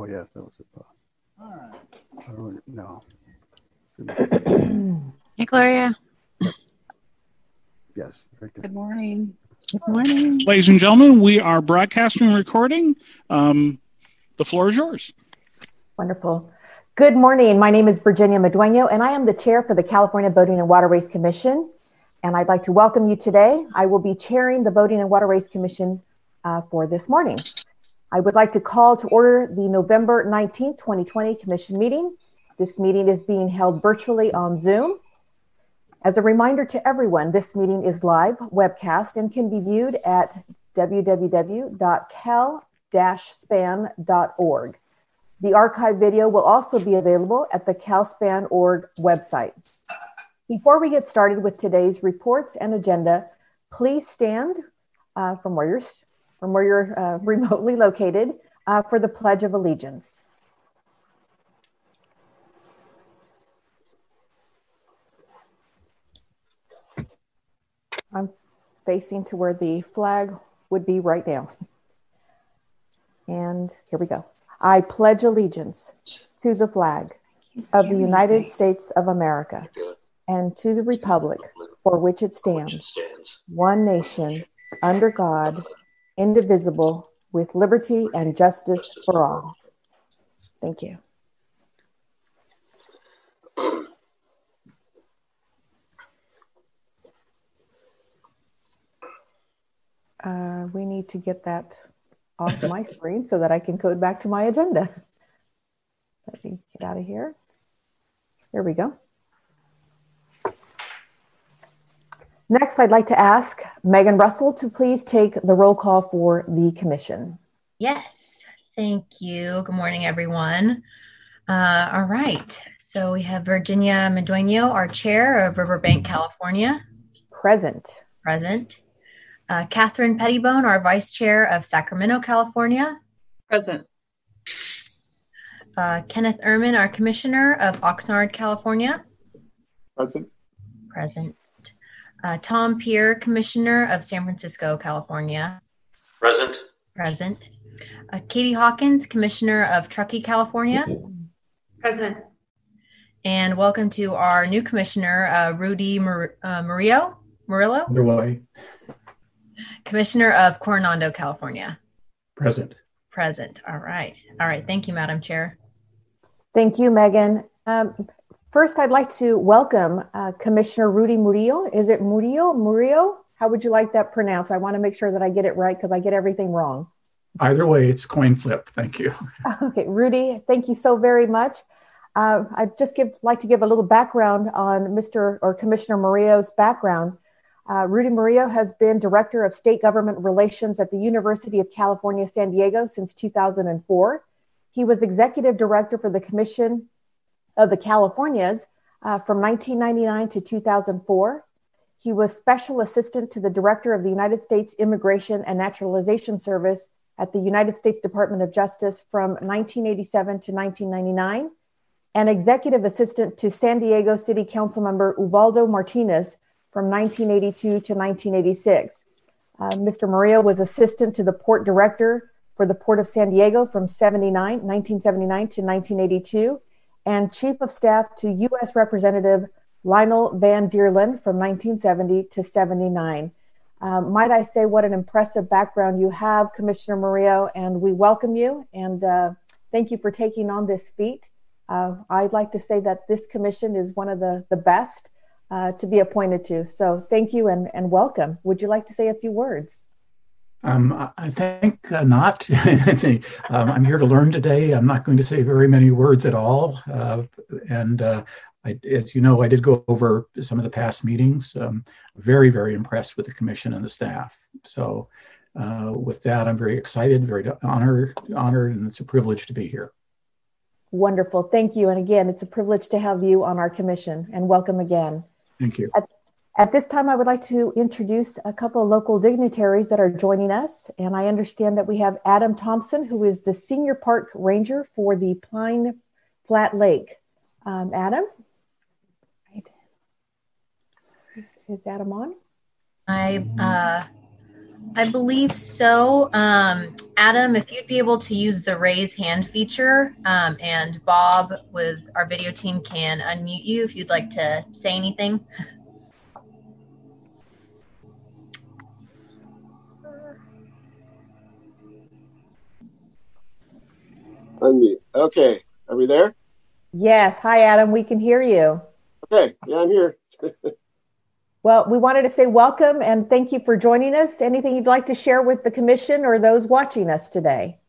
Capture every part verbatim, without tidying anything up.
yes, that was a pause. All right. Oh, no. Hey, Gloria. Yes. Very good. Good morning. Good morning. Ladies and gentlemen, we are broadcasting and recording. Um, the floor is yours. Wonderful. Good morning. My name is Virginia Medueno, and I am the chair for the California Boating and Waterways Commission. And I'd like to welcome you today. I will be chairing the Boating and Waterways Commission uh, for this morning. I would like to call to order the November nineteenth, twenty twenty Commission meeting. This meeting is being held virtually on Zoom. As a reminder to everyone, this meeting is live webcast and can be viewed at w w w dot cal dash span dot org. The archive video will also be available at the calspan dot org website. Before we get started with today's reports and agenda, please stand uh, from where you're, from where you're uh, remotely located uh, for the Pledge of Allegiance. I'm facing to where the flag would be right now. And here we go. I pledge allegiance to the flag of the United States of America and to the republic for which it stands, one nation, under God, indivisible, with liberty and justice for all. Thank you. Uh, we need to get that off my screen so that I can code back to my agenda. Let me get out of here. There we go. Next, I'd like to ask Megan Russell to please take the roll call for the commission. Yes, thank you. Good morning, everyone. Uh, all right, so we have Virginia Medueno, our chair of Riverbank, California. Present. Present. Uh, Catherine Pettibone, our vice chair of Sacramento, California. Present. Uh, Kenneth Ehrman, our commissioner of Oxnard, California. Present. Present. Uh, Tom Peer, commissioner of San Francisco, California. Present. Present. Uh, Katie Hawkins, commissioner of Truckee, California. Present. And welcome to our new commissioner, uh, Rudy Mur- uh, Murillo. Murillo? Underway. Commissioner of Coronado, California. Present. Present. All right. All right. Thank you, Madam Chair. Thank you, Megan. Um, first, I'd like to welcome uh, Commissioner Rudy Murillo. Is it Murillo? Murillo? How would you like that pronounced? I want to make sure that I get it right because I get everything wrong. Either way, it's coin flip. Thank you. Okay, Rudy, thank you so very much. Uh, I'd just give, like to give a little background on Mister or Commissioner Murillo's background. Uh, Rudy Murillo has been Director of State Government Relations at the University of California, San Diego since two thousand four. He was Executive Director for the Commission of the Californias uh, from nineteen ninety-nine to two thousand four. He was Special Assistant to the Director of the United States Immigration and Naturalization Service at the United States Department of Justice from nineteen eighty-seven to nineteen ninety-nine, and Executive Assistant to San Diego City Council Member Ubaldo Martinez from nineteen eighty-two to nineteen eighty-six. Uh, Mister Murillo was assistant to the port director for the Port of San Diego from nineteen seventy-nine to nineteen eighty-two, and chief of staff to U S Representative Lionel Van Deerlin from nineteen seventy to seventy-nine. Um, might I say what an impressive background you have, Commissioner Murillo, and we welcome you and uh, thank you for taking on this feat. Uh, I'd like to say that this commission is one of the, the best Uh, to be appointed to. So thank you and, and welcome. Would you like to say a few words? Um, I think uh, not. um, I'm here to learn today. I'm not going to say very many words at all. Uh, and uh, I, as you know, I did go over some of the past meetings. Um, very, very impressed with the commission and the staff. So uh, with that, I'm very excited, very honored, honored, and it's a privilege to be here. Wonderful. Thank you. And again, it's a privilege to have you on our commission, and welcome again. Thank you. At, at this time, I would like to introduce a couple of local dignitaries that are joining us. And I understand that we have Adam Thompson, who is the Senior Park Ranger for the Pine Flat Lake. Um, Adam? Right. Is, is Adam on? I uh, I believe so. Um, Adam, if you'd be able to use the raise hand feature, um, and Bob with our video team can unmute you if you'd like to say anything. Unmute. Okay. Are we there? Yes. Hi, Adam. We can hear you. Okay. Yeah, I'm here. Well, we wanted to say welcome and thank you for joining us. Anything you'd like to share with the commission or those watching us today?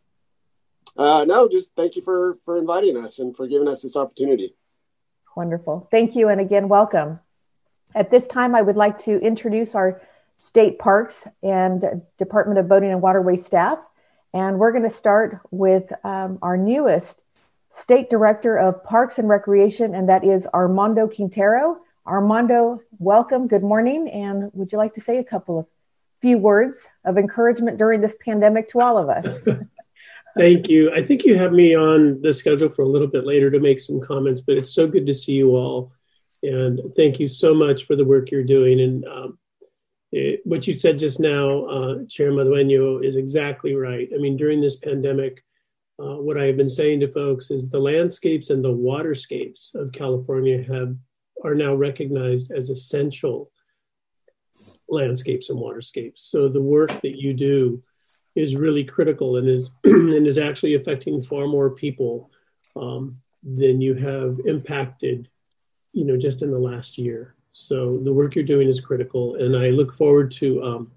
Uh, no, just thank you for, for inviting us and for giving us this opportunity. Wonderful. Thank you. And again, welcome. At this time, I would like to introduce our state parks and Department of Boating and Waterway staff. And we're going to start with um, our newest State Director of Parks and Recreation, and that is Armando Quintero. Armando, welcome. Good morning. And would you like to say a couple of few words of encouragement during this pandemic to all of us? Thank you. I think you have me on the schedule for a little bit later to make some comments, but it's so good to see you all. And thank you so much for the work you're doing. And um, it, what you said just now, uh, Chair Madueño, is exactly right. I mean, during this pandemic, uh, what I have been saying to folks is the landscapes and the waterscapes of California have are now recognized as essential landscapes and waterscapes. So the work that you do is really critical and is and is actually affecting far more people um, than you have impacted, you know, just in the last year. So the work you're doing is critical, and I look forward to um,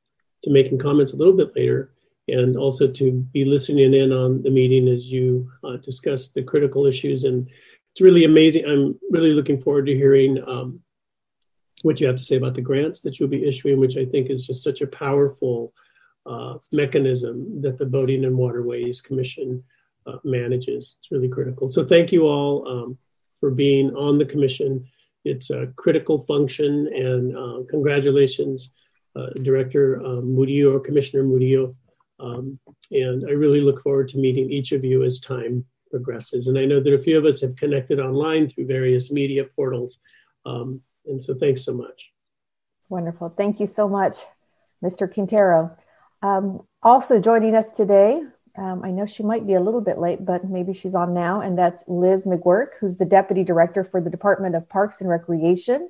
to making comments a little bit later, and also to be listening in on the meeting as you uh, discuss the critical issues. And it's really amazing. I'm really looking forward to hearing um, what you have to say about the grants that you'll be issuing, which I think is just such a powerful uh, mechanism that the Boating and Waterways Commission uh, manages. It's really critical. So thank you all um, for being on the commission. It's a critical function, and uh, congratulations, uh, Director um, Murillo, or Commissioner Murillo. Um, and I really look forward to meeting each of you as time progresses. And I know that a few of us have connected online through various media portals. Um, and so thanks so much. Wonderful. Thank you so much, Mister Quintero. Um, also joining us today, um, I know she might be a little bit late, but maybe she's on now, and that's Liz McGuirk, who's the Deputy Director for the Department of Parks and Recreation.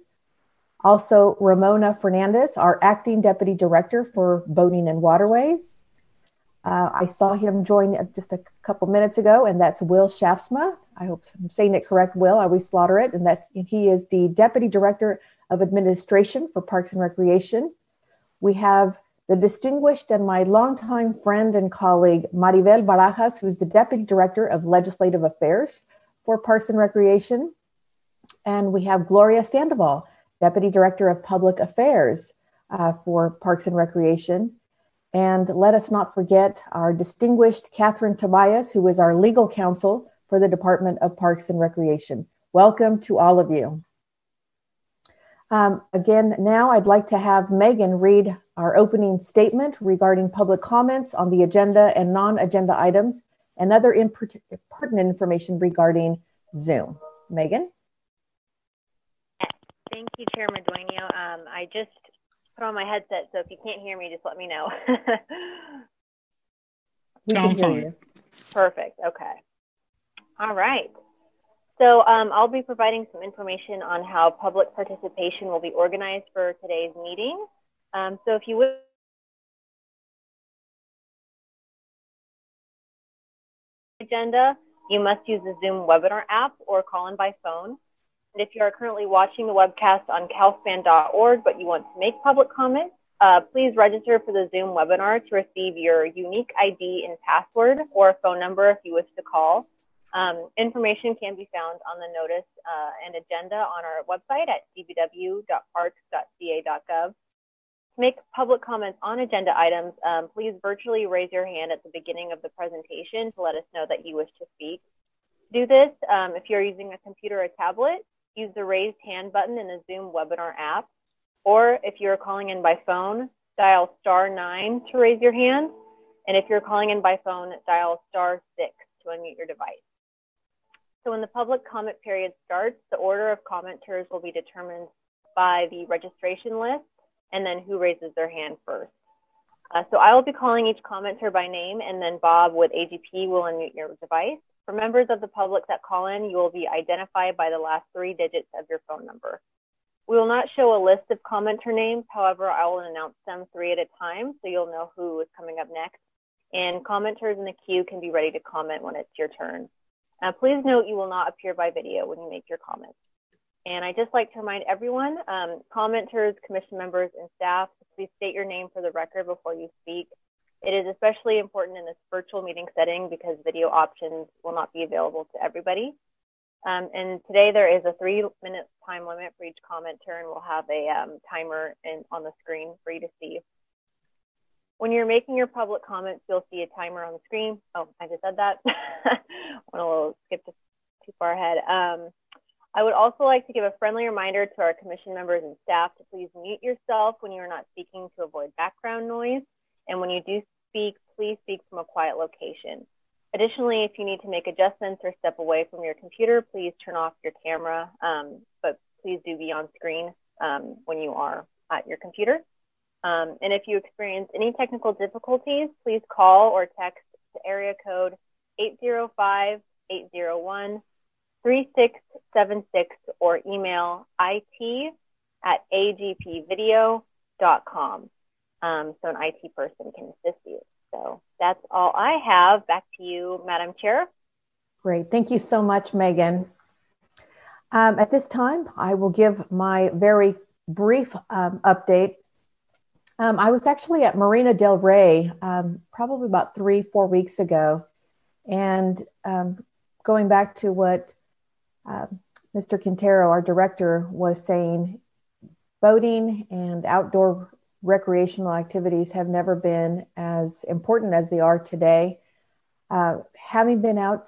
Also, Ramona Fernandez, our Acting Deputy Director for Boating and Waterways. Uh, I saw him join just a couple minutes ago, and that's Will Shafsma. I hope I'm saying it correct, Will. I always slaughter it. And that's, he is the Deputy Director of Administration for Parks and Recreation. We have the distinguished and my longtime friend and colleague, Maribel Barajas, who's the Deputy Director of Legislative Affairs for Parks and Recreation. And we have Gloria Sandoval, Deputy Director of Public Affairs uh, for Parks and Recreation. And let us not forget our distinguished Catherine Tobias, who is our legal counsel for the Department of Parks and Recreation. Welcome to all of you. Um, again, now I'd like to have Megan read our opening statement regarding public comments on the agenda and non-agenda items and other pertinent information regarding Zoom. Megan? Thank you, Chair Madueño. Um, I just put on my headset, so if you can't hear me, just let me know. We can hear you. Perfect. Okay. All right. So um, I'll be providing some information on how public participation will be organized for today's meeting. Um, so if you would, agenda, you must use the Zoom webinar app or call in by phone. And if you are currently watching the webcast on calspan dot org, but you want to make public comments, uh, please register for the Zoom webinar to receive your unique I D and password, or a phone number if you wish to call. Um, information can be found on the notice uh, and agenda on our website at d b w dot parks dot c a dot gov. To make public comments on agenda items, um, please virtually raise your hand at the beginning of the presentation to let us know that you wish to speak. To do this, um, if you're using a computer or tablet, use the raised hand button in the Zoom webinar app. Or if you're calling in by phone, dial star nine to raise your hand. And if you're calling in by phone, dial star six to unmute your device. So when the public comment period starts, the order of commenters will be determined by the registration list and then who raises their hand first. Uh, so I will be calling each commenter by name, and then Bob with A G P will unmute your device. For members of the public that call in, you will be identified by the last three digits of your phone number. We will not show a list of commenter names. However, I will announce them three at a time, so you'll know who is coming up next. And commenters in the queue can be ready to comment when it's your turn. Uh, please note you will not appear by video when you make your comments. And I just like to remind everyone, um, commenters, commission members, and staff, please state your name for the record before you speak. It is especially important in this virtual meeting setting because video options will not be available to everybody. Um, and today there is a three minute time limit for each commenter, and we'll have a um, timer in, on the screen for you to see. When you're making your public comments, you'll see a timer on the screen. Oh, I just said that. Went a little skip too far ahead. Um, I would also like to give a friendly reminder to our commission members and staff to please mute yourself when you are not speaking to avoid background noise. And when you do speak, please speak from a quiet location. Additionally, if you need to make adjustments or step away from your computer, please turn off your camera, um, but please do be on screen um, when you are at your computer. Um, and if you experience any technical difficulties, please call or text to area code eight zero five, eight zero one, three six seven six or email it at a g p video dot com. Um, so an I T person can assist you. So that's all I have. Back to you, Madam Chair. Great. Thank you so much, Megan. Um, at this time, I will give my very brief um, update. Um, I was actually at Marina del Rey um, probably about three, four weeks ago. And um, going back to what uh, Mister Quintero, our director, was saying, boating and outdoor recreational activities have never been as important as they are today. Uh, having been out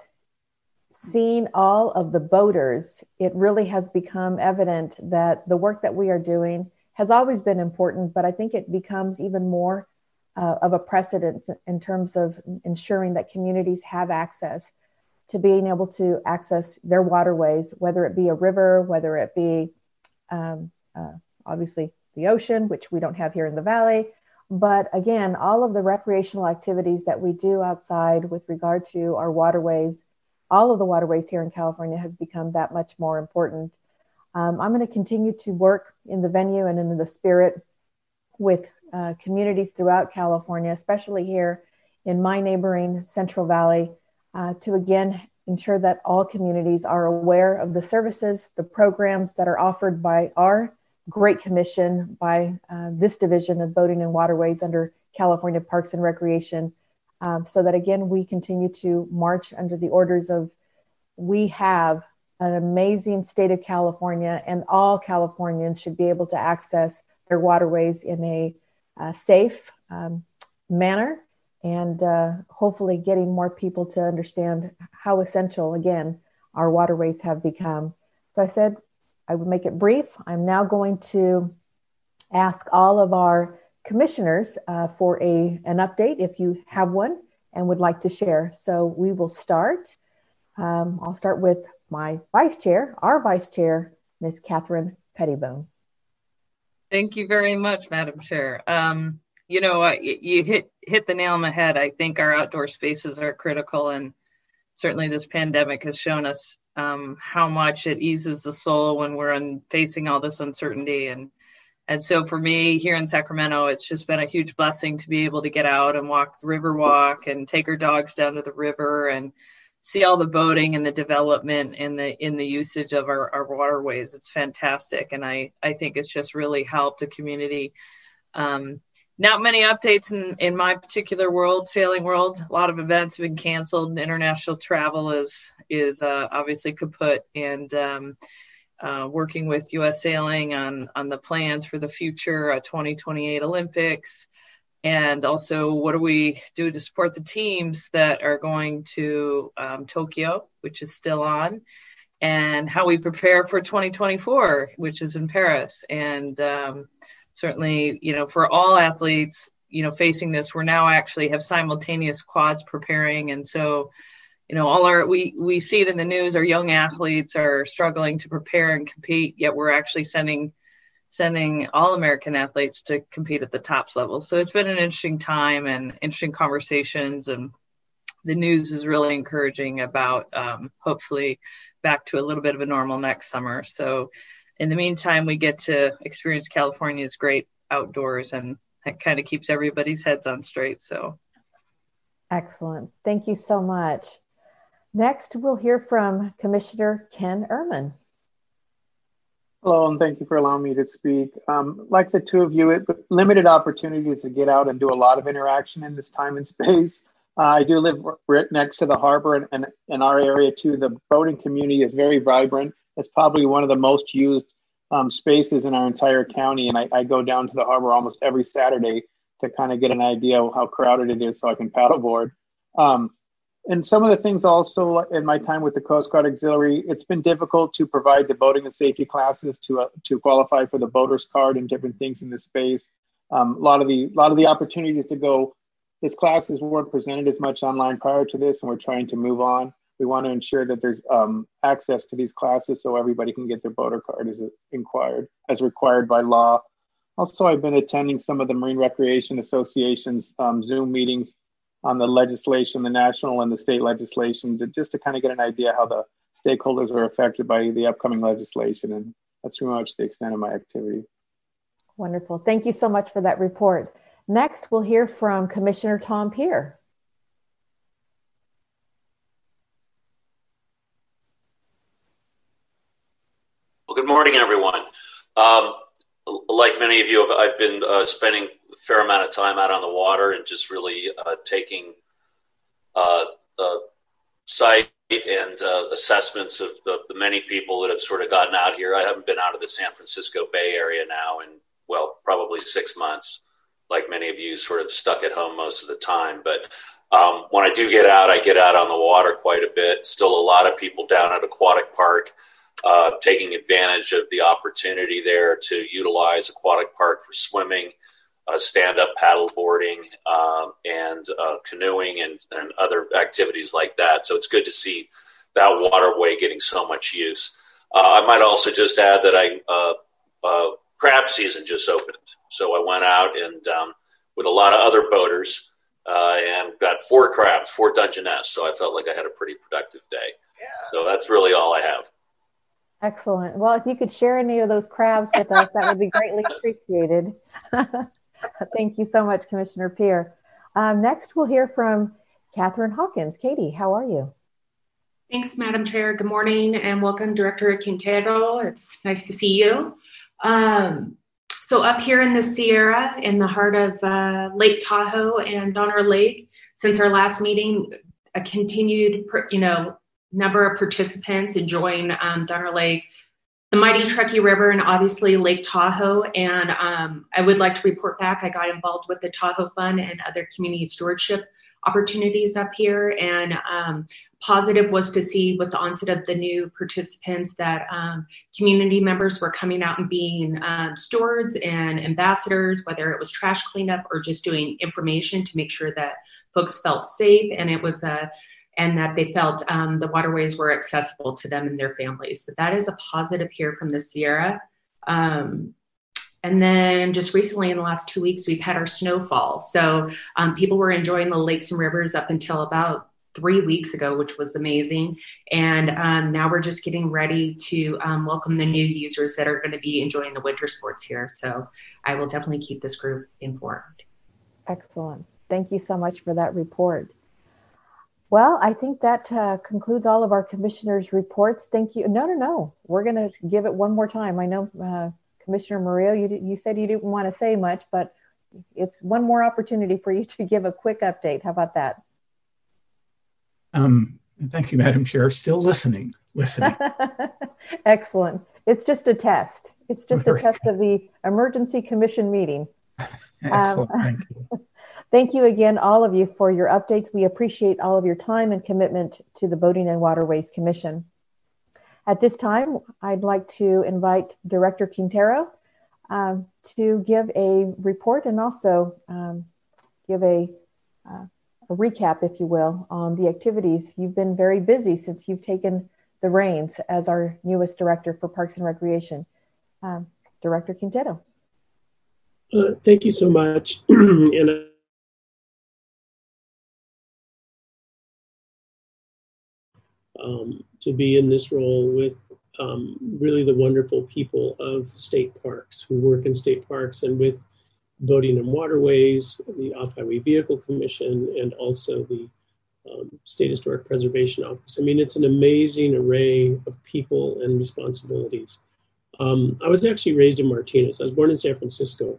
seeing all of the boaters, it really has become evident that the work that we are doing has always been important, but I think it becomes even more uh, of a precedent in terms of ensuring that communities have access to being able to access their waterways, whether it be a river, whether it be um, uh, obviously the ocean, which we don't have here in the valley. But again, all of the recreational activities that we do outside with regard to our waterways, all of the waterways here in California has become that much more important. Um, I'm going to continue to work in the venue and in the spirit with uh, communities throughout California, especially here in my neighboring Central Valley, uh, to again ensure that all communities are aware of the services, the programs that are offered by our great commission, by uh, this division of boating and waterways under California Parks and Recreation, um, so that again, we continue to march under the orders of, we have an amazing state of California, and all Californians should be able to access their waterways in a uh, safe um, manner, and uh, hopefully getting more people to understand how essential, again, our waterways have become. So I said, I would make it brief. I'm now going to ask all of our commissioners uh, for a, an update if you have one and would like to share. So we will start. Um, I'll start with my vice chair, our vice chair, Miz Catherine Pettibone. Thank you very much, Madam Chair. Um, you know, uh, you hit hit the nail on the head. I think our outdoor spaces are critical, and certainly this pandemic has shown us um, how much it eases the soul when we're un- facing all this uncertainty. And and so for me here in Sacramento, it's just been a huge blessing to be able to get out and walk the river walk and take our dogs down to the river and see all the boating and the development in the in the usage of our, our waterways. It's fantastic. And I, I think it's just really helped the community. Um, not many updates in, in my particular world, sailing world. A lot of events have been canceled. International travel is is uh, obviously kaput, and um, uh, working with U S Sailing on, on the plans for the future uh, twenty twenty-eight Olympics. And also, what do we do to support the teams that are going to um, Tokyo, which is still on, and how we prepare for twenty twenty-four, which is in Paris. And um, certainly, you know, for all athletes, you know, facing this, we're now actually have simultaneous quads preparing. And so, you know, all our, we, we see it in the news, our young athletes are struggling to prepare and compete, yet we're actually sending sending all American athletes to compete at the tops level. So it's been an interesting time and interesting conversations, and the news is really encouraging about um, hopefully back to a little bit of a normal next summer. So in the meantime, we get to experience California's great outdoors, and it kind of keeps everybody's heads on straight. So excellent. Thank you so much. Next, we'll hear from Commissioner Ken Ehrman. Hello, and thank you for allowing me to speak. Um, like the two of you, it limited opportunities to get out and do a lot of interaction in this time and space. Uh, I do live right next to the harbor, and, and in our area too, the boating community is very vibrant. It's probably one of the most used um, spaces in our entire county, and I, I go down to the harbor almost every Saturday to kind of get an idea of how crowded it is so I can paddleboard. Um, And some of the things also in my time with the Coast Guard Auxiliary, it's been difficult to provide the boating and safety classes to uh, to qualify for the boater's card and different things in this space. Um, a lot of the a lot of the opportunities to go, these classes weren't presented as much online prior to this, and we're trying to move on. We want to ensure that there's um, access to these classes so everybody can get their boater card as inquired, as required by law. Also, I've been attending some of the Marine Recreation Association's um, Zoom meetings on the legislation, the national and the state legislation, to, just to kind of get an idea how the stakeholders are affected by the upcoming legislation. And that's pretty much the extent of my activity. Wonderful. Thank you so much for that report. Next, we'll hear from Commissioner Tom Peer. Well, good morning, everyone. Um, like many of you, I've been uh, spending a fair amount of time out on the water and just really uh, taking uh, uh, sight and uh, assessments of the, the many people that have sort of gotten out here. I haven't been out of the San Francisco Bay Area now in, well, probably six months. Like many of you, sort of stuck at home most of the time. But um, when I do get out, I get out on the water quite a bit. Still a lot of people down at Aquatic Park uh, taking advantage of the opportunity there to utilize Aquatic Park for swimming, uh, stand-up paddle boarding, um, and uh, canoeing and, and other activities like that. So it's good to see that waterway getting so much use. Uh, I might also just add that I uh, uh, crab season just opened. So I went out and um, with a lot of other boaters uh, and got four crabs, four Dungeness. So I felt like I had a pretty productive day. Yeah. So that's really all I have. Excellent. Well, if you could share any of those crabs with us, that would be greatly appreciated. Thank you so much, Commissioner Peer. Um, next, we'll hear from Catherine Hawkins. Katie, how are you? Thanks, Madam Chair. Good morning and welcome, Director Quintero. It's nice to see you. Um, so up here in the Sierra, in the heart of uh, Lake Tahoe and Donner Lake, since our last meeting, a continued, you know, number of participants enjoying um, Donner Lake, the mighty Truckee River, and obviously Lake Tahoe. And um, I would like to report back, I got involved with the Tahoe Fund and other community stewardship opportunities up here. And um, positive was to see with the onset of the new participants that um, community members were coming out and being um, stewards and ambassadors, whether it was trash cleanup or just doing information to make sure that folks felt safe. And it was a and that they felt um, the waterways were accessible to them and their families. So that is a positive here from the Sierra. Um, and then just recently in the last two weeks, we've had our snowfall. So um, people were enjoying the lakes and rivers up until about three weeks ago, which was amazing. And um, now we're just getting ready to um, welcome the new users that are going to be enjoying the winter sports here. So I will definitely keep this group informed. Excellent. Thank you so much for that report. Well, I think that uh, concludes all of our commissioners' reports. Thank you. No, no, no. We're going to give it one more time. I know, uh, Commissioner Murillo, you, you said you didn't want to say much, but it's one more opportunity for you to give a quick update. How about that? Um, thank you, Madam Chair. Still listening. Listening. Excellent. It's just a test. It's just Very a test of the emergency commission meeting. Excellent. Um, Thank you. Thank you again, all of you, for your updates. We appreciate all of your time and commitment to the Boating and Waterways Commission. At this time, I'd like to invite Director Quintero um, to give a report and also um, give a, uh, a recap, if you will, on the activities. You've been very busy since you've taken the reins as our newest Director for Parks and Recreation. Um, Director Quintero. Uh, thank you so much. and uh, um, to be in this role with um, really the wonderful people of state parks who work in state parks and with Boating and Waterways, the Off-Highway Vehicle Commission, and also the um, State Historic Preservation Office. I mean, it's an amazing array of people and responsibilities. Um, I was actually raised in Martinez. I was born in San Francisco.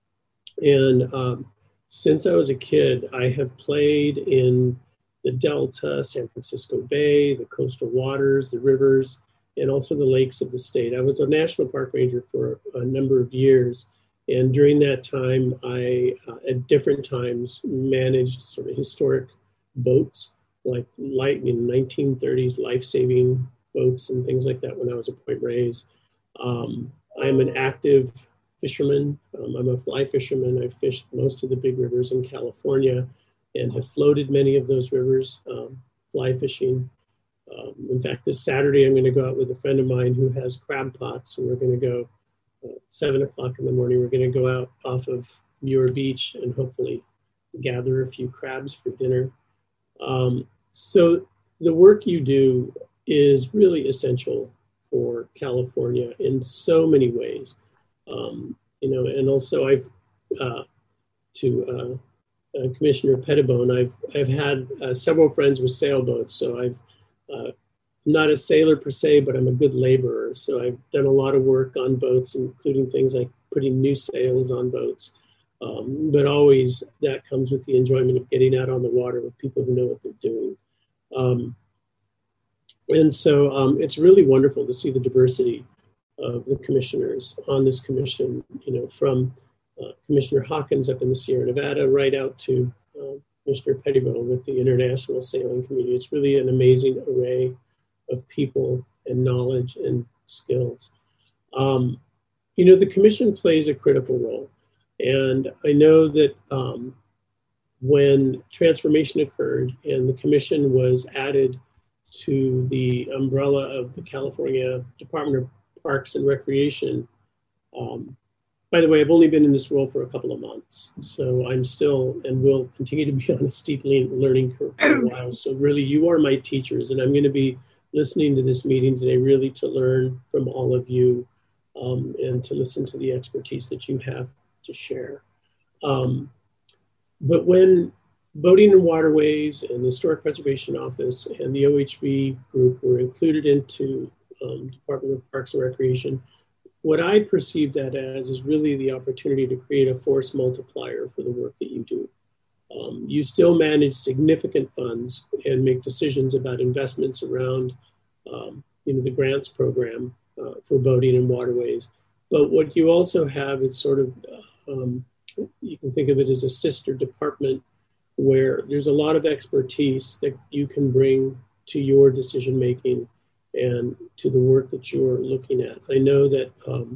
And um, since I was a kid, I have played in the Delta, San Francisco Bay, the coastal waters, the rivers, and also the lakes of the state. I was a national park ranger for a number of years. And during that time, I, uh, at different times, managed sort of historic boats, like light in nineteen thirties life-saving boats and things like that when I was at Point Reyes. Um, I'm an active fisherman. Um, I'm a fly fisherman. I've fished most of the big rivers in California and have floated many of those rivers, um, fly fishing. Um, in fact, this Saturday, I'm going to go out with a friend of mine who has crab pots, and we're going to go uh, seven o'clock in the morning. We're going to go out off of Muir Beach and hopefully gather a few crabs for dinner. Um, so the work you do is really essential for California in so many ways. Um, you know, and also I've, uh, to uh, uh, Commissioner Pettibone, I've, I've had uh, several friends with sailboats. So I've, uh, not a sailor per se, but I'm a good laborer. So I've done a lot of work on boats, including things like putting new sails on boats. Um, but always that comes with the enjoyment of getting out on the water with people who know what they're doing. Um, and so um, it's really wonderful to see the diversity of the commissioners on this commission, you know, from uh, Commissioner Hawkins up in the Sierra Nevada right out to uh, Commissioner Pettibone with the international sailing community. It's really an amazing array of people and knowledge and skills. Um, you know, the commission plays a critical role. And I know that um, when transformation occurred and the commission was added to the umbrella of the California Department of Parks and Recreation, um, by the way, I've only been in this role for a couple of months, so I'm still and will continue to be on a steep learning curve for a while. So really, you are my teachers, and I'm going to be listening to this meeting today really to learn from all of you um, and to listen to the expertise that you have to share. Um, but when Boating and Waterways and the Historic Preservation Office and the O H V group were included into um, Department of Parks and Recreation, what I perceive that as is really the opportunity to create a force multiplier for the work that you do. Um, you still manage significant funds and make decisions about investments around um, you know, the grants program uh, for boating and waterways. But what you also have is sort of, um, you can think of it as a sister department where there's a lot of expertise that you can bring to your decision making and to the work that you're looking at. I know that um,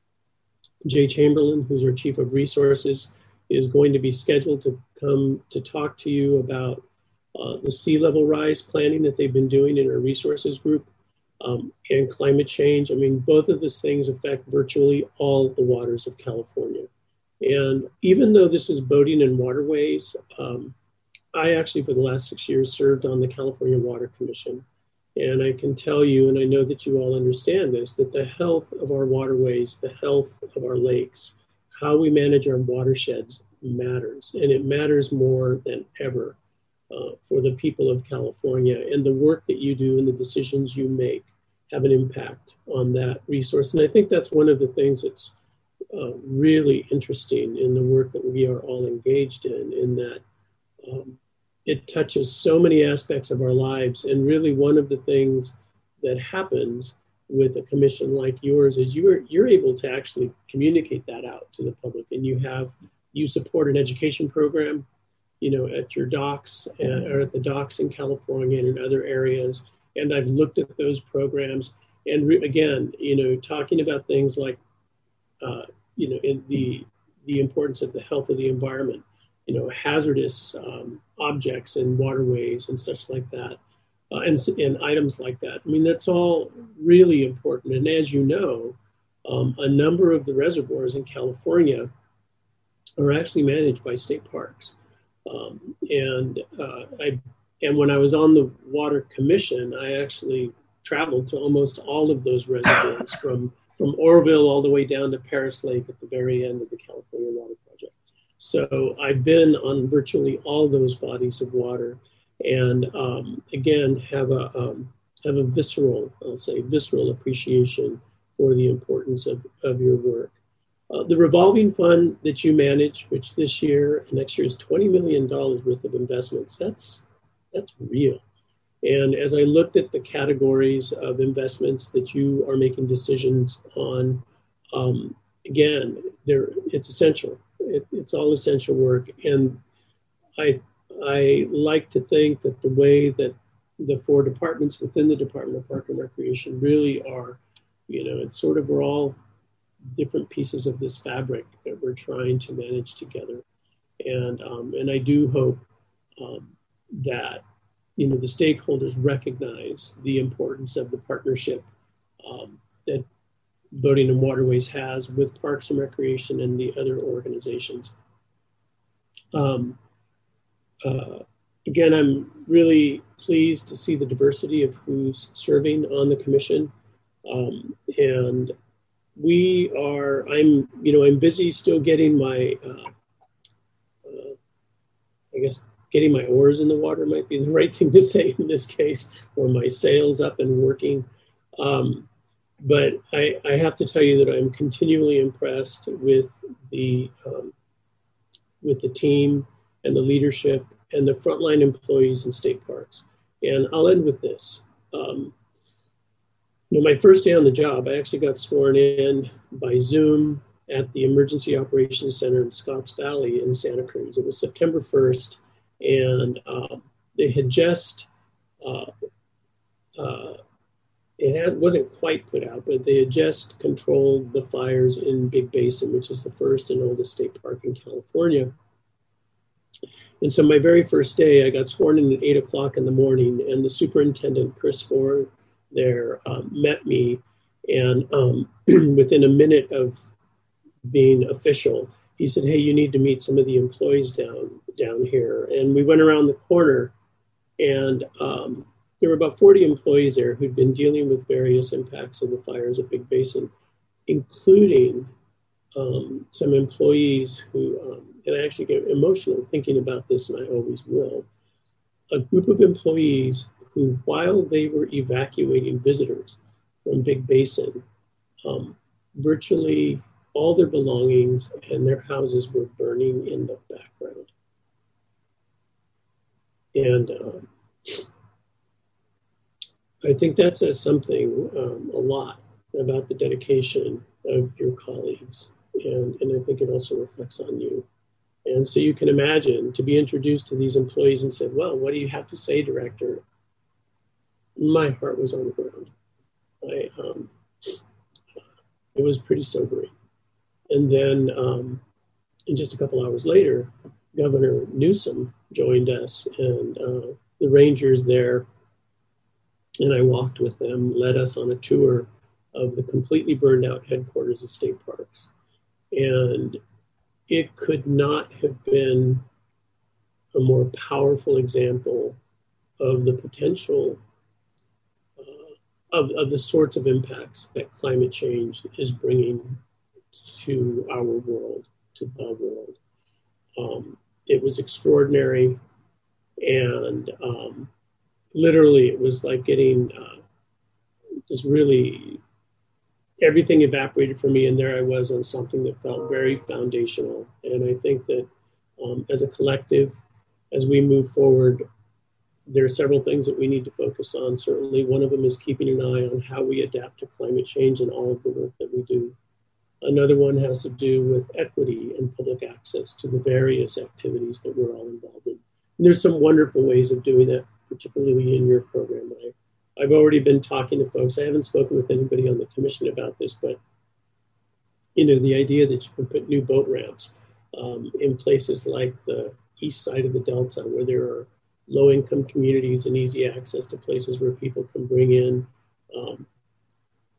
Jay Chamberlain, who's our Chief of Resources, is going to be scheduled to come to talk to you about uh, the sea level rise planning that they've been doing in our resources group um, and climate change. I mean, both of those things affect virtually all the waters of California. And even though this is boating and waterways, um, I actually for the last six years served on the California Water Commission. And I can tell you, and I know that you all understand this, that the health of our waterways, the health of our lakes, how we manage our watersheds matters. And it matters more than ever uh, for the people of California. And the work that you do and the decisions you make have an impact on that resource. And I think that's one of the things that's uh, really interesting in the work that we are all engaged in, in that um, it touches so many aspects of our lives. And really one of the things that happens with a commission like yours is you're, you're able to actually communicate that out to the public. And you have, you support an education program, you know, at your docks uh, or at the docks in California and in other areas. And I've looked at those programs and re- again, you know, talking about things like, uh, you know, in the, the importance of the health of the environment, you know, hazardous um, objects and waterways and such like that, uh, and, and items like that. I mean, that's all really important. And as you know, Um, a number of the reservoirs in California are actually managed by state parks. Um, and uh, I, and when I was on the Water Commission, I actually traveled to almost all of those reservoirs from, from Oroville all the way down to Paris Lake at the very end of the California Water Project. So I've been on virtually all those bodies of water, and um, again, have a, um, have a visceral, I'll say visceral appreciation for the importance of, of your work. Uh, the revolving fund that you manage, which this year and next year is twenty million dollars worth of investments, that's, that's real. And as I looked at the categories of investments that you are making decisions on, um, again, there, it's essential. It, it's all essential work. And I, I like to think that the way that the four departments within the Department of Park and Recreation really are, you know, it's sort of, we're all different pieces of this fabric that we're trying to manage together. And, um, and I do hope um, that, you know, the stakeholders recognize the importance of the partnership um, that Boating and Waterways has with Parks and Recreation and the other organizations. Um, uh, again, I'm really pleased to see the diversity of who's serving on the commission. Um, and we are, I'm, you know, I'm busy still getting my, uh, uh, I guess, getting my oars in the water might be the right thing to say in this case, or my sails up and working. Um, but I, I have to tell you that I'm continually impressed with the, um, with the team and the leadership and the frontline employees in state parks. And I'll end with this. Um, you know, my first day on the job, I actually got sworn in by Zoom at the Emergency Operations Center in Scotts Valley in Santa Cruz. It was September first, and um, they had just, uh, uh, it had, wasn't quite put out, but they had just controlled the fires in Big Basin, which is the first and oldest state park in California. And so my very first day, I got sworn in at eight o'clock in the morning, and the superintendent, Chris Ford, there um, met me, and um, within a minute of being official, he said, "Hey, you need to meet some of the employees down down here." And we went around the corner, and um, there were about forty employees there who'd been dealing with various impacts of the fires at Big Basin, including um, some employees who, um, and I actually get emotional thinking about this, and I always will, a group of employees who, while they were evacuating visitors from Big Basin, um, virtually all their belongings and their houses were burning in the background. And um, I think that says something um, a lot about the dedication of your colleagues. And, and I think it also reflects on you. And so you can imagine to be introduced to these employees and said, "Well, what do you have to say, Director?" My heart was on the ground. I, um, it was pretty sobering. And then um, and just a couple hours later, Governor Newsom joined us, and uh, the Rangers there, and I walked with them, led us on a tour of the completely burned out headquarters of state parks. And it could not have been a more powerful example of the potential uh, of, of the sorts of impacts that climate change is bringing to our world, to the world. Um, it was extraordinary, and um, literally it was like getting uh, just really, everything evaporated for me, and there I was on something that felt very foundational. And I think that um, as a collective, as we move forward, there are several things that we need to focus on. Certainly one of them is keeping an eye on how we adapt to climate change in all of the work that we do. Another one has to do with equity and public access to the various activities that we're all involved in. And there's some wonderful ways of doing that, particularly in your program. I, I've already been talking to folks. I haven't spoken with anybody on the commission about this, but you know, the idea that you can put new boat ramps um, in places like the east side of the Delta, where there are low-income communities and easy access to places where people can bring in um,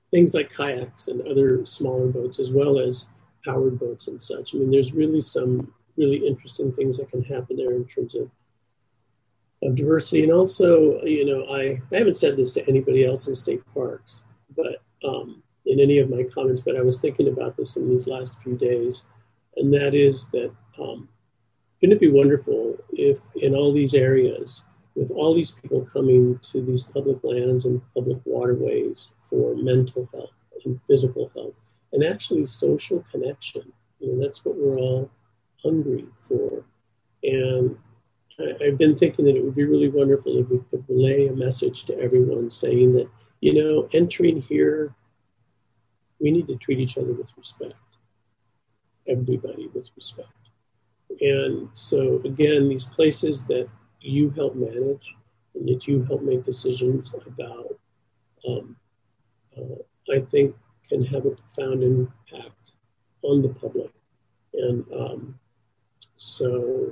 things like kayaks and other smaller boats, as well as powered boats and such. I mean, there's really some really interesting things that can happen there in terms of, of diversity. And also, you know, I, I haven't said this to anybody else in state parks, but um, in any of my comments, but I was thinking about this in these last few days, and that is that um, wouldn't it be wonderful if in all these areas, with all these people coming to these public lands and public waterways for mental health and physical health, and actually social connection, you know, that's what we're all hungry for. And I, I've been thinking that it would be really wonderful if we could relay a message to everyone saying that, you know, entering here, we need to treat each other with respect, everybody with respect. And so again, these places that you help manage and that you help make decisions about, um, uh, I think can have a profound impact on the public. And um, so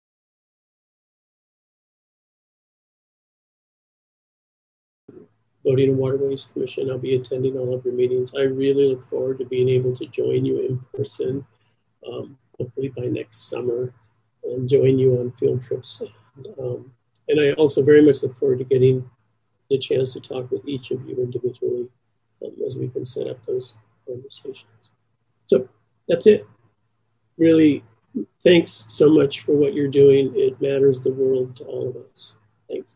Boating and Waterways Commission, I'll be attending all of your meetings. I really look forward to being able to join you in person, um, hopefully by next summer, and join you on field trips. And, um, and I also very much look forward to getting the chance to talk with each of you individually um, as we can set up those conversations. So that's it. Really, thanks so much for what you're doing. It matters the world to all of us. Thanks.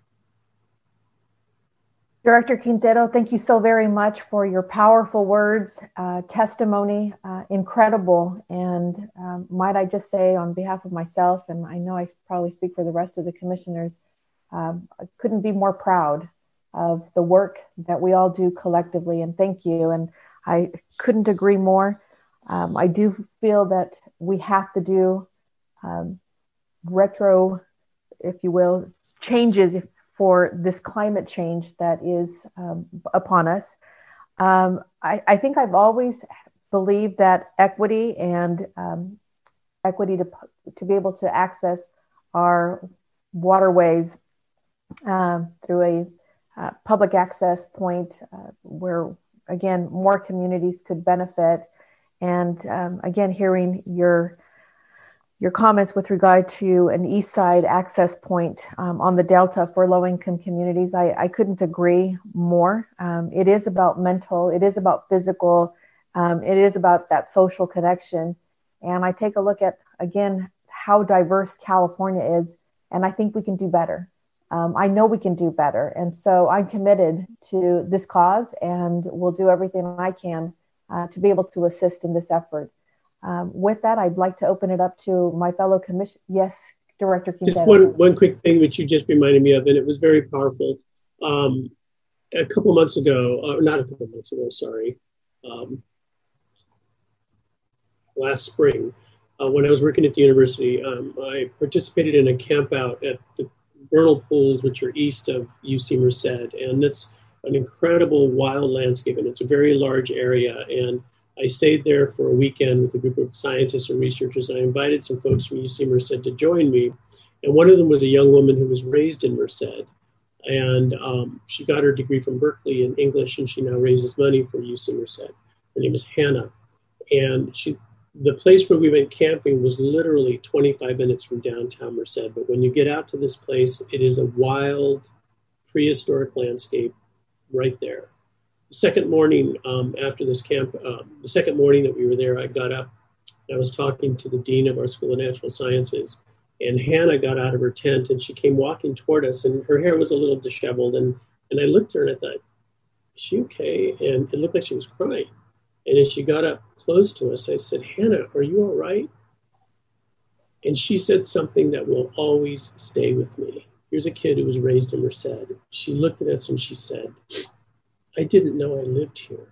Director Quintero, thank you so very much for your powerful words, uh, testimony, uh, incredible. And um, might I just say on behalf of myself, and I know I probably speak for the rest of the commissioners, um, I couldn't be more proud of the work that we all do collectively. And thank you. And I couldn't agree more. Um, I do feel that we have to do um, retro, if you will, changes if, for this climate change that is um, upon us. Um, I, I think I've always believed that equity and um, equity to, to be able to access our waterways um, through a uh, public access point uh, where, again, more communities could benefit. And um, again, hearing your your comments with regard to an east side access point um, on the Delta for low-income communities, I, I couldn't agree more. Um, it is about mental, it is about physical, um, it is about that social connection. And I take a look at, again, how diverse California is, and I think we can do better. Um, I know we can do better. And so I'm committed to this cause and will do everything I can uh, to be able to assist in this effort. Um, with that, I'd like to open it up to my fellow commission. Yes, Director Quintero. Just one, one quick thing which you just reminded me of, and it was very powerful. Um, a couple months ago, uh, not a couple months ago, sorry, um, last spring, uh, when I was working at the university, um, I participated in a camp out at the vernal pools, which are east of U C Merced, and it's an incredible wild landscape, and it's a very large area. And I stayed there for a weekend with a group of scientists and researchers. And I invited some folks from U C Merced to join me. And one of them was a young woman who was raised in Merced. And um, she got her degree from Berkeley in English, and she now raises money for U C Merced. Her name is Hannah. And she, the place where we went camping was literally twenty-five minutes from downtown Merced. But when you get out to this place, it is a wild, prehistoric landscape right there. The second morning um, after this camp, um, the second morning that we were there, I got up. I was talking to the dean of our School of Natural Sciences, and Hannah got out of her tent and she came walking toward us, and her hair was a little disheveled. And, and I looked at her and I thought, is she okay? And it looked like she was crying. And as she got up close to us, I said, Hannah, are you all right? And she said something that will always stay with me. Here's a kid who was raised in Merced. She looked at us and she said, I didn't know I lived here.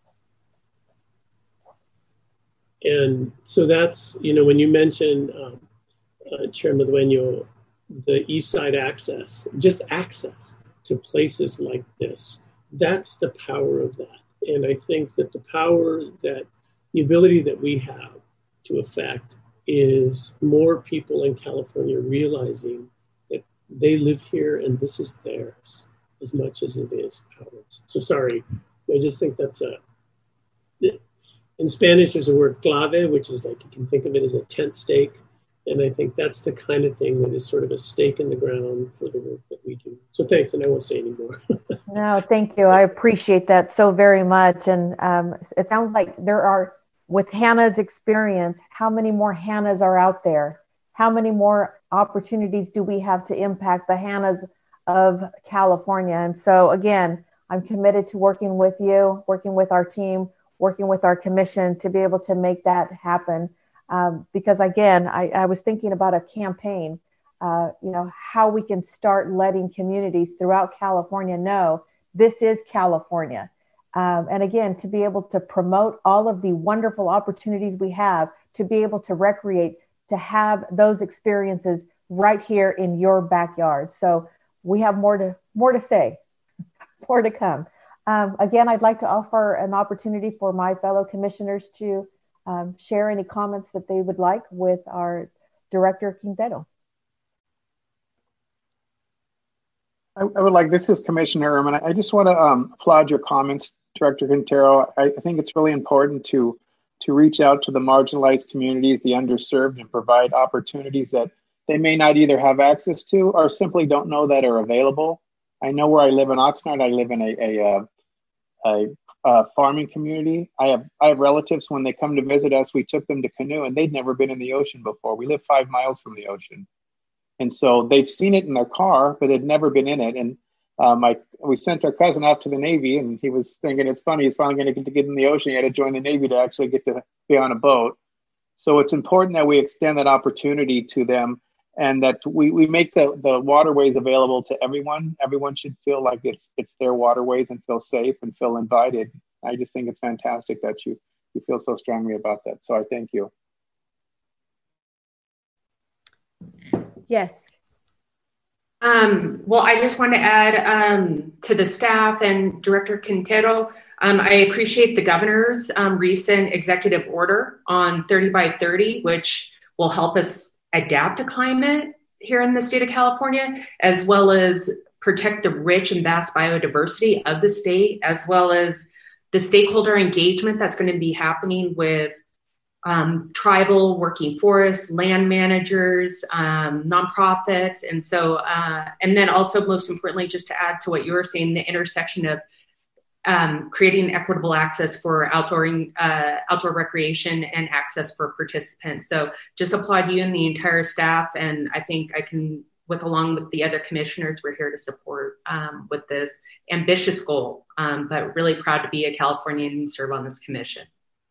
And so that's, you know, when you mentioned, um, uh, Chairman Dueño, the East Side access, just access to places like this, that's the power of that. And I think that the power that, the ability that we have to affect is more people in California realizing that they live here and this is theirs as much as it is ours. So sorry, I just think that's a, in Spanish, there's a word clave, which is like, you can think of it as a tent stake. And I think that's the kind of thing that is sort of a stake in the ground for the work that we do. So thanks, and I won't say any more. No, thank you. I appreciate that so very much. And um, it sounds like there are, with Hannah's experience, how many more Hannahs are out there? How many more opportunities do we have to impact the Hannahs of California? And so again, I'm committed to working with you, working with our team, working with our commission to be able to make that happen. Um, because again, I, I was thinking about a campaign, uh, you know, how we can start letting communities throughout California know this is California. Um, and again, to be able to promote all of the wonderful opportunities we have to be able to recreate, to have those experiences right here in your backyard. So we have more to more to say, more to come. Um, again, I'd like to offer an opportunity for my fellow commissioners to um, share any comments that they would like with our Director Quintero. I, I would like, this is Commissioner Ehrman. I just want to um, applaud your comments, Director Quintero. I, I think it's really important to, to reach out to the marginalized communities, the underserved, and provide opportunities that they may not either have access to or simply don't know that are available. I know where I live in Oxnard, I live in a, a, a, a farming community. I have I have relatives, when they come to visit us, we took them to canoe and they'd never been in the ocean before. We live five miles from the ocean. And so they've seen it in their car, but they'd never been in it. And uh, my, we sent our cousin out to the Navy, and he was thinking it's funny, he's finally going to get to get in the ocean. He had to join the Navy to actually get to be on a boat. So it's important that we extend that opportunity to them, and that we, we make the, the waterways available to everyone. Everyone should feel like it's it's their waterways and feel safe and feel invited. I just think it's fantastic that you, you feel so strongly about that. So I thank you. Yes. Um, well, I just want to add um, to the staff and Director Quintero, um, I appreciate the governor's um, recent executive order on thirty by thirty, which will help us adapt to climate here in the state of California, as well as protect the rich and vast biodiversity of the state, as well as the stakeholder engagement that's going to be happening with um, tribal working forests, land managers, um, nonprofits. And so, uh, and then also most importantly, just to add to what you were saying, the intersection of Um, creating equitable access for outdoor, uh, outdoor recreation and access for participants. So just applaud you and the entire staff. And I think I can, with along with the other commissioners, we're here to support um, with this ambitious goal, um, but really proud to be a Californian and serve on this commission.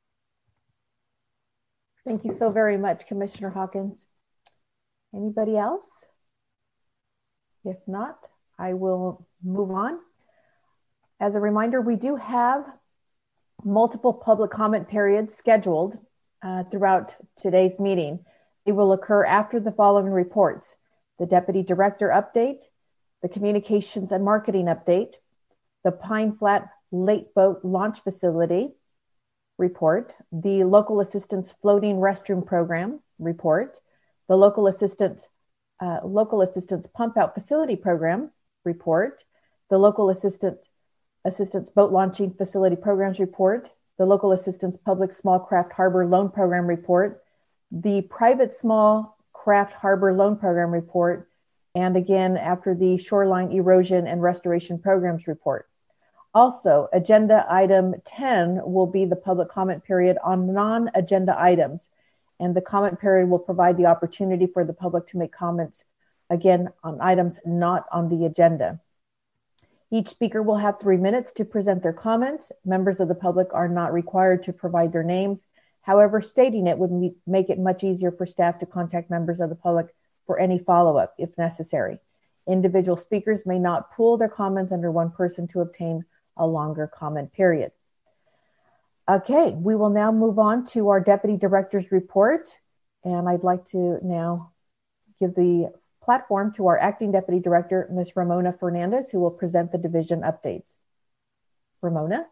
Thank you so very much, Commissioner Hawkins. Anybody else? If not, I will move on. As a reminder, we do have multiple public comment periods scheduled uh, throughout today's meeting. They will occur after the following reports: the Deputy Director update, the Communications and Marketing update, the Pine Flat Lake Boat Launch Facility report, the Local Assistance Floating Restroom Program report, the Local Assistant, uh, Local Assistance Pump Out Facility Program report, the Local Assistant Assistance Boat Launching Facility Programs Report, the Local Assistance Public Small Craft Harbor Loan Program Report, the Private Small Craft Harbor Loan Program Report, and again, after the Shoreline Erosion and Restoration Programs Report. Also, agenda item ten will be the public comment period on non-agenda items, and the comment period will provide the opportunity for the public to make comments, again, on items not on the agenda. Each speaker will have three minutes to present their comments. Members of the public are not required to provide their names. However, stating it would make it much easier for staff to contact members of the public for any follow-up if necessary. Individual speakers may not pool their comments under one person to obtain a longer comment period. Okay, we will now move on to our Deputy Director's report. And I'd like to now give the platform to our Acting Deputy Director, Miz Ramona Fernandez, who will present the division updates. Ramona?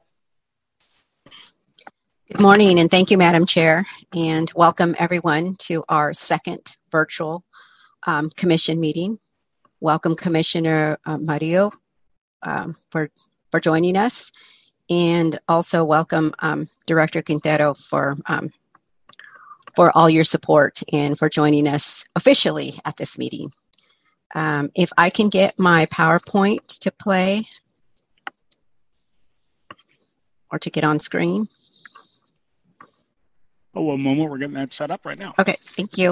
Good morning, and thank you, Madam Chair, and welcome everyone to our second virtual um, commission meeting. Welcome, Commissioner uh, Mario, um, for, for joining us. and also welcome um, Director Quintero for um, for all your support and for joining us officially at this meeting. Um, if I can get my PowerPoint to play or to get on screen. Oh, one moment. We're getting that set up right now. Okay, thank you.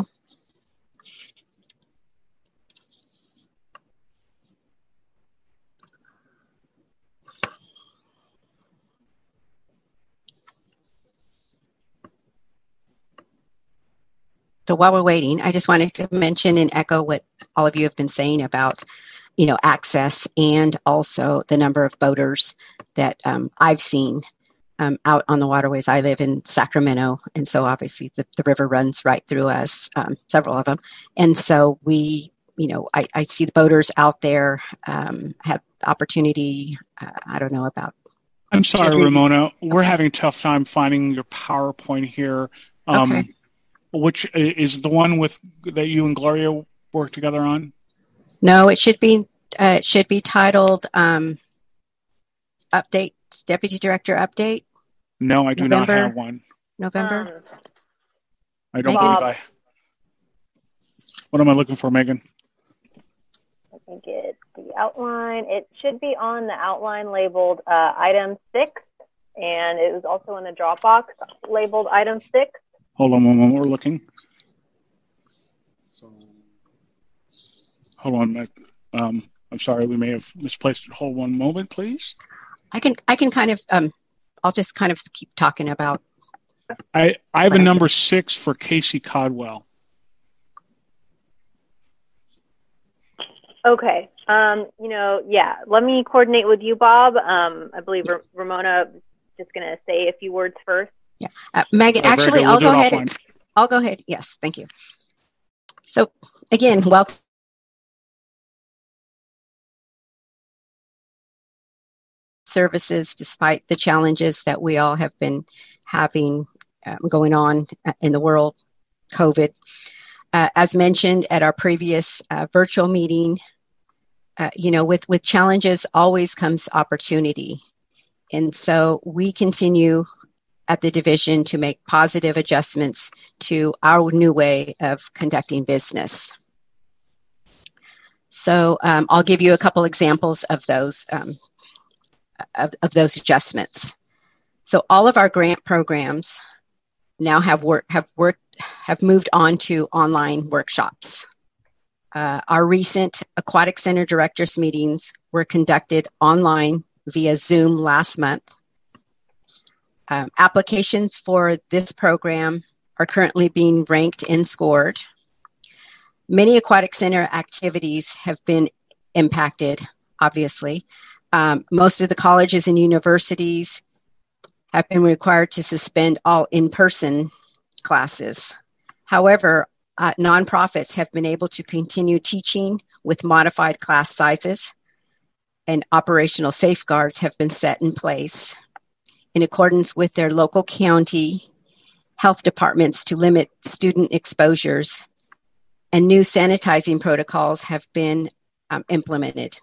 So while we're waiting, I just wanted to mention and echo what all of you have been saying about, you know, access and also the number of boaters that um, I've seen um, out on the waterways. I live in Sacramento, and so obviously the, the river runs right through us, um, several of them. And so we, you know, I, I see the boaters out there, um, have the opportunity, uh, I don't know about. I'm sorry, Ramona. We're having a tough time finding your PowerPoint here. Um, okay. Which is the one with that you and Gloria work together on? No, it should be uh, it should be titled um, "Update Deputy Director Update." No, I do November, not have one. November. Um, I don't Megan? believe I. What am I looking for, Megan? I think it's the outline. It should be on the outline labeled uh, item six, and it was also in the Dropbox labeled item six. Hold on one moment. We're looking. So, hold on. Um, I'm sorry. We may have misplaced it. Hold one moment, please. I can I can kind of um, I'll just kind of keep talking about. I I have a number six for Casey Codwell. Okay. Um, you know, yeah. Let me coordinate with you, Bob. Um, I believe R- Ramona is just going to say a few words first. Yeah, uh, Megan. Oh, actually, we'll I'll go ahead. offline. And, I'll go ahead. Yes, thank you. So again, welcome. Services, despite the challenges that we all have been having um, going on in the world, COVID. Uh, as mentioned at our previous uh, virtual meeting, uh, you know, with with challenges always comes opportunity, and so we continue at the division to make positive adjustments to our new way of conducting business. So um, I'll give you a couple examples of those um, of, of those adjustments. So all of our grant programs now have work have worked have moved on to online workshops. Uh, our recent Aquatic Center directors meetings were conducted online via Zoom last month. Um, applications for this program are currently being ranked and scored. Many Aquatic Center activities have been impacted, obviously. Um, most of the colleges and universities have been required to suspend all in-person classes. However, uh, nonprofits have been able to continue teaching with modified class sizes, and operational safeguards have been set in place in accordance with their local county health departments to limit student exposures, and new sanitizing protocols have been um, implemented.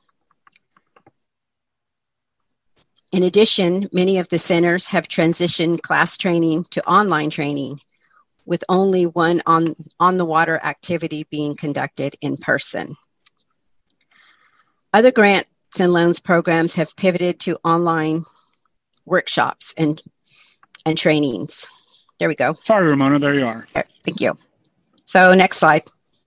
In addition, many of the centers have transitioned class training to online training, with only one on, on the water activity being conducted in person. Other grants and loans programs have pivoted to online workshops and and trainings. There we go. Sorry, Ramona. There you are. Okay, thank you. So next slide.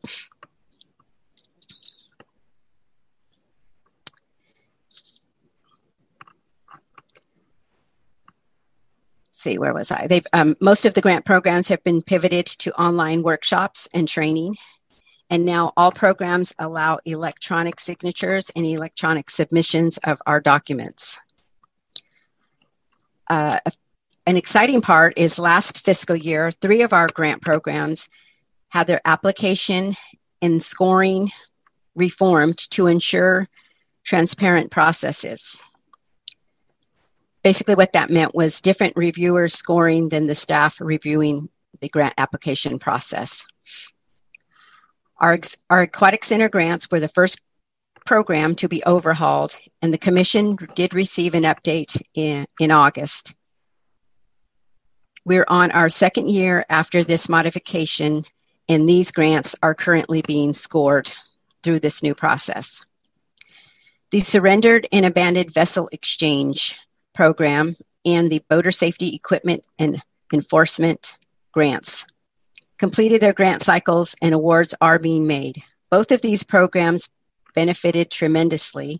See, where was I? They've um, most of the grant programs have been pivoted to online workshops and training, and now all programs allow electronic signatures and electronic submissions of our documents. Uh, an exciting part is last fiscal year, three of our grant programs had their application and scoring reformed to ensure transparent processes. Basically what that meant was different reviewers scoring than the staff reviewing the grant application process. Our, our Aquatic Center grants were the first program to be overhauled, and the Commission did receive an update in, in August. We're on our second year after this modification, and these grants are currently being scored through this new process. The Surrendered and Abandoned Vessel Exchange Program and the Boater Safety Equipment and Enforcement grants completed their grant cycles, and awards are being made. Both of these programs benefited tremendously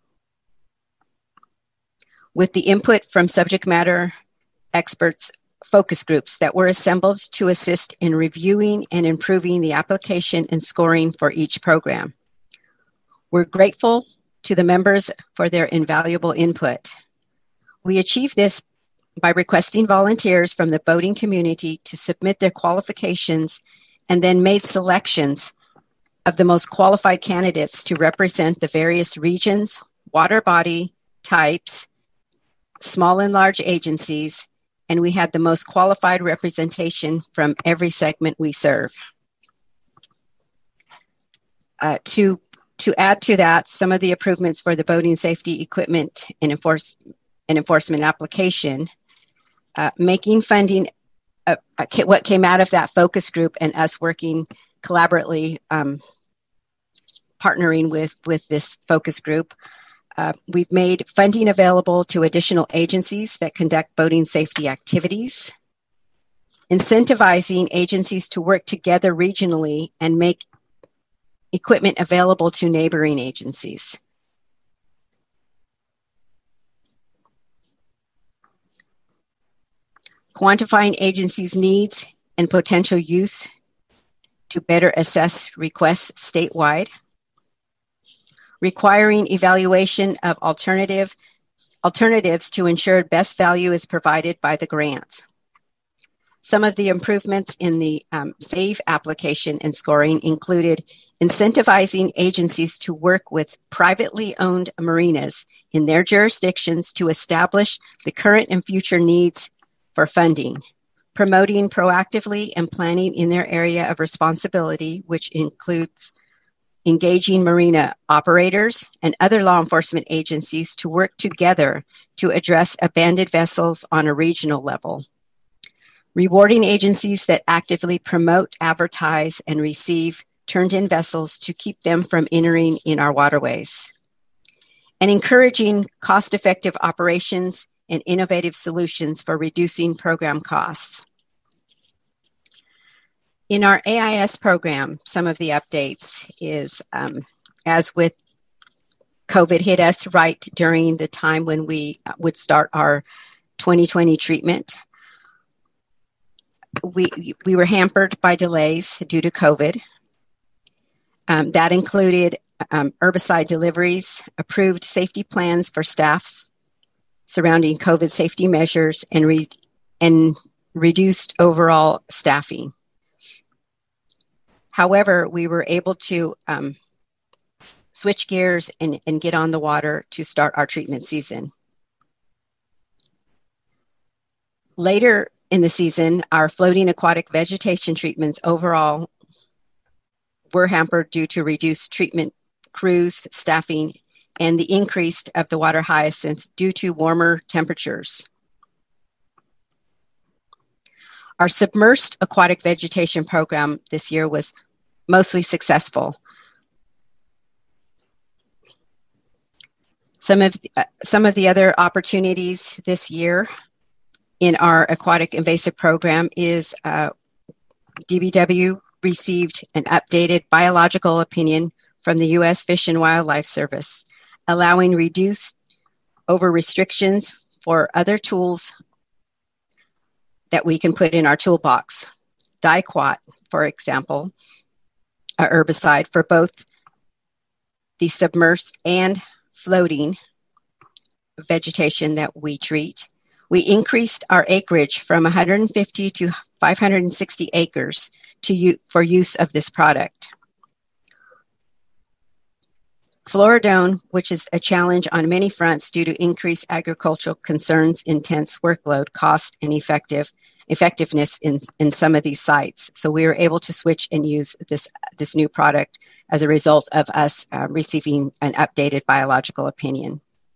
with the input from subject matter experts focus groups that were assembled to assist in reviewing and improving the application and scoring for each program. We're grateful to the members for their invaluable input. We achieved this by requesting volunteers from the boating community to submit their qualifications and then made selections of the most qualified candidates to represent the various regions, water body types, small and large agencies, and we had the most qualified representation from every segment we serve. Uh, to, to add to that, some of the improvements for the boating safety equipment and, enforce, and enforcement application, uh, making funding, uh, what came out of that focus group and us working collaboratively, um, partnering with, with this focus group. Uh, we've made funding available to additional agencies that conduct boating safety activities, incentivizing agencies to work together regionally and make equipment available to neighboring agencies. Quantifying agencies' needs and potential use to better assess requests statewide. Requiring evaluation of alternative alternatives to ensure best value is provided by the grant. Some of the improvements in the um, SAVE application and scoring included incentivizing agencies to work with privately owned marinas in their jurisdictions to establish the current and future needs for funding, promoting proactively and planning in their area of responsibility, which includes engaging marina operators and other law enforcement agencies to work together to address abandoned vessels on a regional level. Rewarding agencies that actively promote, advertise, and receive turned-in vessels to keep them from entering in our waterways. And encouraging cost-effective operations and innovative solutions for reducing program costs. In our A I S program, some of the updates is, um, as with COVID hit us right during the time when we would start our twenty twenty treatment, we, we were hampered by delays due to COVID. Um, that included um, herbicide deliveries, approved safety plans for staffs surrounding COVID safety measures, and, re- and reduced overall staffing. However, we were able to um, switch gears and, and get on the water to start our treatment season. Later in the season, our floating aquatic vegetation treatments overall were hampered due to reduced treatment crews, staffing, and the increase of the water hyacinth due to warmer temperatures. Our submerged aquatic vegetation program this year was mostly successful. Some of the, uh, some of the other opportunities this year in our aquatic invasive program is uh, D B W received an updated biological opinion from the U S Fish and Wildlife Service, allowing reduced over restrictions for other tools that we can put in our toolbox. Diquat, for example, a herbicide for both the submerged and floating vegetation that we treat. We increased our acreage from one hundred fifty to five hundred sixty acres to u- for use of this product. Fluoridone, which is a challenge on many fronts due to increased agricultural concerns, intense workload, cost, and effective effectiveness in, in some of these sites. So we were able to switch and use this, this new product as a result of us uh, receiving an updated biological opinion.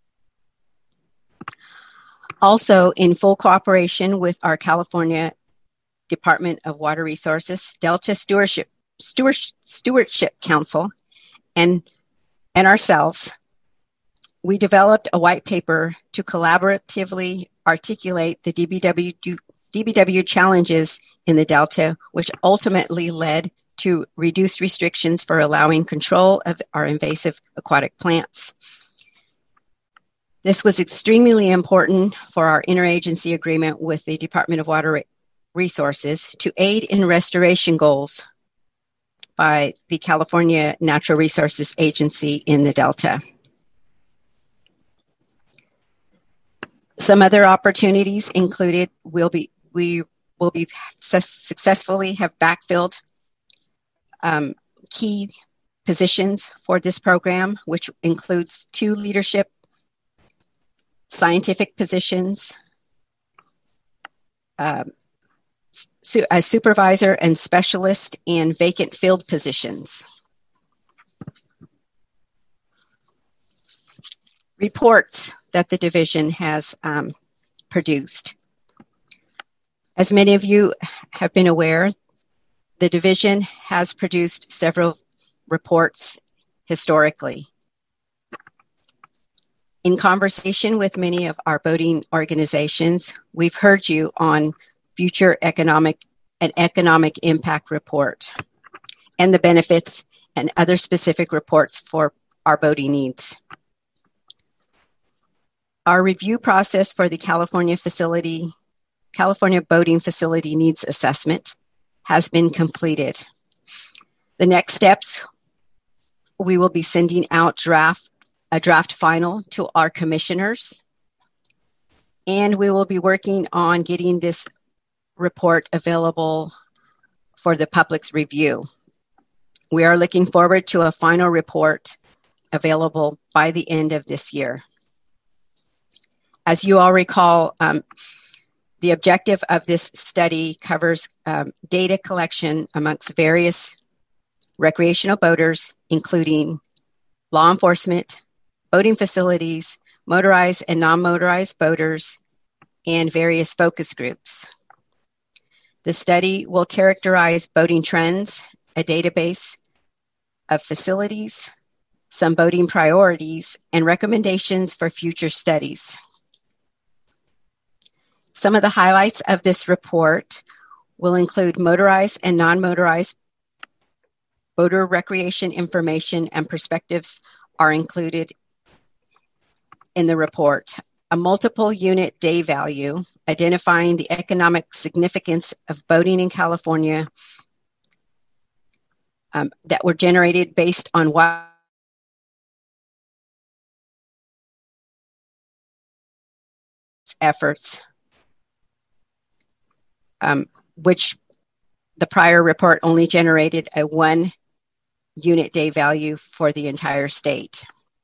Also, in full cooperation with our California Department of Water Resources, Delta Stewardship, Steward, Stewardship Council, and, and ourselves, we developed a white paper to collaboratively articulate the D B W, D B W challenges in the Delta, which ultimately led to reduced restrictions for allowing control of our invasive aquatic plants. This was extremely important for our interagency agreement with the Department of Water Resources to aid in restoration goals by the California Natural Resources Agency in the Delta. Some other opportunities included we'll be, we will be su- successfully have backfilled um, key positions for this program, which includes two leadership scientific positions, um, su- a supervisor and specialist, and vacant field positions. Reports that the division has um, produced. As many of you have been aware, the division has produced several reports historically. In conversation with many of our boating organizations, we've heard you on future economic and economic impact report and the benefits and other specific reports for our boating needs. Our review process for the California facility, California Boating Facility Needs Assessment has been completed. The next steps, we will be sending out draft a draft final to our commissioners, and we will be working on getting this report available for the public's review. We are looking forward to a final report available by the end of this year. As you all recall, um, the objective of this study covers um, data collection amongst various recreational boaters, including law enforcement, boating facilities, motorized and non-motorized boaters, and various focus groups. The study will characterize boating trends, a database of facilities, some boating priorities, and recommendations for future studies. Some of the highlights of this report will include motorized and non-motorized boater recreation information and perspectives are included in the report. A multiple unit day value identifying the economic significance of boating in California um, that were generated based on what efforts, um, which the prior report only generated a one unit day value for the entire state.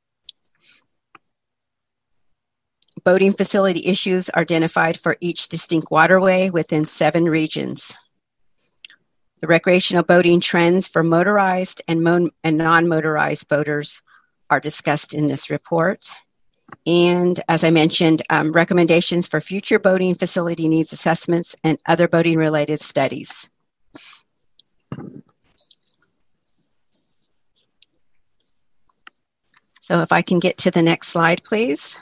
Boating facility issues are identified for each distinct waterway within seven regions. The recreational boating trends for motorized and, mo- and non-motorized boaters are discussed in this report. And as I mentioned, um, recommendations for future boating facility needs assessments and other boating related studies. So if I can get to the next slide, please.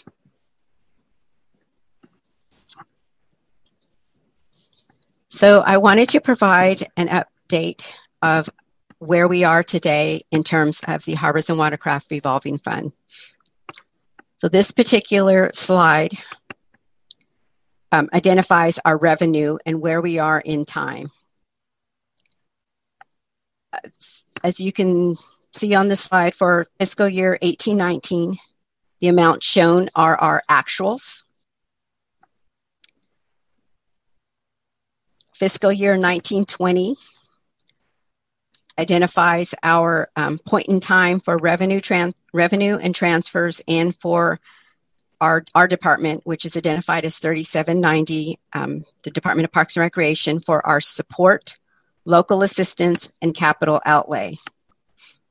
So I wanted to provide an update of where we are today in terms of the Harbors and Watercraft Revolving Fund. So this particular slide um, identifies our revenue and where we are in time. As you can see on the slide, for fiscal year eighteen nineteen, the amounts shown are our actuals. Fiscal year nineteen twenty identifies our um, point in time for revenue, tran- revenue and transfers, and for our, our department, which is identified as thirty-seven ninety, um, the Department of Parks and Recreation, for our support, local assistance, and capital outlay.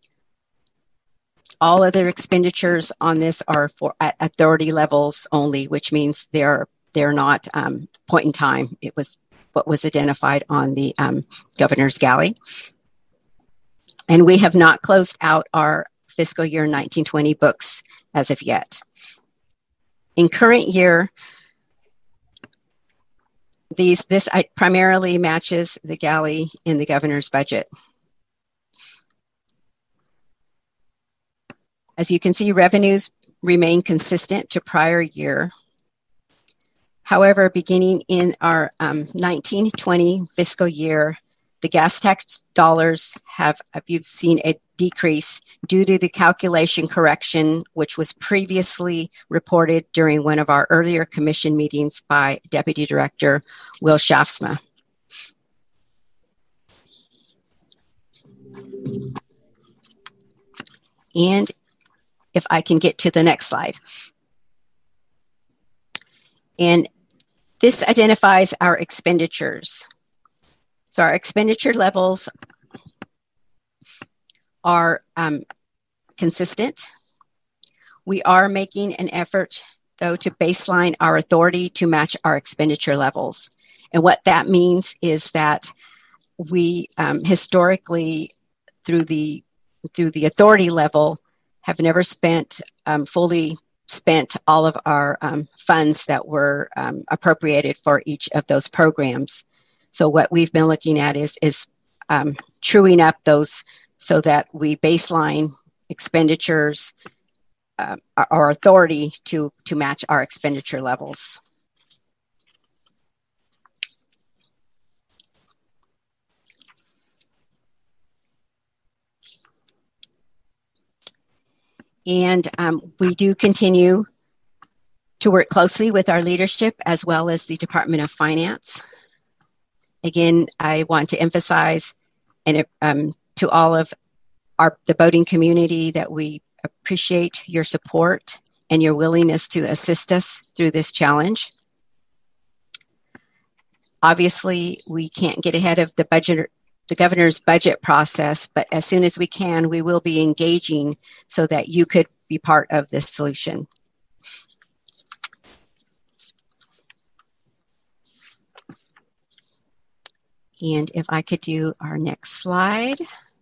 all other expenditures on this are for at authority levels only, which means they're they're not um, point in time. It was what was identified on the um, governor's galley. And we have not closed out our fiscal year nineteen twenty books as of yet. In current year, these this primarily matches the galley in the governor's budget. As you can see, revenues remain consistent to prior year. However, beginning in our um, nineteen twenty fiscal year, the gas tax dollars have, you've seen a decrease due to the calculation correction, which was previously reported during one of our earlier commission meetings by Deputy Director Will Shaftsma. And if I can get to the next slide. And this identifies our expenditures. So our expenditure levels are um, consistent. We are making an effort, though, to baseline our authority to match our expenditure levels. And what that means is that we um, historically, through the through the authority level, have never spent um, fully spent all of our um, funds that were um, appropriated for each of those programs. So what we've been looking at is is um, truing up those so that we baseline expenditures, uh, our authority to to match our expenditure levels. And um, we do continue to work closely with our leadership as well as the Department of Finance. Again, I want to emphasize and um, to all of our the boating community that we appreciate your support and your willingness to assist us through this challenge. Obviously, we can't get ahead of the budget, the governor's budget process, but as soon as we can, we will be engaging so that you could be part of this solution. And if I could do our next slide.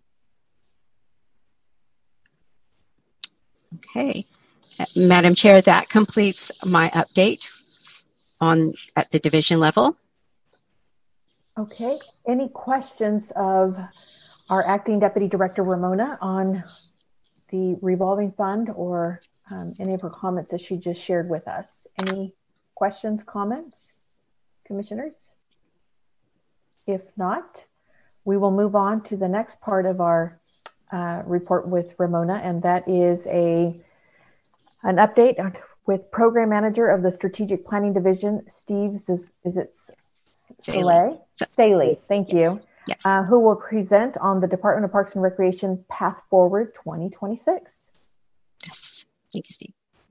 Okay, Madam Chair, that completes my update on at the division level. Okay, any questions of our Acting Deputy Director Ramona on the revolving fund or um, any of her comments that she just shared with us? Any questions, comments, commissioners? If not, we will move on to the next part of our uh, report with Ramona, and that is a an update with Program Manager of the Strategic Planning Division, Steve, is, is it Saleh? Saleh, thank you, yes. Yes. Uh, who will present on the Department of Parks and Recreation Path Forward twenty twenty-six. Yes, thank you, Steve.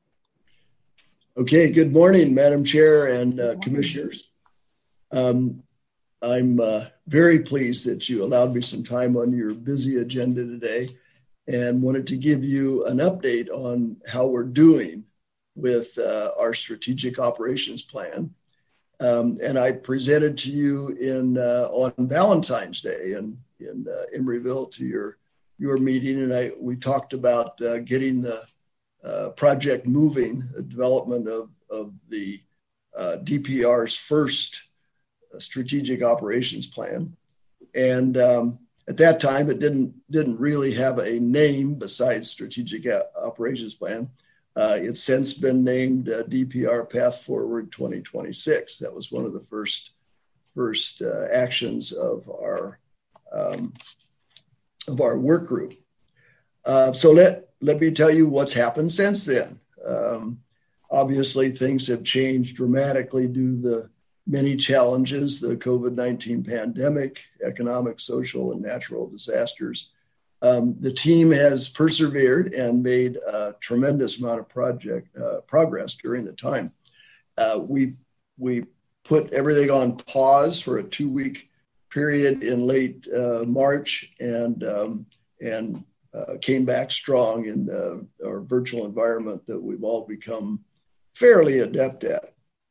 Okay, good morning, Madam Chair and uh, Commissioners. Um, I'm uh, very pleased that you allowed me some time on your busy agenda today and wanted to give you an update on how we're doing with uh, our strategic operations plan. Um, and I presented to you in uh, on Valentine's Day in, in uh, Emeryville to your, your meeting. And I we talked about uh, getting the uh, project moving, the development of, of the uh, D P R's first strategic operations plan. And um, at that time, it didn't didn't really have a name besides strategic operations plan. Uh, it's since been named uh, D P R Path Forward twenty twenty-six. That was one of the first first uh, actions of our um, of our work group. Uh, so let let me tell you what's happened since then. Um, obviously, things have changed dramatically due to the many challenges, the COVID nineteen pandemic, economic, social, and natural disasters. Um, the team has persevered and made a tremendous amount of project uh, progress during the time. Uh, we, we put everything on pause for a two-week period in late uh, March and, um, and uh, came back strong in uh, our virtual environment that we've all become fairly adept at.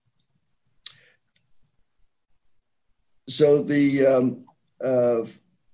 So the um, uh,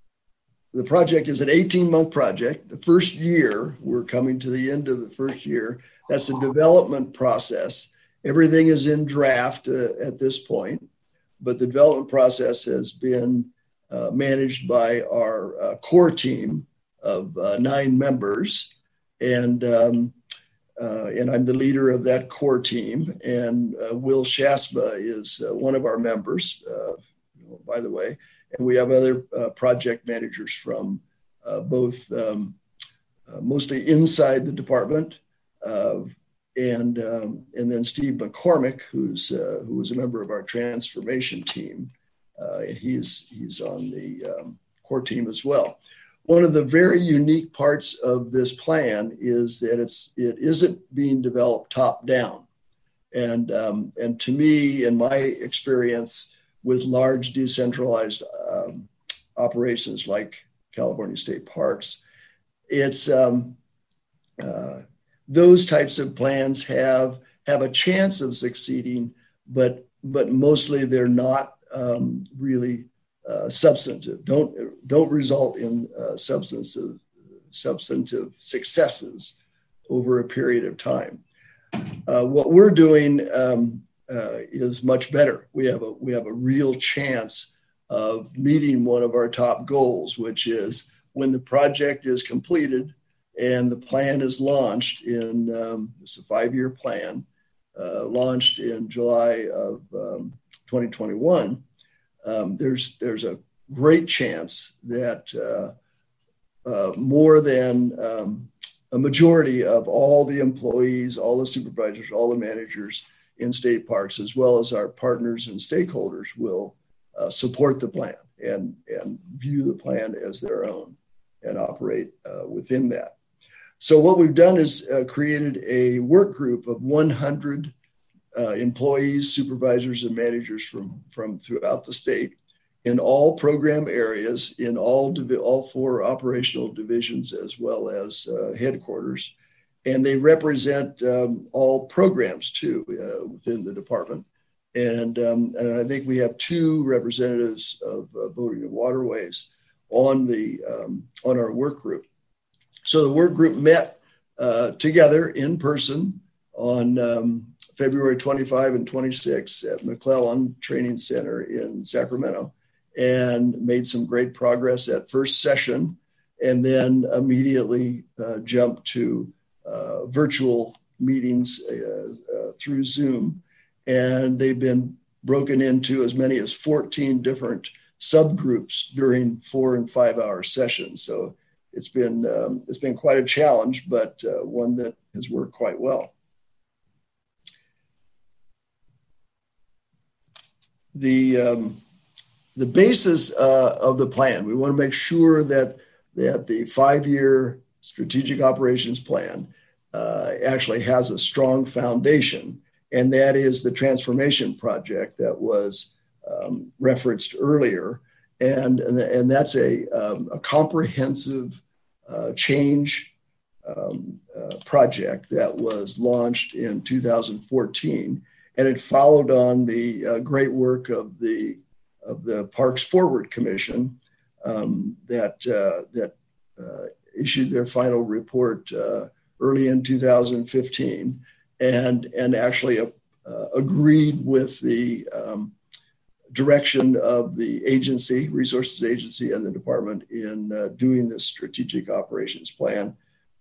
the project is an eighteen-month project. The first year, we're coming to the end of the first year. That's the development process. Everything is in draft uh, at this point, but the development process has been uh, managed by our uh, core team of uh, nine members, and um, uh, and I'm the leader of that core team. And uh, Will Shasba is uh, one of our members, uh, by the way, and we have other uh, project managers from uh, both um, uh, mostly inside the department. Uh, And um, and then Steve McCormick, who's uh, who was a member of our transformation team, uh, and he's he's on the um, core team as well. One of the very unique parts of this plan is that it's it isn't being developed top down, and um, and to me, in my experience with large decentralized um, operations like California State Parks, it's um, uh, those types of plans have have a chance of succeeding, but but mostly they're not um, really uh, substantive. Don't don't result in uh, substantive substantive successes over a period of time. Uh, what we're doing um, uh, is much better. We have a we have a real chance of meeting one of our top goals, which is when the project is completed and the plan is launched in, um, it's a five-year plan, uh, launched in July of um, twenty twenty-one, um, there's, there's a great chance that uh, uh, more than um, a majority of all the employees, all the supervisors, all the managers in state parks, as well as our partners and stakeholders, will uh, support the plan and, and view the plan as their own and operate uh, within that. So what we've done is uh, created a work group of one hundred uh, employees, supervisors, and managers from, from throughout the state in all program areas, in all, divi- all four operational divisions, as well as uh, headquarters. And they represent um, all programs too uh, within the department. And, um, and I think we have two representatives of uh, Boating and Waterways on, the, um, on our work group. So the work group met uh, together in person on um, February twenty-fifth and twenty-sixth at McClellan Training Center in Sacramento, and made some great progress at first session, and then immediately uh, jumped to uh, virtual meetings uh, uh, through Zoom. And they've been broken into as many as fourteen different subgroups during four and five hour sessions. So It's been um, it's been quite a challenge, but uh, one that has worked quite well. The um, the basis uh, of the plan, we want to make sure that that the five-year strategic operations plan uh, actually has a strong foundation, and that is the transformation project that was um, referenced earlier. And, and, and that's a, um, a comprehensive uh, change um, uh, project that was launched in two thousand fourteen. And it followed on the uh, great work of the, of the Parks Forward Commission um, that, uh, that uh, issued their final report uh, early in two thousand fifteen, and, and actually uh, uh, agreed with the um, direction of the agency, resources agency, and the department in uh, doing this strategic operations plan.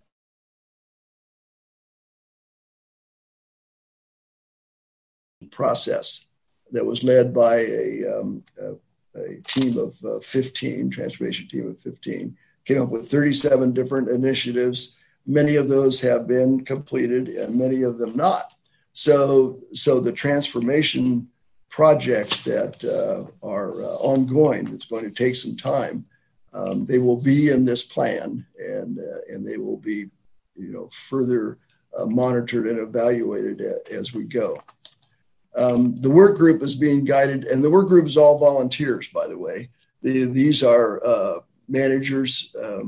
Process that was led by a, um, a, a team of uh, fifteen, transformation team of fifteen, came up with thirty-seven different initiatives. Many of those have been completed and many of them not. So, so the transformation projects that uh, are uh, ongoing, it's going to take some time. Um, they will be in this plan, and uh, and they will be, you know, further uh, monitored and evaluated a, as we go. Um, the work group is being guided, and the work group is all volunteers, by the way. The, these are uh, managers, um,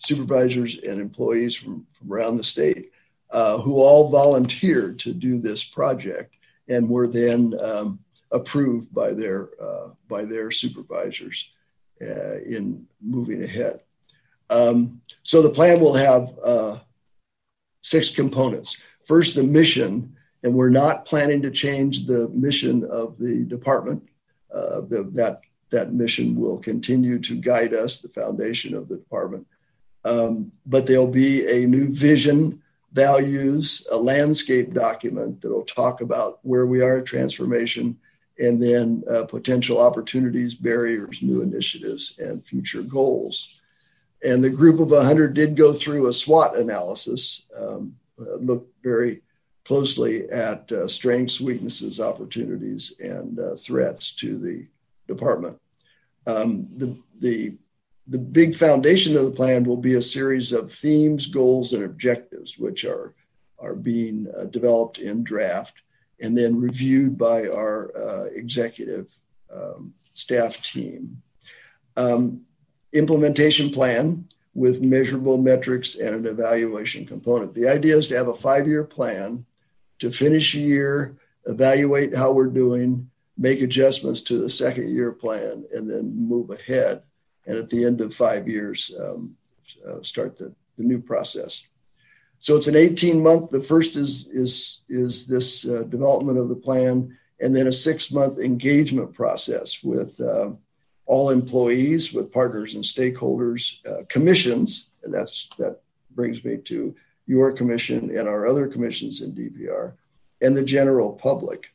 supervisors and employees from, from around the state uh, who all volunteered to do this project and were then um, approved by their uh, by their supervisors uh, in moving ahead. Um, so the plan will have uh, six components. First, the mission, and we're not planning to change the mission of the department. Uh, the, that that mission will continue to guide us, the foundation of the department. Um, but there'll be a new vision, values, a landscape document that'll talk about where we are at transformation, and then uh, potential opportunities, barriers, new initiatives, and future goals. And the group of one hundred did go through a SWOT analysis, um, uh, looked very closely at uh, strengths, weaknesses, opportunities, and uh, threats to the department. Um, the, the, the big foundation of the plan will be a series of themes, goals, and objectives, which are, are being uh, developed in draft and then reviewed by our uh, executive um, staff team. Um, implementation plan with measurable metrics and an evaluation component. The idea is to have a five-year plan to finish a year, evaluate how we're doing, make adjustments to the second year plan, and then move ahead. And at the end of five years, um, uh, start the, the new process. So it's an eighteen month, the first is, is, is this uh, development of the plan, and then a six month engagement process with uh, all employees, with partners and stakeholders, uh, commissions, and that's that brings me to your commission and our other commissions in D P R, and the general public.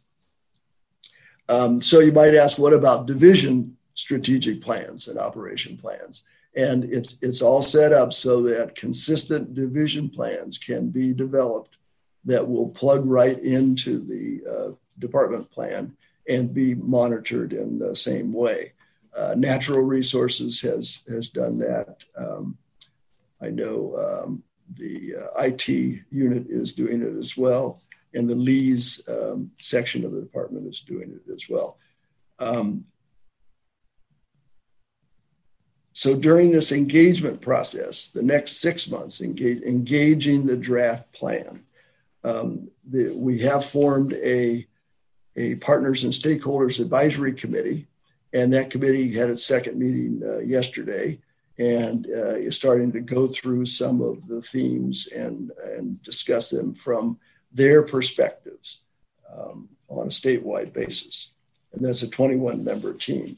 Um, so you might ask, what about division strategic plans and operation plans? And it's it's all set up so that consistent division plans can be developed that will plug right into the uh, department plan and be monitored in the same way. Uh, Natural Resources has has done that. Um, I know um, the uh, I T unit is doing it as well, and the Lees um, section of the department is doing it as well. Um, so during this engagement process, the next six months, engage, engaging the draft plan, um, the, we have formed a, a partners and stakeholders advisory committee. And that committee had its second meeting uh, yesterday and uh, is starting to go through some of the themes and, and discuss them from their perspectives um, on a statewide basis. And that's a twenty-one member team.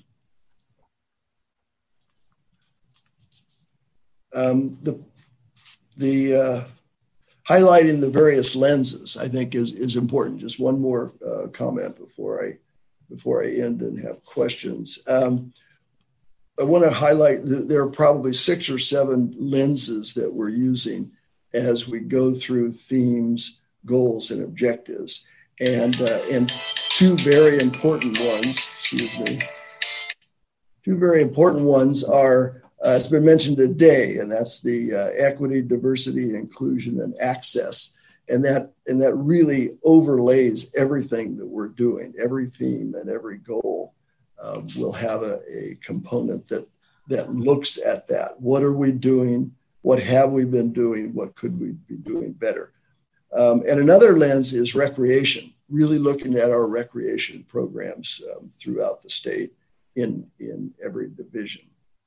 Um, the the uh, highlighting the various lenses, I think, is, is important. Just one more uh, comment before I before I end and have questions. Um, I want to highlight that there are probably six or seven lenses that we're using as we go through themes, goals, and objectives. And, uh, and two very important ones, excuse me, two very important ones are, uh, it's been mentioned today, and that's the uh, equity, diversity, inclusion, and access. And that, and that really overlays everything that we're doing. Every theme and every goal uh, will have a, a component that, that looks at that. What are we doing? What have we been doing? What could we be doing better? Um, and another lens is recreation, really looking at our recreation programs um, throughout the state in, in every division.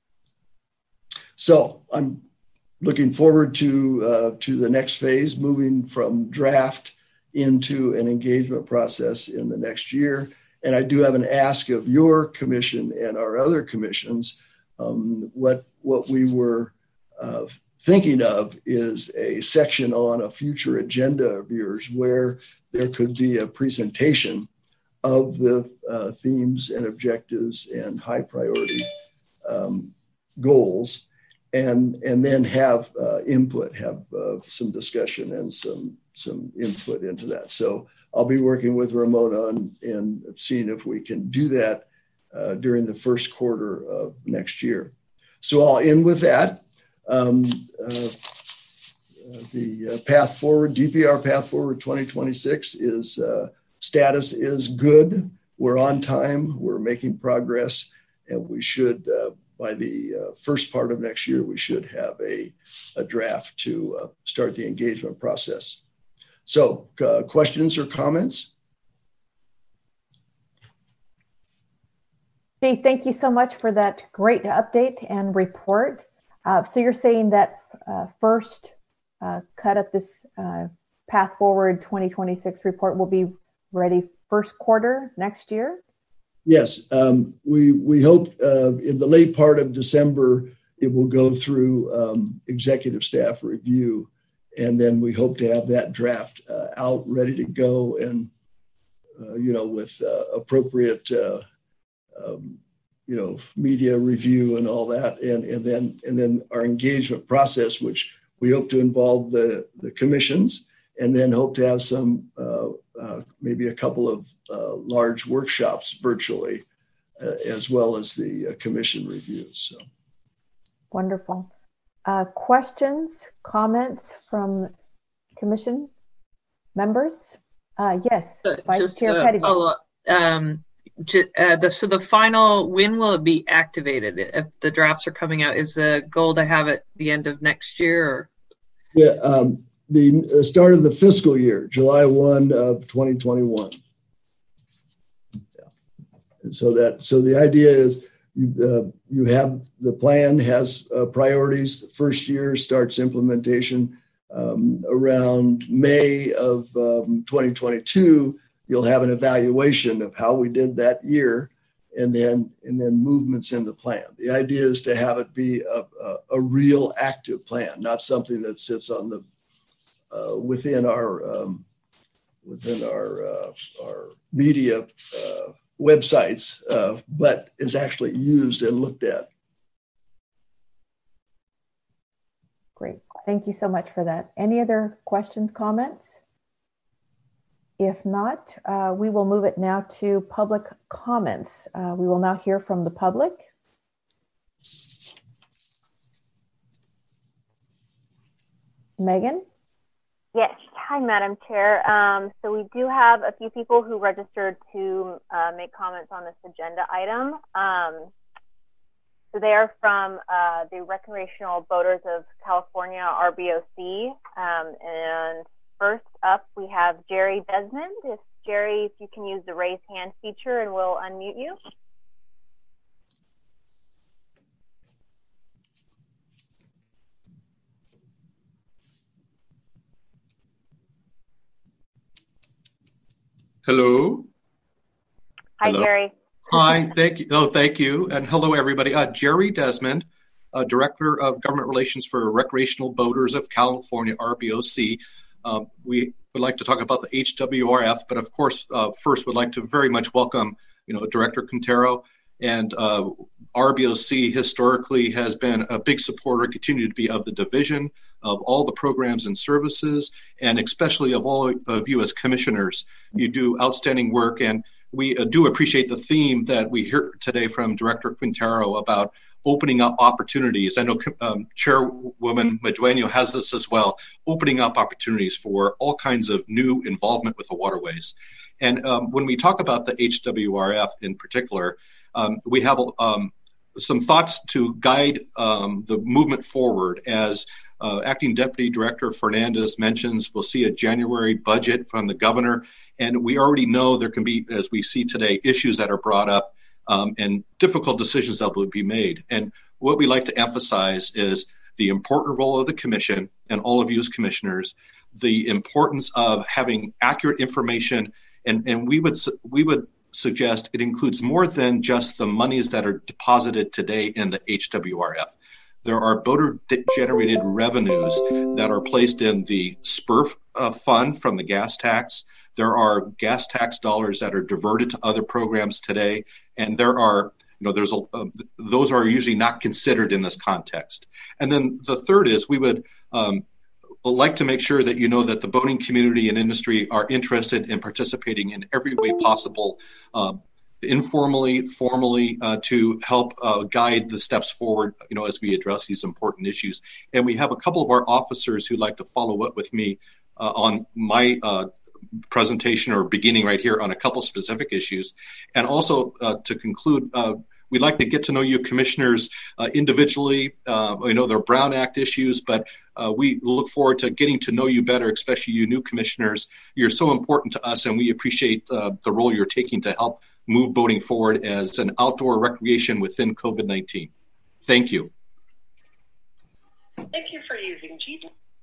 So I'm looking forward to uh, to the next phase, moving from draft into an engagement process in the next year. And I do have an ask of your commission and our other commissions. Um, what what we were uh, thinking of is a section on a future agenda of yours where there could be a presentation of the uh, themes and objectives and high priority um, goals. And, and then have uh, input, have uh, some discussion and some, some input into that. So I'll be working with Ramona and, and seeing if we can do that uh, during the first quarter of next year. So I'll end with that. Um, uh, the uh, path forward, D P R Path Forward twenty twenty-six is uh, status is good. We're on time, we're making progress, and we should uh, by the uh, first part of next year, we should have a, a draft to uh, start the engagement process. So uh, questions or comments? Steve, thank you so much for that great update and report. Uh, so you're saying that uh, first uh, cut at this uh, Path Forward twenty twenty-six report will be ready first quarter next year? Yes, um, we we hope uh, in the late part of December it will go through um, executive staff review, and then we hope to have that draft uh, out ready to go, and uh, you know with uh, appropriate uh, um, you know media review and all that, and and then and then our engagement process, which we hope to involve the the commissions, and then hope to have some. Uh, Uh, maybe a couple of uh, large workshops virtually, uh, as well as the uh, commission reviews. So, wonderful. Uh, questions, comments from commission members? Uh, yes, uh, Vice just Chair uh, Pettigrew. follow up. Um, j- uh, the, so the final, when will it be activated? If the drafts are coming out, is the goal to have it the end of next year? Or? Yeah. Um, The start of the fiscal year, July first of twenty twenty-one. Yeah. And so that, so the idea is you, uh, you have the plan has uh, priorities. The first year starts implementation um, around May of um, twenty twenty-two. You'll have an evaluation of how we did that year, and then and then movements in the plan. The idea is to have it be a, a, a real active plan, not something that sits on the Uh, within our um, within our uh, our media uh, websites, uh, but is actually used and looked at. Great, thank you so much for that. Any other questions, comments? If not, uh, we will move it now to public comments. Uh, we will now hear from the public. Megan? Yes. Hi, Madam Chair. Um, so we do have a few people who registered to uh, make comments on this agenda item. Um, so they are from uh, the Recreational Boaters of California, R B O C. Um, and first up, we have Jerry Desmond. If Jerry, if you can use the raise hand feature and we'll unmute you. Hello. Hi, hello. Jerry. Hi, thank you. Oh, thank you. And hello, everybody. Uh, Jerry Desmond, uh, Director of Government Relations for Recreational Boaters of California, R B O C. Um, we would like to talk about the H W R F, but of course, uh, first would like to very much welcome, you know, Director Quintero. And uh, R B O C historically has been a big supporter, continue to be, of the division, of all the programs and services, and especially of all of you as commissioners. You do outstanding work, and we uh, do appreciate the theme that we hear today from Director Quintero about opening up opportunities. I know um, Chairwoman Medueno has this as well, opening up opportunities for all kinds of new involvement with the waterways. And um, when we talk about the H W R F in particular, um, we have um, some thoughts to guide um, the movement forward. As uh, Acting Deputy Director Fernandez mentions, we'll see a January budget from the governor. And we already know there can be, as we see today, issues that are brought up um, and difficult decisions that will be made. And what we like to emphasize is the important role of the commission and all of you as commissioners, the importance of having accurate information. And, and we would we would suggest it includes more than just the monies that are deposited today in the H W R F. There are boater-generated revenues that are placed in the S P R F uh, fund from the gas tax. There are gas tax dollars that are diverted to other programs today, and there are, you know, there's a, uh, those are usually not considered in this context. And then the third is we would um, like to make sure that you know that the boating community and industry are interested in participating in every way possible, uh, informally, formally, uh, to help uh, guide the steps forward, you know, as we address these important issues. And we have a couple of our officers who'd like to follow up with me uh, on my uh, presentation or beginning right here on a couple specific issues. And also uh, to conclude, uh, we'd like to get to know you commissioners uh, individually. Uh, we know there are Brown Act issues, but uh, we look forward to getting to know you better, especially you new commissioners. You're so important to us, and we appreciate uh, the role you're taking to help move boating forward as an outdoor recreation within COVID nineteen. Thank you. Thank you for using G.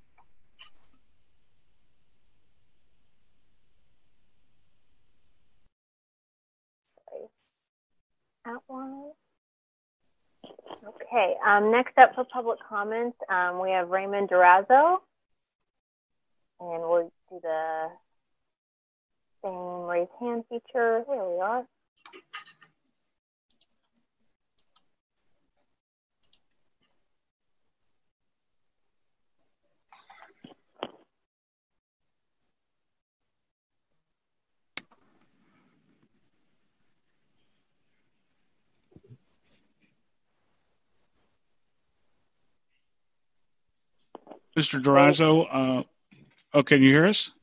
Outline. Okay, um, next up for public comments, um, we have Raymond Durazo, and we'll do the same raise hand feature. There we are. Mister Durazo, uh, oh, can you hear us?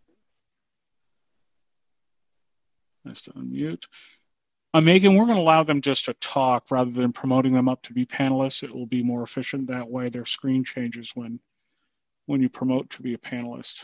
Let's unmute. Uh, Megan, we're going to allow them just to talk rather than promoting them up to be panelists. It will be more efficient that way. Their screen changes when when you promote to be a panelist.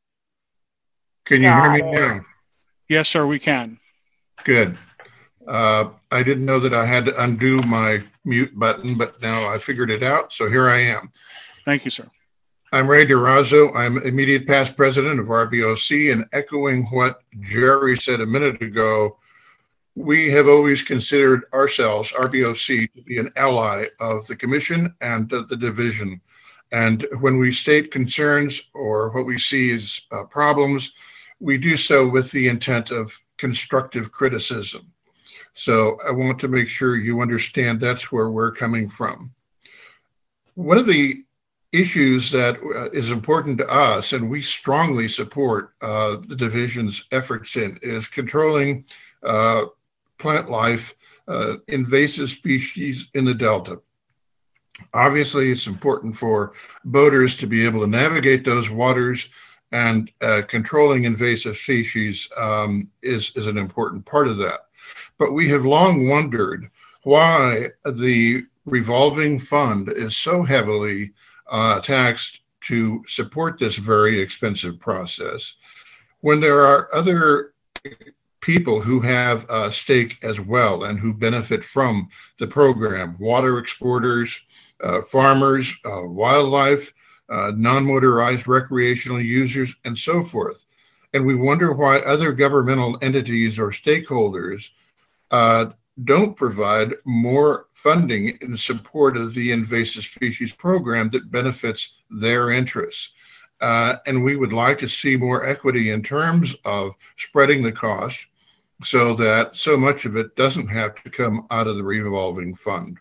Can you hear me now? Yes, sir, we can. Good. Uh, I didn't know that I had to undo my mute button, but now I figured it out, so here I am. Thank you, sir. I'm Ray Durazo. I'm immediate past president of R B O C, and echoing what Jerry said a minute ago, we have always considered ourselves, R B O C, to be an ally of the commission and uh, the division. And when we state concerns or what we see as uh, problems, we do so with the intent of constructive criticism. So I want to make sure you understand that's where we're coming from. One of the issues that uh, is important to us, and we strongly support uh, the division's efforts in, is controlling uh, plant life, uh, invasive species in the Delta. Obviously, it's important for boaters to be able to navigate those waters, and uh, controlling invasive species um, is, is an important part of that. But we have long wondered why the revolving fund is so heavily Uh, taxed to support this very expensive process, when there are other people who have a stake as well and who benefit from the program: water exporters, uh, farmers, uh, wildlife, uh, non-motorized recreational users, and so forth. And we wonder why other governmental entities or stakeholders uh, don't provide more funding in support of the invasive species program that benefits their interests. Uh, and we would like to see more equity in terms of spreading the cost so that so much of it doesn't have to come out of the revolving fund.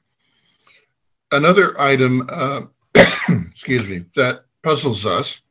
Another item, uh, excuse me, that puzzles us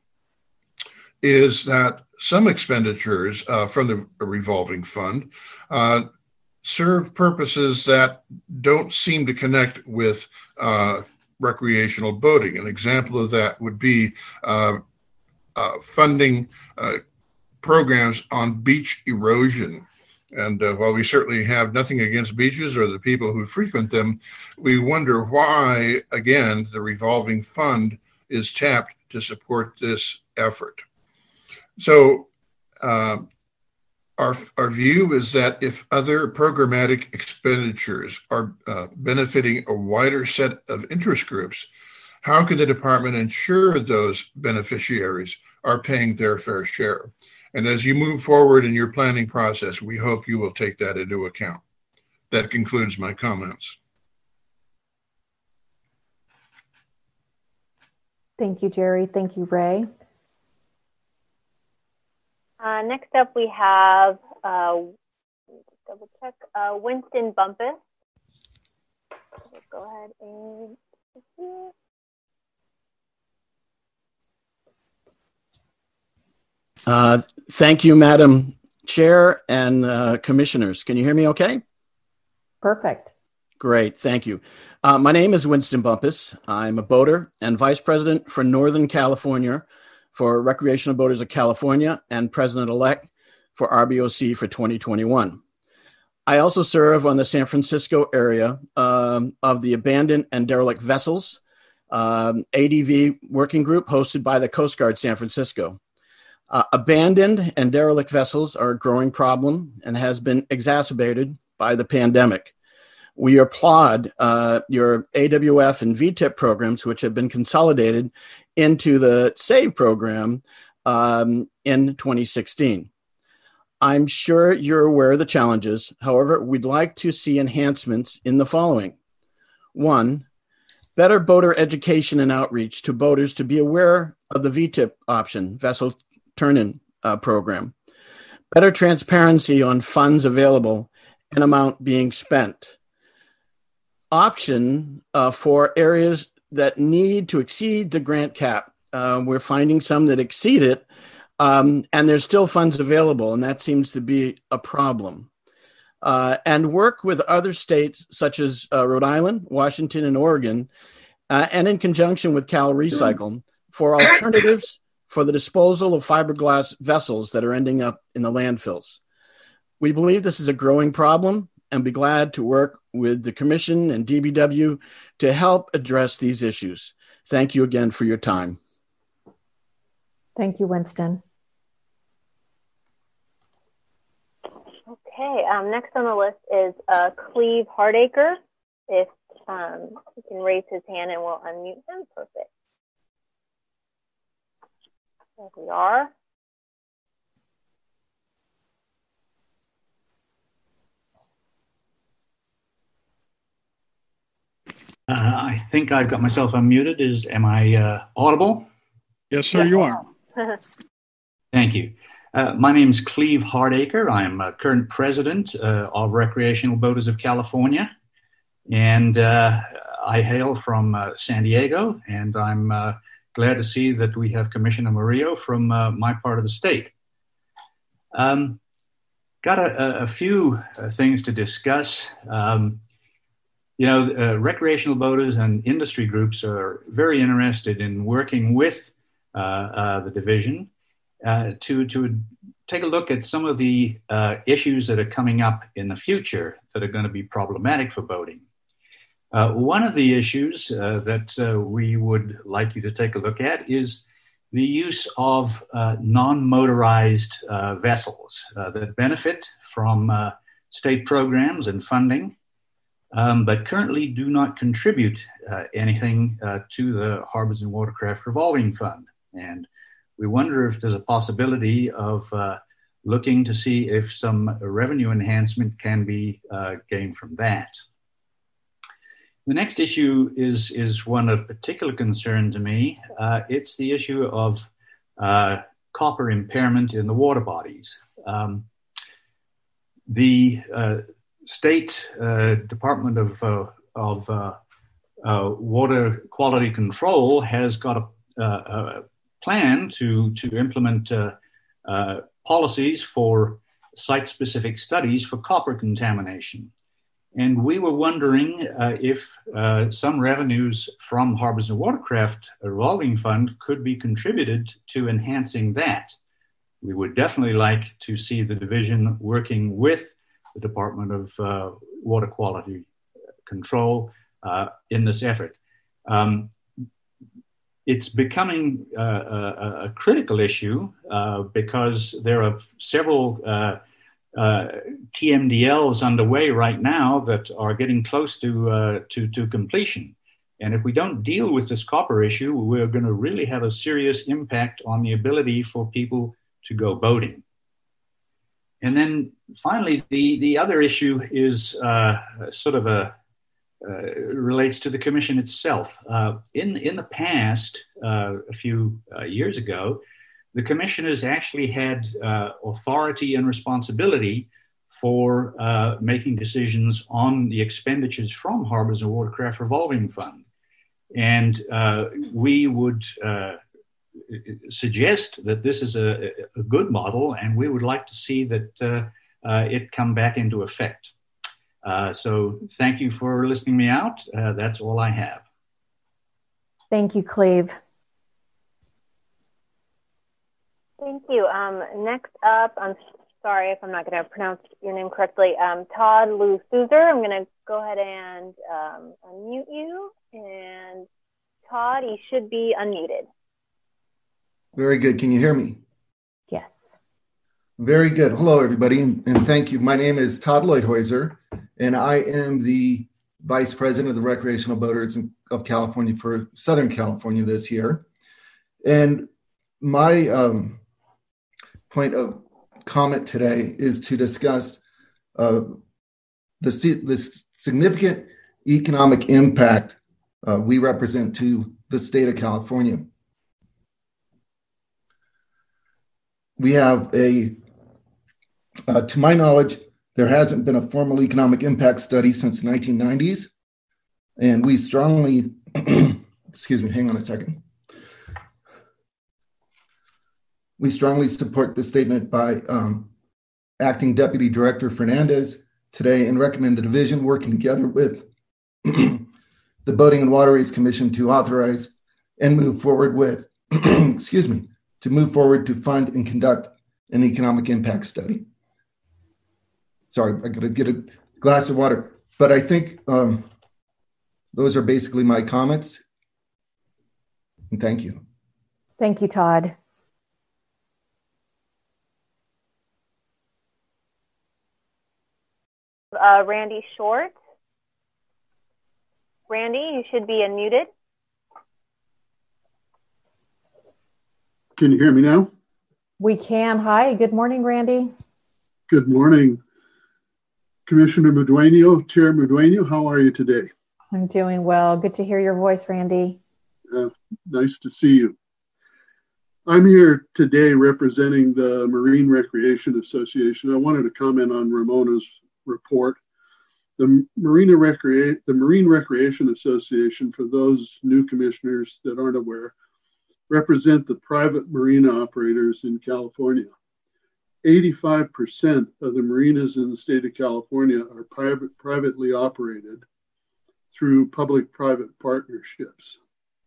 is that some expenditures uh, from the revolving fund uh, serve purposes that don't seem to connect with uh, recreational boating. An example of that would be uh, uh, funding uh, programs on beach erosion. And uh, while we certainly have nothing against beaches or the people who frequent them, we wonder why, again, the revolving fund is tapped to support this effort. So, uh, Our, our view is that if other programmatic expenditures are uh, benefiting a wider set of interest groups, how can the department ensure those beneficiaries are paying their fair share? And as you move forward in your planning process, we hope you will take that into account. That concludes my comments. Thank you, Jerry. Thank you, Ray. Uh, next up, we have, uh, double check, uh, Winston Bumpus. Let's go ahead and... Uh, thank you, Madam Chair and uh, Commissioners. Can you hear me okay? Perfect. Great, thank you. Uh, my name is Winston Bumpus. I'm a boater and Vice President for Northern California for Recreational Boaters of California and President-elect for R B O C for twenty twenty-one. I also serve on the San Francisco area um, of the Abandoned and Derelict Vessels, um, A D V working group hosted by the Coast Guard San Francisco. Uh, abandoned and derelict vessels are a growing problem and has been exacerbated by the pandemic. We applaud uh, your A W F and V TIP programs, which have been consolidated into the SAVE program um, in twenty sixteen. I'm sure you're aware of the challenges. However, we'd like to see enhancements in the following. One, better boater education and outreach to boaters to be aware of the V TIP option, vessel turn-in uh, program. Better transparency on funds available and amount being spent. Option uh, for areas that need to exceed the grant cap. Uh, we're finding some that exceed it, um, and there's still funds available, and that seems to be a problem. Uh, and work with other states such as uh, Rhode Island, Washington, and Oregon, uh, and in conjunction with Cal Recycle for alternatives for the disposal of fiberglass vessels that are ending up in the landfills. We believe this is a growing problem and be glad to work with the Commission and D B W to help address these issues. Thank you again for your time. Thank you, Winston. Okay, um, next on the list is uh, Cleve Hardacre. If um, he can raise his hand and we'll unmute him, perfect. There we are. Uh, I think I've got myself unmuted. Is am I uh, audible? Yes, sir, you are. Thank you. Uh, my name is Cleve Hardacre. I'm a current president uh, of Recreational Boaters of California, and uh, I hail from uh, San Diego, and I'm uh, glad to see that we have Commissioner Murillo from uh, my part of the state. Um, got a, a few uh, things to discuss. Um, you know, uh, recreational boaters and industry groups are very interested in working with uh, uh, the division uh, to, to take a look at some of the uh, issues that are coming up in the future that are going to be problematic for boating. Uh, one of the issues uh, that uh, we would like you to take a look at is the use of uh, non-motorized uh, vessels uh, that benefit from uh, state programs and funding, um, but currently do not contribute uh, anything uh, to the Harbors and Watercraft Revolving Fund. And we wonder if there's a possibility of uh, looking to see if some revenue enhancement can be uh, gained from that. The next issue is, is one of particular concern to me. Uh, it's the issue of uh, copper impairment in the water bodies. Um, the uh, state uh, Department of, uh, of uh, uh, Water Quality Control has got a, a plan to, to implement uh, uh, policies for site-specific studies for copper contamination. And we were wondering uh, if uh, some revenues from Harbors and Watercraft Revolving Fund could be contributed to enhancing that. We would definitely like to see the division working with the Department of uh, Water Quality Control uh, in this effort. Um, it's becoming uh, a, a critical issue uh, because there are several uh, Uh, T M D Ls underway right now that are getting close to, uh, to, to completion. And if we don't deal with this copper issue, we're going to really have a serious impact on the ability for people to go boating. And then finally, the, the other issue is uh, sort of a, uh, relates to the commission itself. Uh, in, in the past, uh, a few uh, years ago, the commission has actually had uh, authority and responsibility for uh, making decisions on the expenditures from Harbors and Watercraft Revolving Fund. And uh, we would uh, suggest that this is a, a good model, and we would like to see that uh, uh, it come back into effect. Uh, so thank you for listening me out. Uh, that's all I have. Thank you, Cleve. Thank you. Um, next up, I'm sorry if I'm not going to pronounce your name correctly. Um, Todd Lou Suzer. I'm going to go ahead and um, unmute you. And Todd, you should be unmuted. Very good. Can you hear me? Yes. Very good. Hello, everybody, and, and thank you. My name is Todd Leuthäuser, and I am the Vice President of the Recreational Boaters of California for Southern California this year. And my um, point of comment today is to discuss uh, the, the significant economic impact uh, we represent to the state of California. We have a, uh, to my knowledge, there hasn't been a formal economic impact study since the nineteen nineties. And we strongly, excuse me, hang on a second. We strongly support the statement by um, Acting Deputy Director Fernandez today and recommend the division working together with the Boating and Waterways Commission to authorize and move forward with, excuse me, to move forward to fund and conduct an economic impact study. Sorry, I gotta get a glass of water. But I think um, those are basically my comments. And thank you. Thank you, Todd. Uh, Randy Short. Randy, you should be unmuted. Can you hear me now? We can. Hi, good morning, Randy. Good morning. Commissioner Medueno, Chair Medueno, how are you today? I'm doing well. Good to hear your voice, Randy. Uh, nice to see you. I'm here today representing the Marine Recreation Association. I wanted to comment on Ramona's report. The Marina Recre- the Marine Recreation Association, for those new commissioners that aren't aware, represent the private marina operators in California. eighty-five percent of the marinas in the state of California are private, privately operated through public-private partnerships.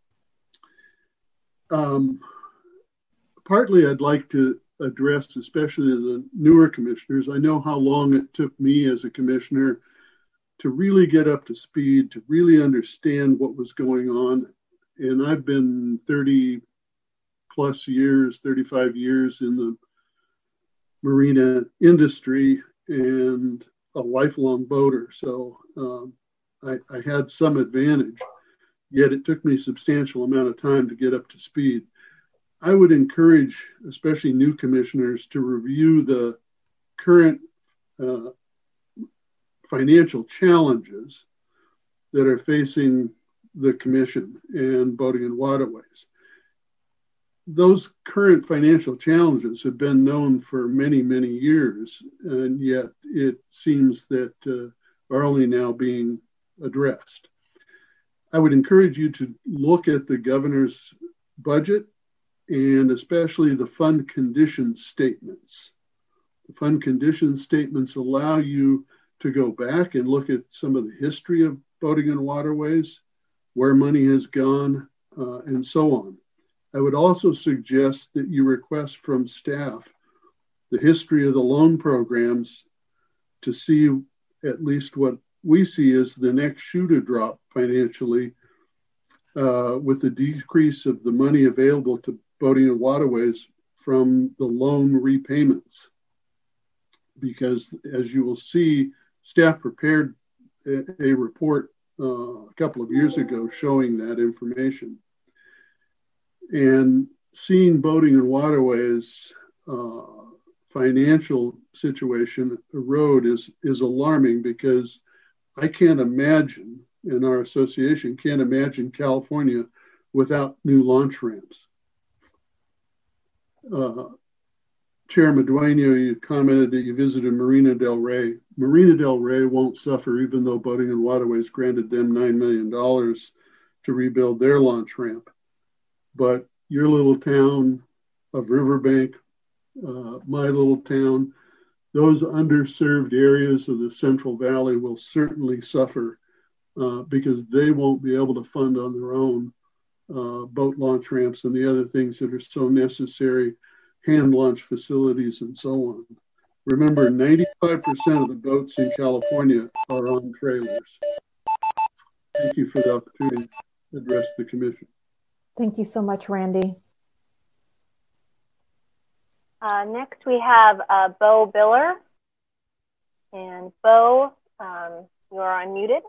Um, partly I'd like to address, especially the newer commissioners. I know how long it took me as a commissioner to really get up to speed, to really understand what was going on. And I've been thirty plus years, thirty-five years in the marina industry and a lifelong boater. So um, I, I had some advantage, yet it took me a substantial amount of time to get up to speed. I would encourage, especially new commissioners, to review the current uh, financial challenges that are facing the commission and Boating and Waterways. Those current financial challenges have been known for many, many years, and yet it seems that uh, are only now being addressed. I would encourage you to look at the governor's budget and especially the fund condition statements. The fund condition statements allow you to go back and look at some of the history of Boating and Waterways, where money has gone, uh, and so on. I would also suggest that you request from staff the history of the loan programs to see at least what we see as the next shoe to drop financially uh, with the decrease of the money available to Boating and Waterways from the loan repayments. Because as you will see, staff prepared a, a report uh, a couple of years ago showing that information. And seeing Boating and Waterways uh, financial situation erode is, is alarming, because I can't imagine, and our association can't imagine California without new launch ramps. Uh, Chair Medueno, you commented that you visited Marina del Rey. Marina del Rey won't suffer, even though Boating and Waterways granted them nine million dollars to rebuild their launch ramp. But your little town of Riverbank, uh, my little town, those underserved areas of the Central Valley will certainly suffer uh, because they won't be able to fund on their own uh, boat launch ramps and the other things that are so necessary, hand launch facilities and so on. Remember, ninety-five percent of the boats in California are on trailers. Thank you for the opportunity to address the commission. Thank you so much, Randy. Uh, next, we have uh, Bo Biller. And Bo, um, you are unmuted.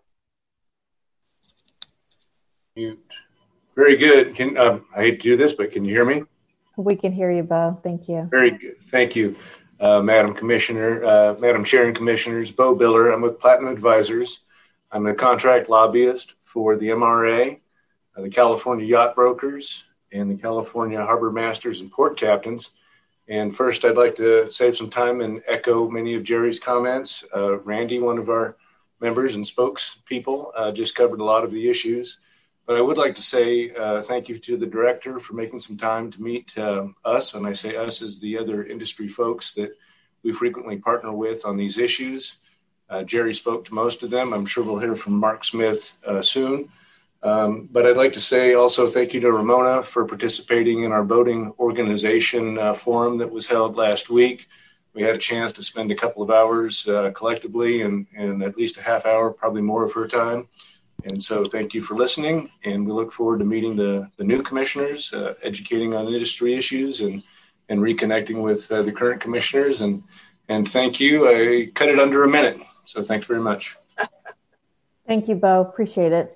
Mute. Very good. Can um, I hate to do this, but can you hear me? We can hear you, Bo. Thank you. Very good. Thank you, uh, Madam Commissioner, uh, Madam Chair and Commissioners. Bo Biller. I'm with Platinum Advisors. I'm a contract lobbyist for the M R A, uh, the California Yacht Brokers, and the California Harbor Masters and Port Captains. And first, I'd like to save some time and echo many of Jerry's comments. Uh, Randy, one of our members and spokespeople, uh, just covered a lot of the issues. But I would like to say uh, thank you to the director for making some time to meet um, us. And I say us as the other industry folks that we frequently partner with on these issues. Uh, Jerry spoke to most of them. I'm sure we'll hear from Mark Smith uh, soon. Um, but I'd like to say also thank you to Ramona for participating in our boating organization uh, forum that was held last week. We had a chance to spend a couple of hours uh, collectively and, and at least a half hour, probably more of her time. And so thank you for listening. And we look forward to meeting the, the new commissioners, uh, educating on industry issues and, and reconnecting with uh, the current commissioners. And, and thank you. I cut it under a minute. So thanks very much. Thank you, Bo. Appreciate it.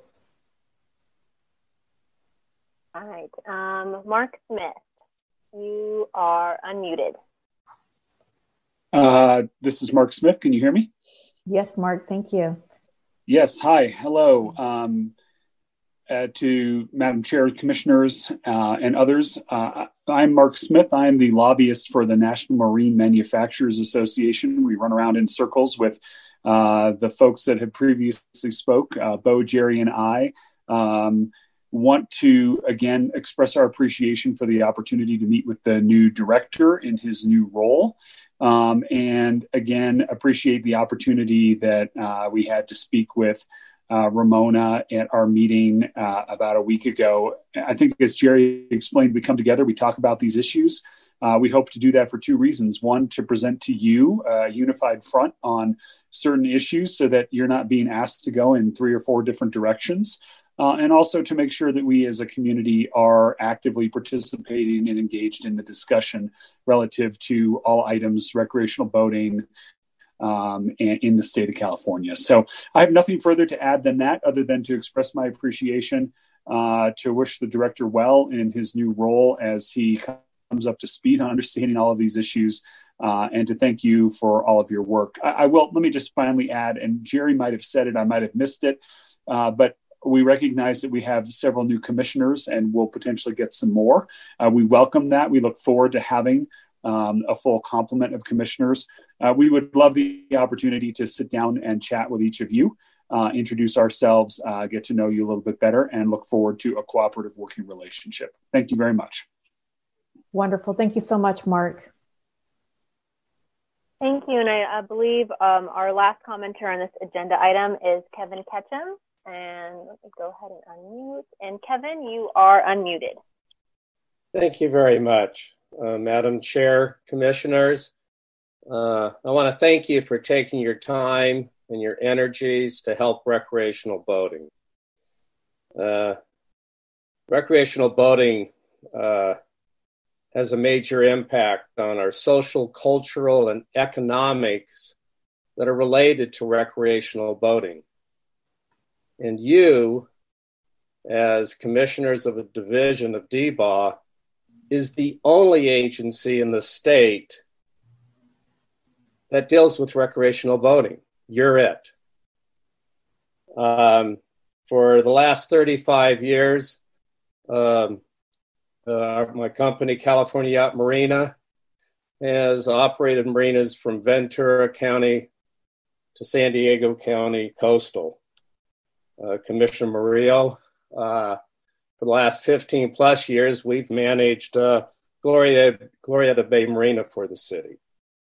All right. Um, Mark Smith, you are unmuted. Uh, this is Mark Smith. Can you hear me? Yes, Mark. Thank you. Yes. Hi. Hello. Um, uh, to Madam Chair, Commissioners, uh, and others. Uh, I'm Mark Smith. I'm the lobbyist for the National Marine Manufacturers Association. We run around in circles with uh, the folks that have previously spoke, uh, Bo, Jerry, and I. Um, want to, again, express our appreciation for the opportunity to meet with the new director in his new role. Um, and again, appreciate the opportunity that uh, we had to speak with uh, Ramona at our meeting uh, about a week ago. I think as Jerry explained, we come together, we talk about these issues. Uh, we hope to do that for two reasons. One, to present to you a unified front on certain issues so that you're not being asked to go in three or four different directions. Uh, and also to make sure that we as a community are actively participating and engaged in the discussion relative to all items recreational boating um, in, in the state of California. So I have nothing further to add than that, other than to express my appreciation, uh, to wish the director well in his new role as he comes up to speed on understanding all of these issues, uh, and to thank you for all of your work. I, I will, let me just finally add, and Jerry might have said it, I might have missed it, uh, but we recognize that we have several new commissioners and we'll potentially get some more. Uh, we welcome that. We look forward to having um, a full complement of commissioners. Uh, we would love the opportunity to sit down and chat with each of you, uh, introduce ourselves, uh, get to know you a little bit better, and look forward to a cooperative working relationship. Thank you very much. Wonderful. Thank you so much, Mark. Thank you. And I, I believe um, our last commenter on this agenda item is Kevin Ketchum. And let me go ahead and unmute. And Kevin, you are unmuted. Thank you very much, uh, Madam Chair, Commissioners. Uh, I want to thank you for taking your time and your energies to help recreational boating. Uh, recreational boating uh, has a major impact on our social, cultural, and economics that are related to recreational boating. And you, as commissioners of a division of D B A, is the only agency in the state that deals with recreational boating. You're it. Um, for the last thirty-five years, um, uh, my company, California Yacht Marina, has operated marinas from Ventura County to San Diego County coastal. Uh, Commissioner Murillo, uh, for the last fifteen plus years, we've managed uh, Gloria, Glorieta Bay Marina for the city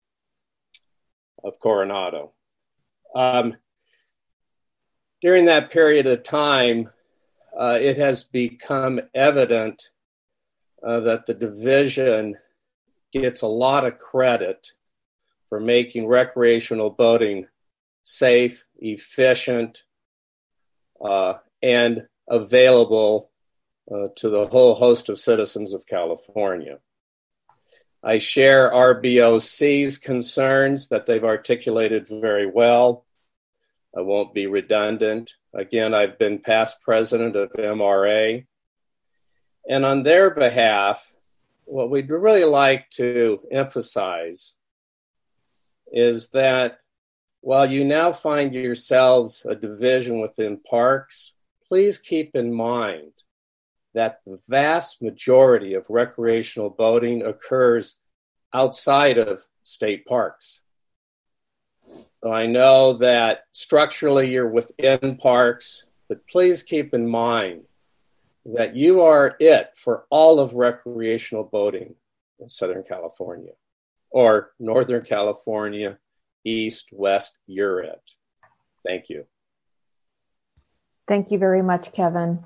of Coronado. Um, during that period of time, uh, it has become evident uh, that the division gets a lot of credit for making recreational boating safe, efficient, uh, and available uh, to the whole host of citizens of California. I share R B O C's concerns that they've articulated very well. I won't be redundant. Again, I've been past president of M R A. And on their behalf, what we'd really like to emphasize is that while you now find yourselves a division within parks, please keep in mind that the vast majority of recreational boating occurs outside of state parks. So I know that structurally you're within parks, but please keep in mind that you are it for all of recreational boating in Southern California or Northern California, East, West, you're it. Thank you. Thank you very much, Kevin.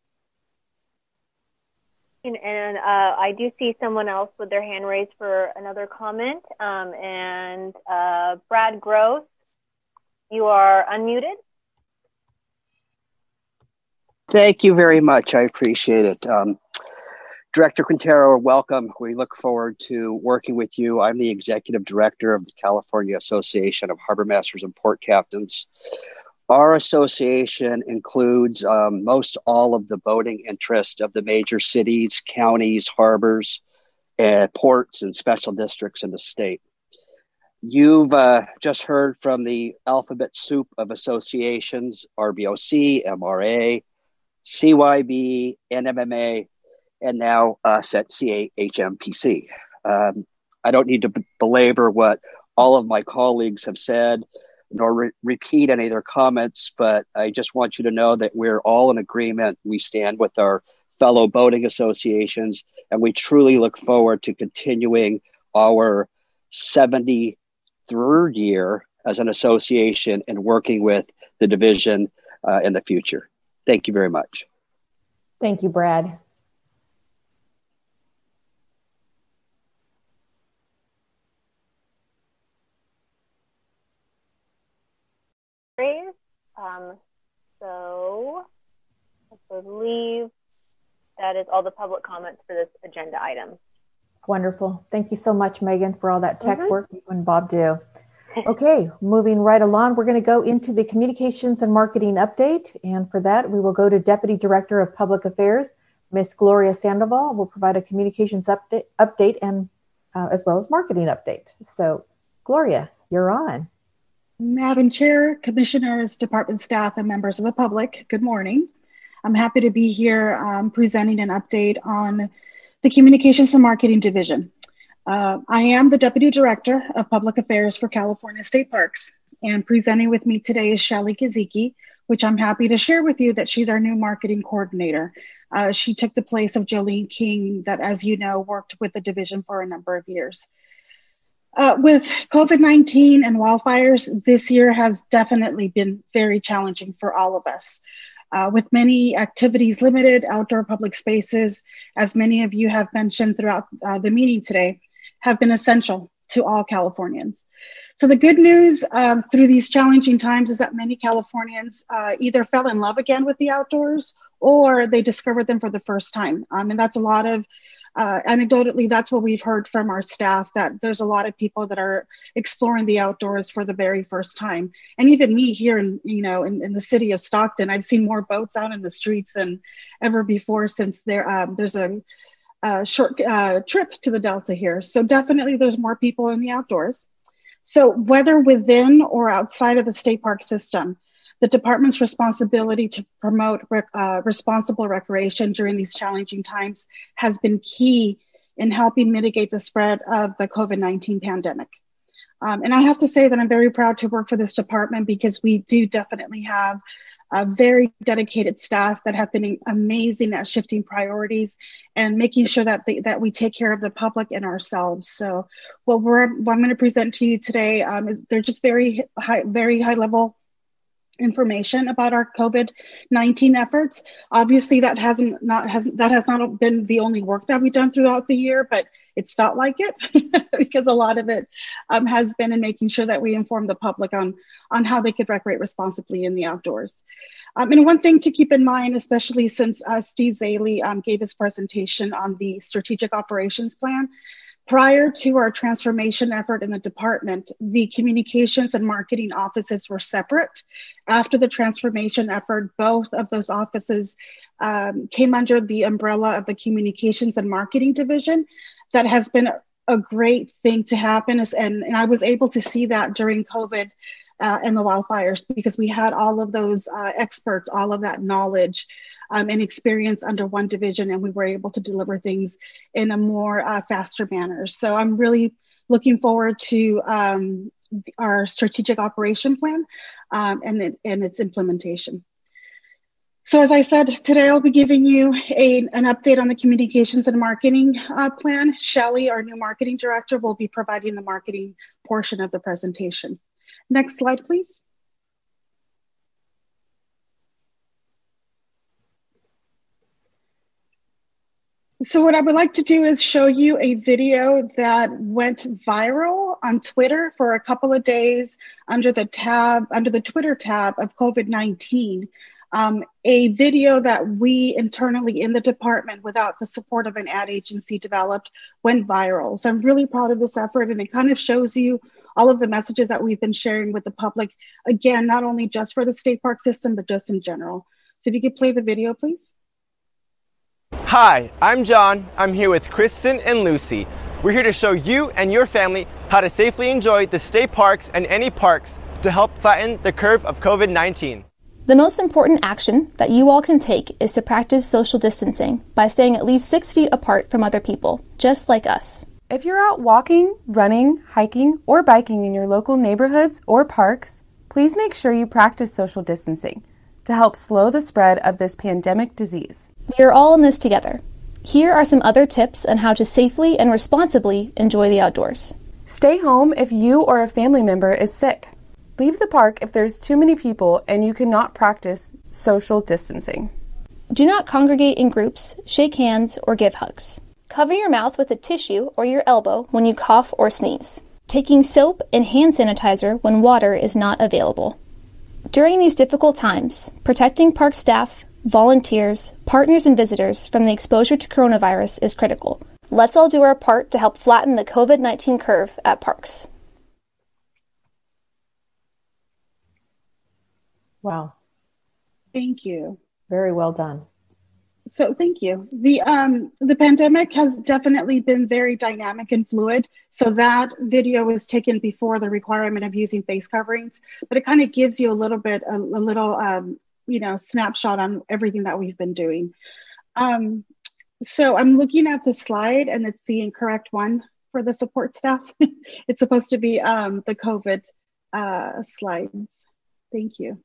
And, and uh, I do see someone else with their hand raised for another comment. Um, and uh, Brad Gross, you are unmuted. Thank you very much. I appreciate it. Um, Director Quintero, welcome. We look forward to working with you. I'm the Executive Director of the California Association of Harbor Masters and Port Captains. Our association includes um, most all of the boating interest of the major cities, counties, harbors, uh, ports, and special districts in the state. You've uh, just heard from the alphabet soup of associations, R B O C, M R A, C Y B, N M M A, and now us at C A H M P C. Um, I don't need to b- belabor what all of my colleagues have said, nor re- repeat any of their comments, but I just want you to know that we're all in agreement. We stand with our fellow boating associations, and we truly look forward to continuing our seventy-third year as an association and working with the division uh, in the future. Thank you very much. Thank you, Brad. Um, so I believe that is all the public comments for this agenda item. Wonderful. Thank you so much, Megan, for all that tech Mm-hmm. work you and Bob do. Okay, moving right along, we're going to go into the communications and marketing update. And for that, we will go to Deputy Director of Public Affairs, Miss Gloria Sandoval, will provide a communications update, update and uh, as well as marketing update. So, Gloria, you're on. Madam Chair, Commissioners, Department staff, and members of the public, good morning. I'm happy to be here um, presenting an update on the Communications and Marketing Division. Uh, I am the Deputy Director of Public Affairs for California State Parks, and presenting with me today is Shelly Kaziki, which I'm happy to share with you that she's our new marketing coordinator. Uh, she took the place of Jolene King that, as you know, worked with the division for a number of years. Uh, with COVID nineteen and wildfires, this year has definitely been very challenging for all of us. Uh, with many activities limited, outdoor public spaces, as many of you have mentioned throughout uh, the meeting today, have been essential to all Californians. So the good news um, through these challenging times is that many Californians uh, either fell in love again with the outdoors or they discovered them for the first time. Um, and that's a lot of Uh, anecdotally, that's what we've heard from our staff, that there's a lot of people that are exploring the outdoors for the very first time. And even me here in, you know, in, in the city of Stockton, I've seen more boats out in the streets than ever before since there um, there's a, a short uh, trip to the Delta here. So definitely there's more people in the outdoors. So whether within or outside of the state park system, the department's responsibility to promote uh, responsible recreation during these challenging times has been key in helping mitigate the spread of the COVID nineteen pandemic. Um, and I have to say that I'm very proud to work for this department because we do definitely have a very dedicated staff that have been amazing at shifting priorities and making sure that they, that we take care of the public and ourselves. So what, we're, what I'm going to present to you today, um, is they're just very high, very high level information about our COVID nineteen efforts. Obviously, that hasn't not hasn't that has not been the only work that we've done throughout the year, but it's felt like it because a lot of it um, has been in making sure that we inform the public on, on how they could recreate responsibly in the outdoors. Um, and one thing to keep in mind, especially since uh, Steve Zaley um, gave his presentation on the strategic operations plan, prior to our transformation effort in the department, the communications and marketing offices were separate. After the transformation effort, both of those offices um, came under the umbrella of the communications and marketing division. That has been a great thing to happen. And, and I was able to see that during COVID uh, and the wildfires, because we had all of those uh, experts, all of that knowledge Um, and experience under one division, and we were able to deliver things in a more uh, faster manner. So I'm really looking forward to um, our strategic operation plan um, and, it, and its implementation. So as I said, today I'll be giving you a, an update on the communications and marketing uh, plan. Shelly, our new marketing director, will be providing the marketing portion of the presentation. Next slide, please. So what I would like to do is show you a video that went viral on Twitter for a couple of days under the tab, under the Twitter tab of COVID nineteen. Um, a video that we internally in the department, without the support of an ad agency, developed went viral. So I'm really proud of this effort, and it kind of shows you all of the messages that we've been sharing with the public. Again, not only just for the state park system, but just in general. So if you could play the video, please. Hi, I'm John. I'm here with Kristen and Lucy. We're here to show you and your family how to safely enjoy the state parks and any parks to help flatten the curve of COVID nineteen. The most important action that you all can take is to practice social distancing by staying at least six feet apart from other people, just like us. If you're out walking, running, hiking, or biking in your local neighborhoods or parks, please make sure you practice social distancing to help slow the spread of this pandemic disease. We are all in this together. Here are some other tips on how to safely and responsibly enjoy the outdoors. Stay home if you or a family member is sick. Leave the park if there's too many people and you cannot practice social distancing. Do not congregate in groups, shake hands, or give hugs. Cover your mouth with a tissue or your elbow when you cough or sneeze. Taking soap and hand sanitizer when water is not available. During these difficult times, protecting park staff, volunteers, partners, and visitors from the exposure to coronavirus is critical. Let's all do our part to help flatten the COVID nineteen curve at parks. Wow. Thank you. Very well done. So thank you. The um the pandemic has definitely been very dynamic and fluid. So that video was taken before the requirement of using face coverings, but it kind of gives you a little bit, a, a little um, you know, snapshot on everything that we've been doing. Um, so I'm looking at the slide and it's the incorrect one for the support staff. It's supposed to be um, the COVID uh, slides. Thank you.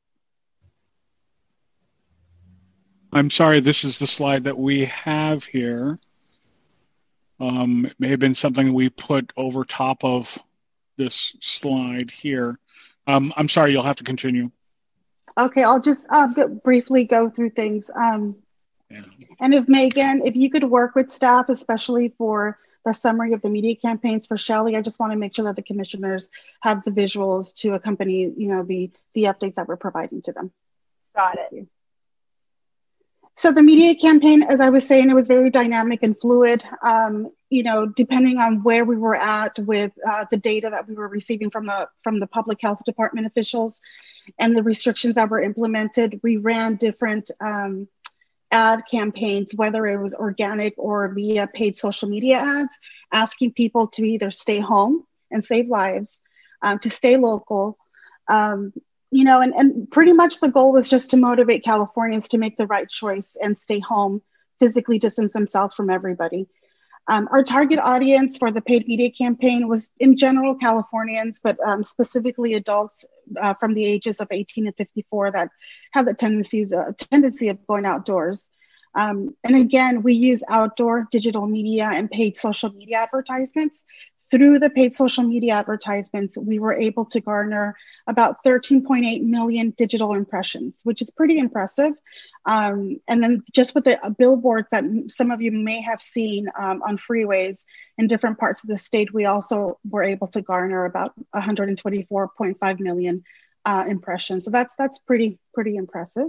I'm sorry, this is the slide that we have here. Um, it may have been something we put over top of this slide here. Um, I'm sorry, you'll have to continue. Okay, I'll just uh, briefly go through things. Um, yeah. And if Megan, if you could work with staff, especially for the summary of the media campaigns for Shelly, I just want to make sure that the commissioners have the visuals to accompany, you know, the, the updates that we're providing to them. Got it. So the media campaign, as I was saying, it was very dynamic and fluid. Um, you know, depending on where we were at with uh, the data that we were receiving from the from the public health department officials and the restrictions that were implemented, we ran different um, ad campaigns, whether it was organic or via paid social media ads, asking people to either stay home and save lives, um, to stay local. Um, You know, and, and pretty much the goal was just to motivate Californians to make the right choice and stay home, physically distance themselves from everybody. Um, our target audience for the paid media campaign was in general Californians, but um, specifically adults uh, from the ages of eighteen and fifty-four that have the tendencies, uh, tendency of going outdoors. Um, and again, we use outdoor digital media and paid social media advertisements. through the paid social media advertisements, we were able to garner about thirteen point eight million digital impressions, which is pretty impressive. Um, and then just with the billboards that some of you may have seen um, on freeways in different parts of the state, we also were able to garner about one hundred twenty-four point five million uh, impressions. So that's that's pretty pretty impressive.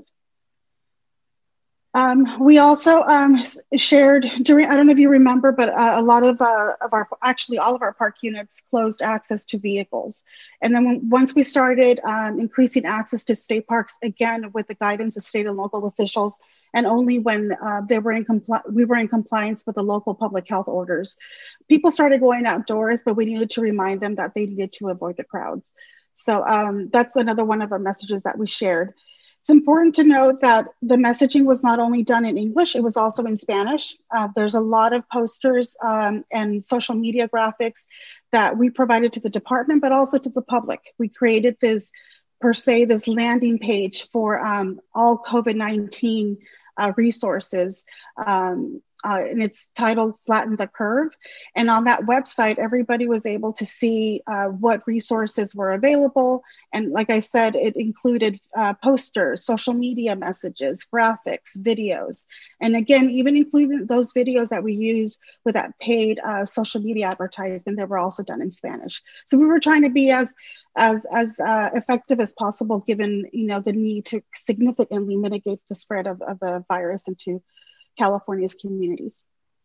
Um, we also um, shared during, I don't know if you remember, but uh, a lot of, uh, of our, actually all of our park units closed access to vehicles. And then when, once we started um, increasing access to state parks, again, with the guidance of state and local officials, and only when uh, they were in compli- we were in compliance with the local public health orders, people started going outdoors, but we needed to remind them that they needed to avoid the crowds. So um, that's another one of the messages that we shared. It's important to note that the messaging was not only done in English, it was also in Spanish. Uh, there's a lot of posters um, and social media graphics that we provided to the department, but also to the public. We created this, per se, this landing page for um, all COVID nineteen uh, resources. Um, Uh, and it's titled Flatten the Curve. And on that website, everybody was able to see uh, what resources were available. And like I said, it included uh, posters, social media messages, graphics, videos. And again, even including those videos that we use with that paid uh, social media advertisement that were also done in Spanish. So we were trying to be as as as uh, effective as possible, given you know the need to significantly mitigate the spread of, of the virus into California's communities.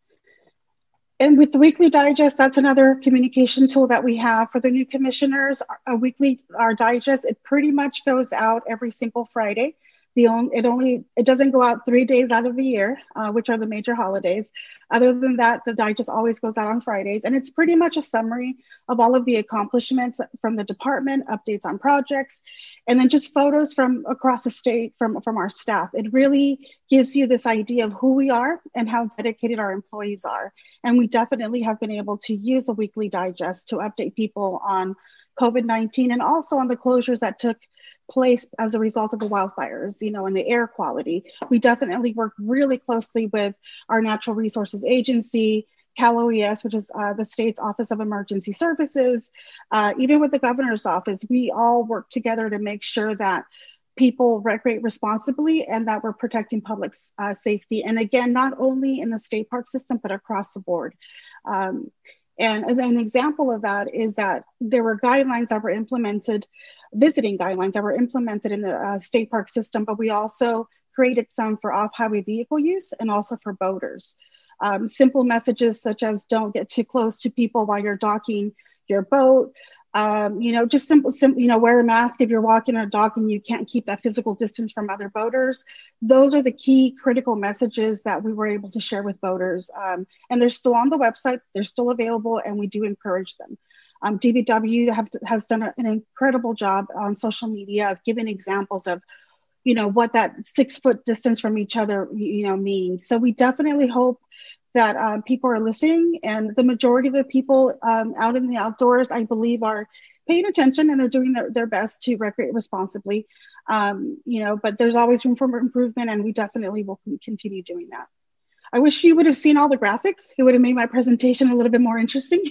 And with the Weekly Digest, that's another communication tool that we have for the new commissioners. A weekly, our digest, it pretty much goes out every single Friday. The only, it only, it doesn't go out three days out of the year, uh, which are the major holidays. Other than that, the digest always goes out on Fridays. And it's pretty much a summary of all of the accomplishments from the department, updates on projects, and then just photos from across the state from, from our staff. It really gives you this idea of who we are and how dedicated our employees are. And we definitely have been able to use the Weekly Digest to update people on COVID nineteen and also on the closures that took place as a result of the wildfires, you know, and the air quality. We definitely work really closely with our Natural Resources Agency, Cal O E S, which is uh, the state's Office of Emergency Services, uh, even with the governor's office. We all work together to make sure that people recreate responsibly and that we're protecting public uh, safety. And again, not only in the state park system, but across the board. Um, And as an example of that is that there were guidelines that were implemented, visiting guidelines that were implemented in the uh, state park system, but we also created some for off-highway vehicle use and also for boaters. Um, simple messages such as don't get too close to people while you're docking your boat. Um, you know, just simple, simple, you know, wear a mask if you're walking or docking, you can't keep that physical distance from other boaters. Those are the key critical messages that we were able to share with boaters. Um, and they're still on the website, they're still available, and we do encourage them. Um, D B W have, has done a, an incredible job on social media of giving examples of, you know, what that six foot distance from each other, you know, means. So we definitely hope that um, people are listening, and the majority of the people um, out in the outdoors, I believe, are paying attention and they're doing their, their best to recreate responsibly. Um, you know, but there's always room for improvement, and we definitely will continue doing that. I wish you would have seen all the graphics. It would have made my presentation a little bit more interesting.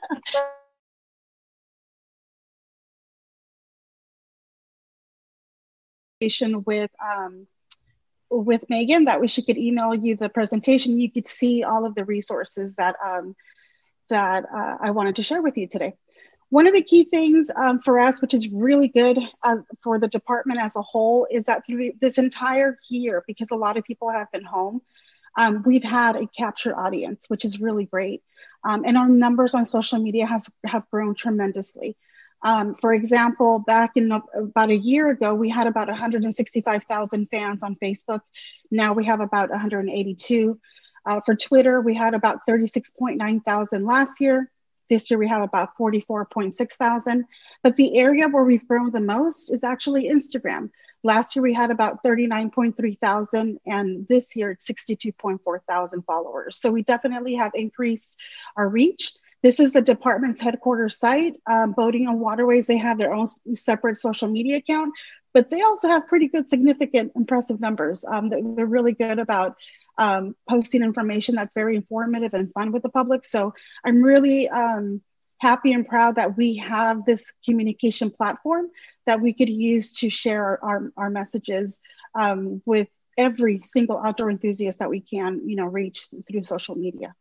with um, with Megan, that way she could email you the presentation. You could see all of the resources that um, that uh, I wanted to share with you today. One of the key things um, for us, which is really good uh, for the department as a whole, is that through this entire year, because a lot of people have been home, um, we've had a captured audience, which is really great. Um, and our numbers on social media has have grown tremendously. Um, for example, back in uh, about a year ago, we had about one hundred sixty-five thousand fans on Facebook. Now we have about one hundred eighty-two. Uh, for Twitter, we had about thirty-six point nine thousand last year. This year we have about forty-four point six thousand. But the area where we've grown the most is actually Instagram. Last year we had about thirty-nine point three thousand, and this year it's sixty-two point four thousand followers. So we definitely have increased our reach. This is the department's headquarters site. Um, Boating and Waterways, they have their own separate social media account, but they also have pretty good, significant, impressive numbers. Um, they're really good about um, posting information that's very informative and fun with the public. So I'm really um, happy and proud that we have this communication platform that we could use to share our, our, our messages um, with every single outdoor enthusiast that we can, you know, reach through social media.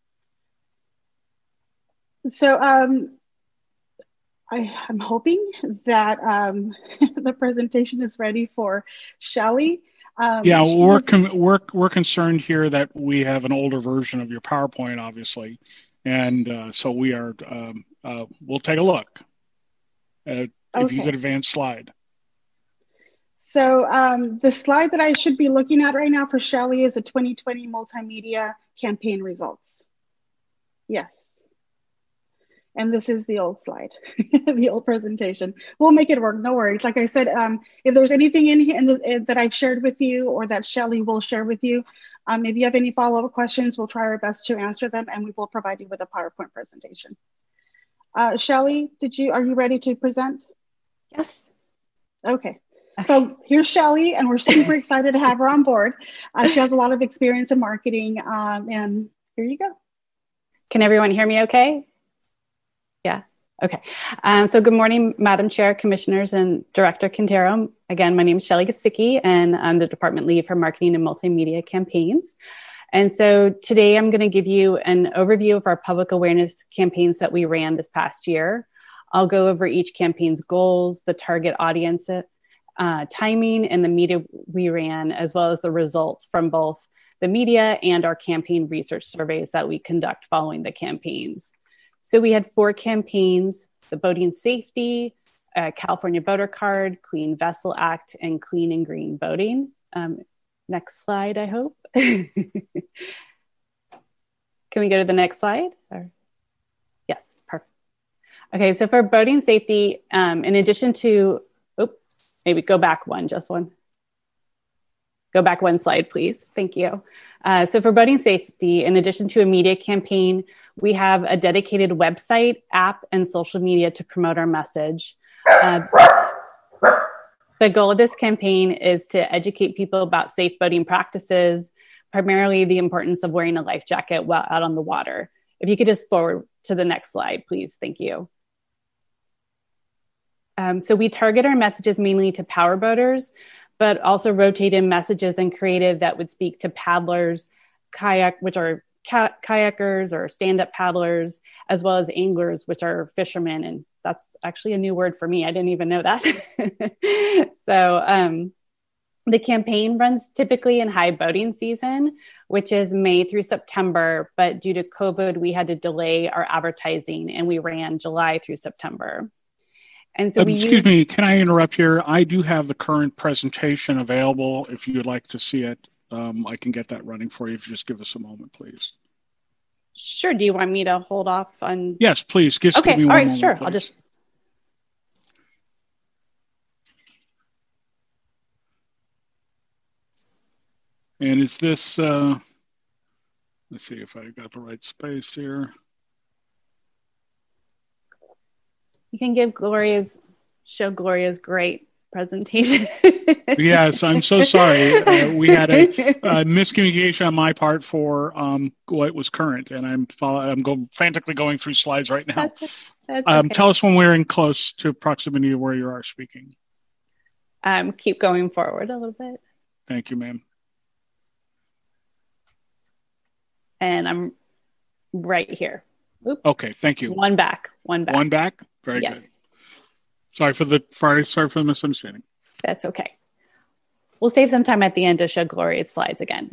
So um, I, I'm hoping that um, the presentation is ready for Shelley. Um, yeah, we're, was, com- we're, we're concerned here that we have an older version of your PowerPoint, obviously. And uh, so we are, um, uh, we'll take a look. Uh, if okay. you could advance slide. So um, the slide that I should be looking at right now for Shelley is a twenty twenty multimedia campaign results. Yes. And this is the old slide, the old presentation. We'll make it work, no worries. Like I said, um, if there's anything in here in the, that I've shared with you or that Shelley will share with you, um, if you have any follow-up questions, we'll try our best to answer them and we will provide you with a PowerPoint presentation. Uh, Shelley, did you, are you ready to present? Yes. Okay. So here's Shelley, and we're super excited to have her on board. Uh, she has a lot of experience in marketing, um, and here you go. Can everyone hear me okay? Yeah, okay. Um, so good morning, Madam Chair, Commissioners, and Director Quintero. Again, my name is Shelley Gasicki, and I'm the Department Lead for Marketing and Multimedia Campaigns. And so today I'm going to give you an overview of our public awareness campaigns that we ran this past year. I'll go over each campaign's goals, the target audience, Uh, timing, and the media we ran, as well as the results from both the media and our campaign research surveys that we conduct following the campaigns. So we had four campaigns: the Boating Safety, uh, California Boater Card, Clean Vessel Act, and Clean and Green Boating. Um, next slide, I hope. Can we go to the next slide? Or? Yes, perfect. Okay, so for boating safety, um, in addition to Maybe go back one, just one. Go back one slide, please. Thank you. Uh, so for boating safety, in addition to a media campaign, we have a dedicated website, app, and social media to promote our message. Uh, the goal of this campaign is to educate people about safe boating practices, primarily the importance of wearing a life jacket while out on the water. If you could just forward to the next slide, please. Thank you. Um, so we target our messages mainly to power boaters, but also rotate in messages and creative that would speak to paddlers, kayak, which are ka- kayakers or stand-up paddlers, as well as anglers, which are fishermen. And that's actually a new word for me. I didn't even know that. so um, the campaign runs typically in high boating season, which is May through September. But due to COVID, we had to delay our advertising and we ran July through September. And so um, we excuse use, me, can I interrupt here? I do have the current presentation available. If you would like to see it, um, I can get that running for you. If you just give us a moment, please. Sure. Do you want me to hold off on? Yes, please. Just okay. give me All one right. moment, Sure. please. I'll just. And is this? Uh, let's see if I got the right space here. You can give Gloria's, show Gloria's great presentation. Yes, I'm so sorry. Uh, we had a, a miscommunication on my part for um, what was current, and I'm follow, I'm go, frantically going through slides right now. That's, that's um, okay. Tell us when we're in close to proximity of where you are speaking. Um, keep going forward a little bit. Thank you, ma'am. And I'm right here. Oop. Okay, thank you. One back, one back. One back? Very yes. good. Sorry for the sorry, sorry for the misunderstanding. That's okay. We'll save some time at the end to show Gloria's slides again.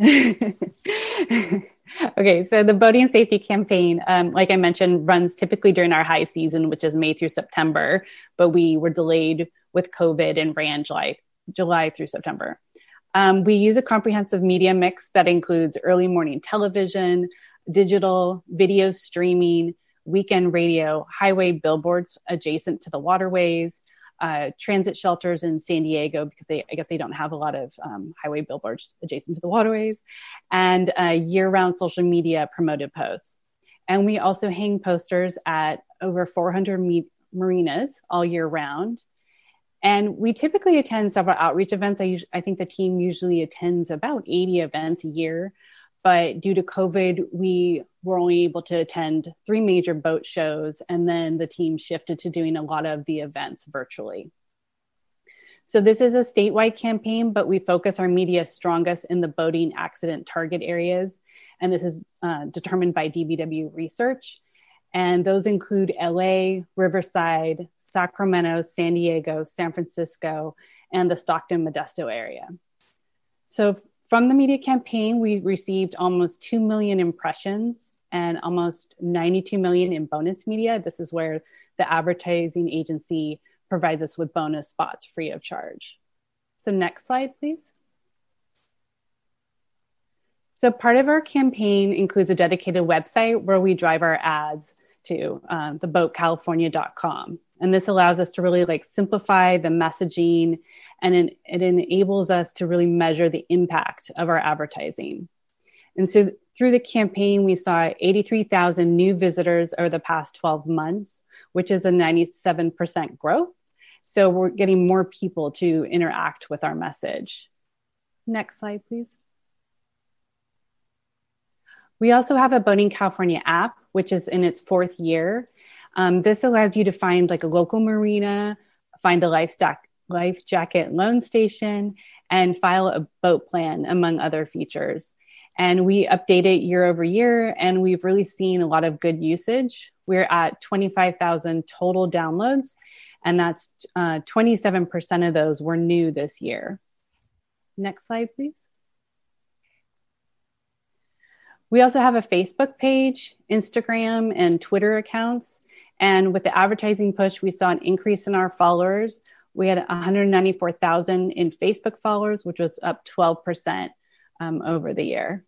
Okay, so the boating safety campaign, um, like I mentioned, runs typically during our high season, which is May through September, but we were delayed with COVID and ran July, July through September. Um, we use a comprehensive media mix that includes early morning television, digital, video streaming, weekend radio, highway billboards adjacent to the waterways, uh, transit shelters in San Diego, because they, I guess they don't have a lot of um, highway billboards adjacent to the waterways, and uh, year-round social media promoted posts. And we also hang posters at over four hundred me- marinas all year round. And we typically attend several outreach events. I, us- I think the team usually attends about eighty events a year. But due to COVID, we were only able to attend three major boat shows, and then the team shifted to doing a lot of the events virtually. So this is a statewide campaign, but we focus our media strongest in the boating accident target areas. And this is uh, determined by D B W research. And those include L A, Riverside, Sacramento, San Diego, San Francisco, and the Stockton Modesto area. So from the media campaign, we received almost two million impressions and almost ninety-two million in bonus media. This is where the advertising agency provides us with bonus spots free of charge. So next slide, please. So part of our campaign includes a dedicated website where we drive our ads to uh, the boat california dot com. And this allows us to really like simplify the messaging, and it, it enables us to really measure the impact of our advertising. And so through the campaign, we saw eighty-three thousand new visitors over the past twelve months, which is a ninety-seven percent growth. So we're getting more people to interact with our message. Next slide, please. We also have a Boating California app, which is in its fourth year. Um, this allows you to find like a local marina, find a life, stack, life jacket loan station, and file a boat plan, among other features. And we update it year over year, and we've really seen a lot of good usage. We're at twenty-five thousand total downloads, and that's uh, twenty-seven percent of those were new this year. Next slide, please. We also have a Facebook page, Instagram, and Twitter accounts. And with the advertising push, we saw an increase in our followers. We had one hundred ninety-four thousand in Facebook followers, which was up twelve percent um, over the year.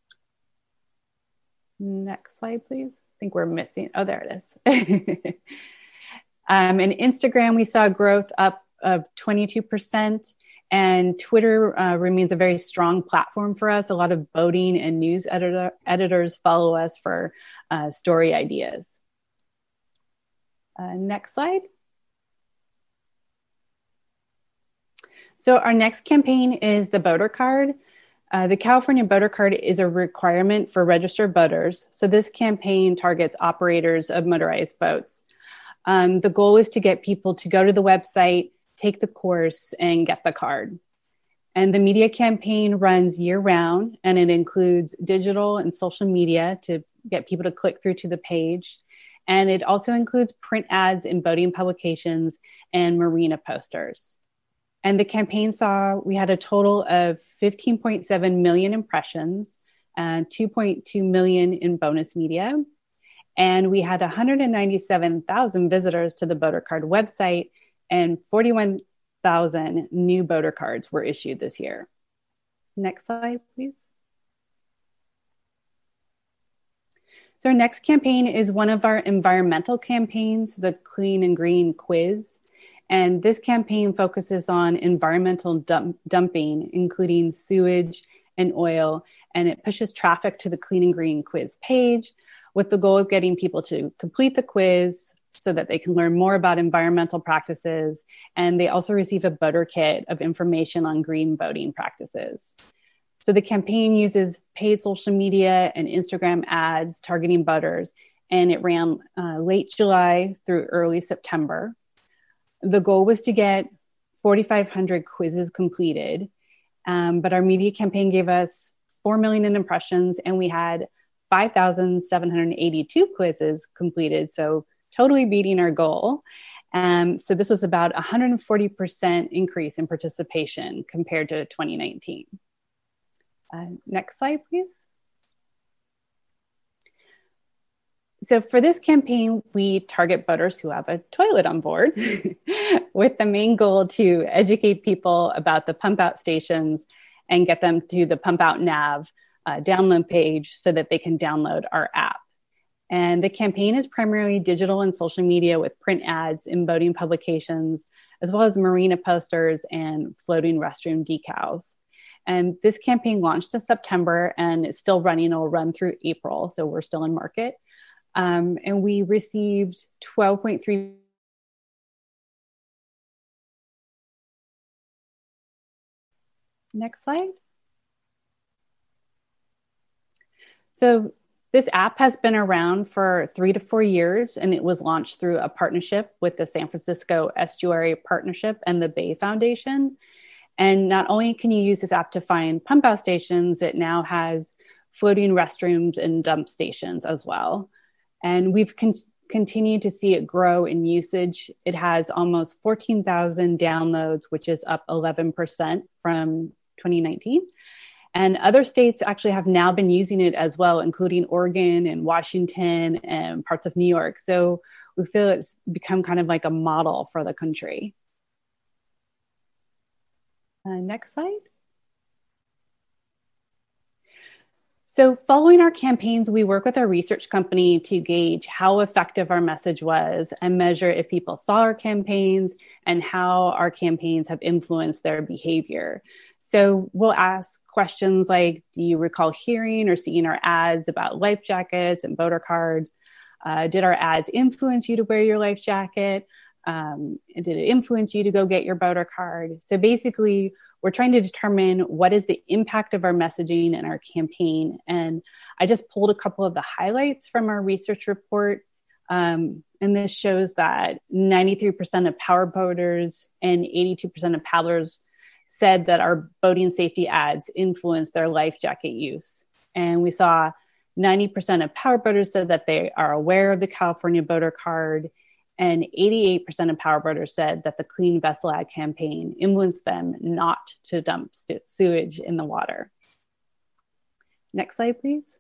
Next slide, please. I think we're missing. Oh, there it is. um, in Instagram, we saw growth up of twenty-two percent. And Twitter uh, remains a very strong platform for us. A lot of boating and news editor, editors follow us for uh, story ideas. Uh, next slide. So our next campaign is the Boater Card. Uh, the California Boater Card is a requirement for registered boaters. So this campaign targets operators of motorized boats. Um, the goal is to get people to go to the website, take the course, and get the card. And the media campaign runs year round, and it includes digital and social media to get people to click through to the page. And it also includes print ads in boating publications and marina posters. And the campaign saw, we had a total of fifteen point seven million impressions and two point two million in bonus media. And we had one hundred ninety-seven thousand visitors to the Boater Card website, and forty-one thousand new Boater Cards were issued this year. Next slide, please. So our next campaign is one of our environmental campaigns, the Clean and Green Quiz. And this campaign focuses on environmental dump dumping, including sewage and oil, and it pushes traffic to the Clean and Green Quiz page with the goal of getting people to complete the quiz so that they can learn more about environmental practices. And they also receive a boater kit of information on green boating practices. So the campaign uses paid social media and Instagram ads targeting boaters, and it ran uh, late July through early September. The goal was to get forty-five hundred quizzes completed, um, but our media campaign gave us four million in impressions, and we had five thousand seven hundred eighty-two quizzes completed, so totally beating our goal. Um, so this was about one hundred forty percent increase in participation compared to twenty nineteen. Uh, next slide, please. So for this campaign, we target boaters who have a toilet on board with the main goal to educate people about the pump out stations and get them to the Pump Out Nav uh, download page so that they can download our app. And the campaign is primarily digital and social media with print ads in boating publications, as well as marina posters and floating restroom decals. And this campaign launched in September and it's still running. It'll run through April, so we're still in market. Um, and we received twelve point three Next slide. So This app has been around for three to four years, and it was launched through a partnership with the San Francisco Estuary Partnership and the Bay Foundation. And not only can you use this app to find pump out stations, it now has floating restrooms and dump stations as well. And we've con- continued to see it grow in usage. It has almost fourteen thousand downloads, which is up eleven percent from twenty nineteen. And other states actually have now been using it as well, including Oregon and Washington and parts of New York. So we feel it's become kind of like a model for the country. Uh, next slide. So following our campaigns, we work with our research company to gauge how effective our message was and measure if people saw our campaigns and how our campaigns have influenced their behavior. So we'll ask questions like, do you recall hearing or seeing our ads about life jackets and boater cards? Uh, did our ads influence you to wear your life jacket? Um, did it influence you to go get your boater card? So basically, we're trying to determine what is the impact of our messaging and our campaign. And I just pulled a couple of the highlights from our research report. Um, and this shows that ninety-three percent of power boaters and eighty-two percent of paddlers said that our boating safety ads influenced their life jacket use. And we saw ninety percent of power boaters said that they are aware of the California Boater Card, and eighty-eight percent of power boaters said that the Clean Vessel ad campaign influenced them not to dump stu- sewage in the water. Next slide, please.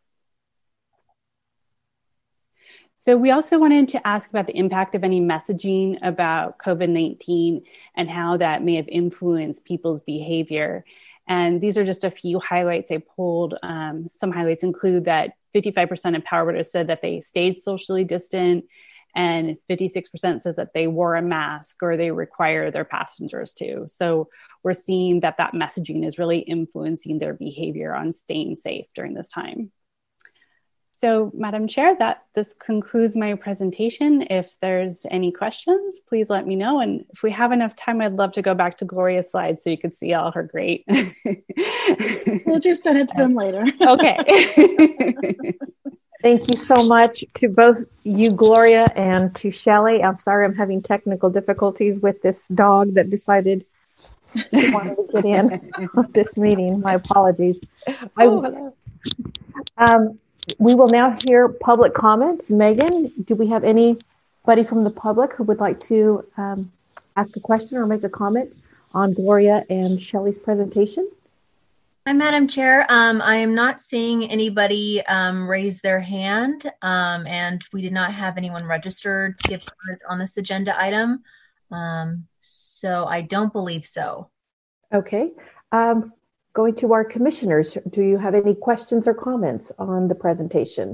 So we also wanted to ask about the impact of any messaging about COVID nineteen and how that may have influenced people's behavior. And these are just a few highlights I pulled. Um, some highlights include that fifty-five percent of power boaters said that they stayed socially distant, and fifty-six percent said that they wore a mask or they require their passengers to. So we're seeing that that messaging is really influencing their behavior on staying safe during this time. So, Madam Chair, that this concludes my presentation. If there's any questions, please let me know. And if we have enough time, I'd love to go back to Gloria's slides so you could see all her great. We'll just send it to them later. Okay. Thank you so much to both you, Gloria, and to Shelley. I'm sorry I'm having technical difficulties with this dog that decided he wanted to get in on this meeting. My apologies. Oh, hello. Um, we will now hear public comments. Megan, do we have anybody from the public who would like to um, ask a question or make a comment on Gloria and Shelley's presentation? Hi, Madam Chair. Um, I am not seeing anybody um, raise their hand, um, and we did not have anyone registered to give comments on this agenda item. Um, so I don't believe so. Okay. Um, going to our commissioners, do you have any questions or comments on the presentation?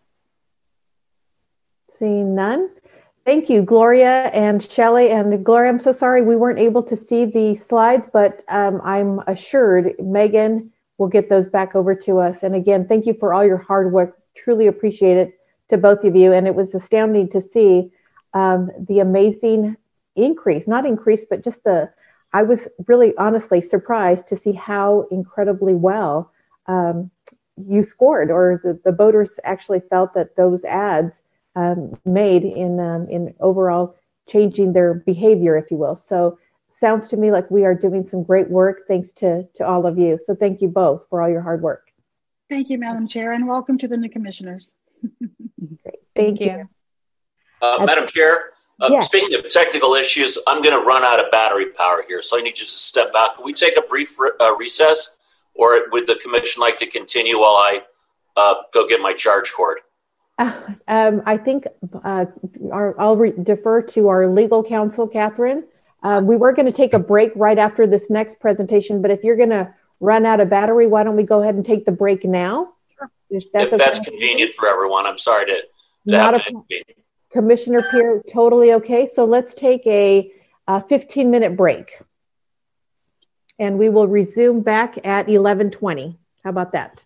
Seeing none. Thank you, Gloria and Shelley. And Gloria, I'm so sorry we weren't able to see the slides, but um, I'm assured Megan will get those back over to us. And again, thank you for all your hard work. Truly appreciate it to both of you. And it was astounding to see um, the amazing increase, not increase, but just the, I was really honestly surprised to see how incredibly well um, you scored, or the, the boaters actually felt that those ads Um, made in um, in overall changing their behavior, if you will. So sounds to me like we are doing some great work thanks to, to all of you. So thank you both for all your hard work. Thank you, Madam Chair, and welcome to the new commissioners. Great. Thank, thank you. you. Uh, Madam Chair, uh, yes. Speaking of technical issues, I'm going to run out of battery power here, so I need you to step back. Can we take a brief re- uh, recess, or would the commission like to continue while I uh, go get my charge cord? Uh, um, I think uh, our, I'll re- defer to our legal counsel, Catherine. Uh, we were going to take a break right after this next presentation, but if you're going to run out of battery, why don't we go ahead and take the break now? Sure. If that's, if okay. that's convenient for everyone, I'm sorry to, to Not have a, to intervene. Commissioner Peer, totally okay. So let's take a, a fifteen minute break, and we will resume back at eleven twenty. How about that?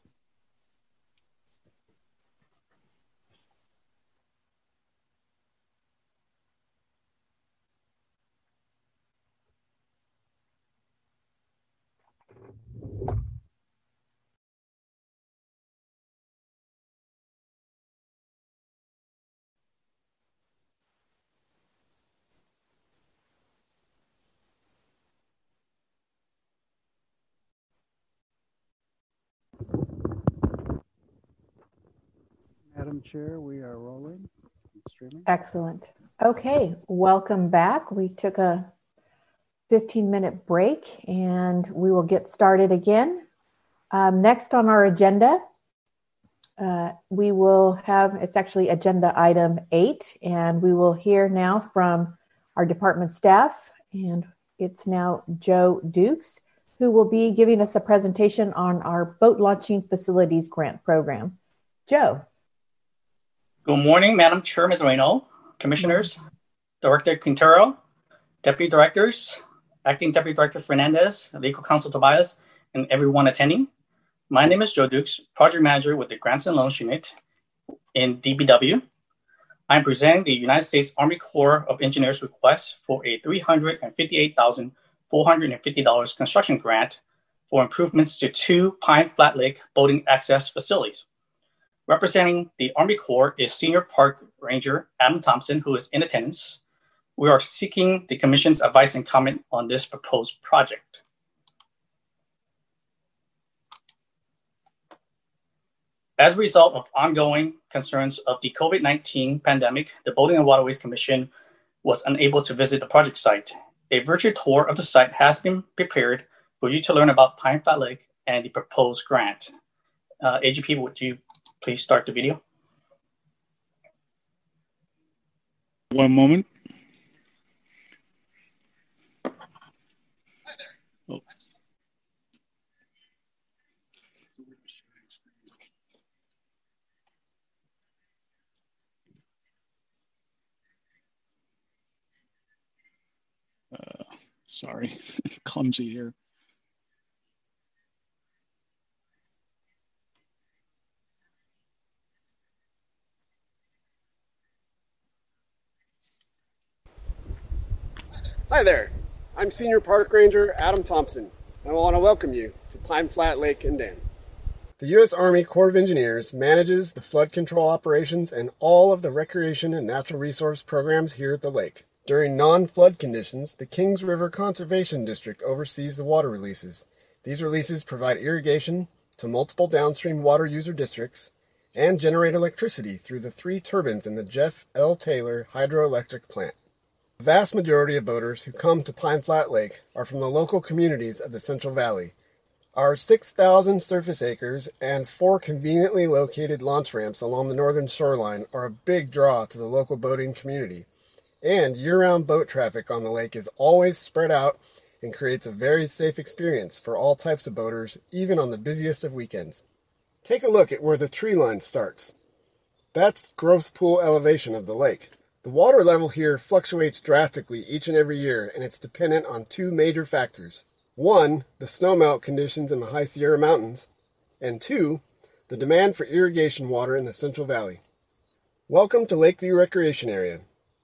Madam Chair, we are rolling and streaming. Excellent. Okay, welcome back. We took a fifteen minute break and we will get started again. Um, next on our agenda, uh, we will have, it's actually agenda item eight, and we will hear now from our department staff, and it's now Joe Dukes, who will be giving us a presentation on our boat launching facilities grant program. Joe. Good morning, Madam Chair Medrano, Commissioners, Director Quintero, Deputy Directors, Acting Deputy Director Fernandez, Legal Counsel Tobias, and everyone attending. My name is Joe Dukes, Project Manager with the Grants and Loans Unit in D B W. I'm presenting the United States Army Corps of Engineers request for a three hundred fifty-eight thousand four hundred fifty dollars construction grant for improvements to two Pine Flat Lake boating access facilities. Representing the Army Corps is Senior Park Ranger Adam Thompson, who is in attendance. We are seeking the Commission's advice and comment on this proposed project. As a result of ongoing concerns of the COVID nineteen pandemic, the Boating and Waterways Commission was unable to visit the project site. A virtual tour of the site has been prepared for you to learn about Pine Flat Lake and the proposed grant. Uh, A G P, would you please start the video? One moment. Oh. Uh, sorry, clumsy here. Hi there, I'm Senior Park Ranger Adam Thompson, and I want to welcome you to Pine Flat Lake and Dam. The U S Army Corps of Engineers manages the flood control operations and all of the recreation and natural resource programs here at the lake. During non-flood conditions, the Kings River Conservation District oversees the water releases. These releases provide irrigation to multiple downstream water user districts and generate electricity through the three turbines in the Jeff L. Taylor hydroelectric plant. The vast majority of boaters who come to Pine Flat Lake are from the local communities of the Central Valley. Our six thousand surface acres and four conveniently located launch ramps along the northern shoreline are a big draw to the local boating community. And year-round boat traffic on the lake is always spread out and creates a very safe experience for all types of boaters, even on the busiest of weekends. Take a look at where the tree line starts. That's gross pool elevation of the lake. The water level here fluctuates drastically each and every year, and it's dependent on two major factors. One, the snowmelt conditions in the High Sierra Mountains, and two, the demand for irrigation water in the Central Valley. Welcome to Lakeview Recreation Area.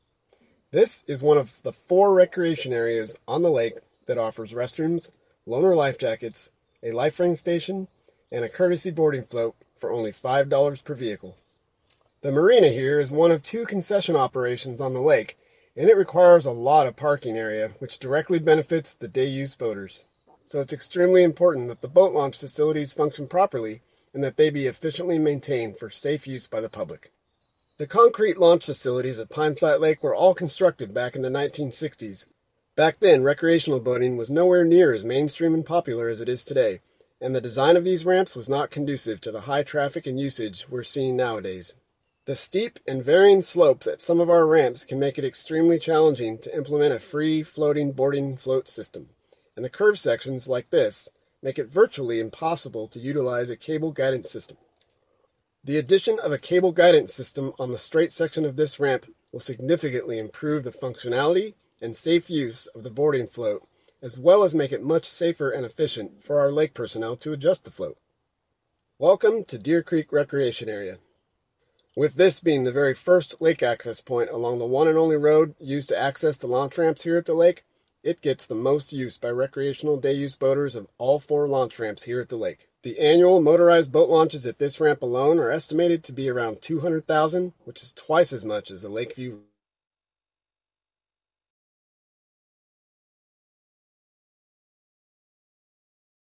This is one of the four recreation areas on the lake that offers restrooms, loaner life jackets, a life ring station, and a courtesy boarding float for only five dollars per vehicle. The marina here is one of two concession operations on the lake, and it requires a lot of parking area, which directly benefits the day-use boaters. So it's extremely important that the boat launch facilities function properly and that they be efficiently maintained for safe use by the public. The concrete launch facilities at Pine Flat Lake were all constructed back in the nineteen sixties. Back then, recreational boating was nowhere near as mainstream and popular as it is today, and the design of these ramps was not conducive to the high traffic and usage we're seeing nowadays. The steep and varying slopes at some of our ramps can make it extremely challenging to implement a free floating boarding float system, and the curved sections like this make it virtually impossible to utilize a cable guidance system. The addition of a cable guidance system on the straight section of this ramp will significantly improve the functionality and safe use of the boarding float, as well as make it much safer and efficient for our lake personnel to adjust the float. Welcome to Deer Creek Recreation Area. With this being the very first lake access point along the one and only road used to access the launch ramps here at the lake, it gets the most use by recreational day-use boaters of all four launch ramps here at the lake. The annual motorized boat launches at this ramp alone are estimated to be around two hundred thousand, which is twice as much as the Lakeview.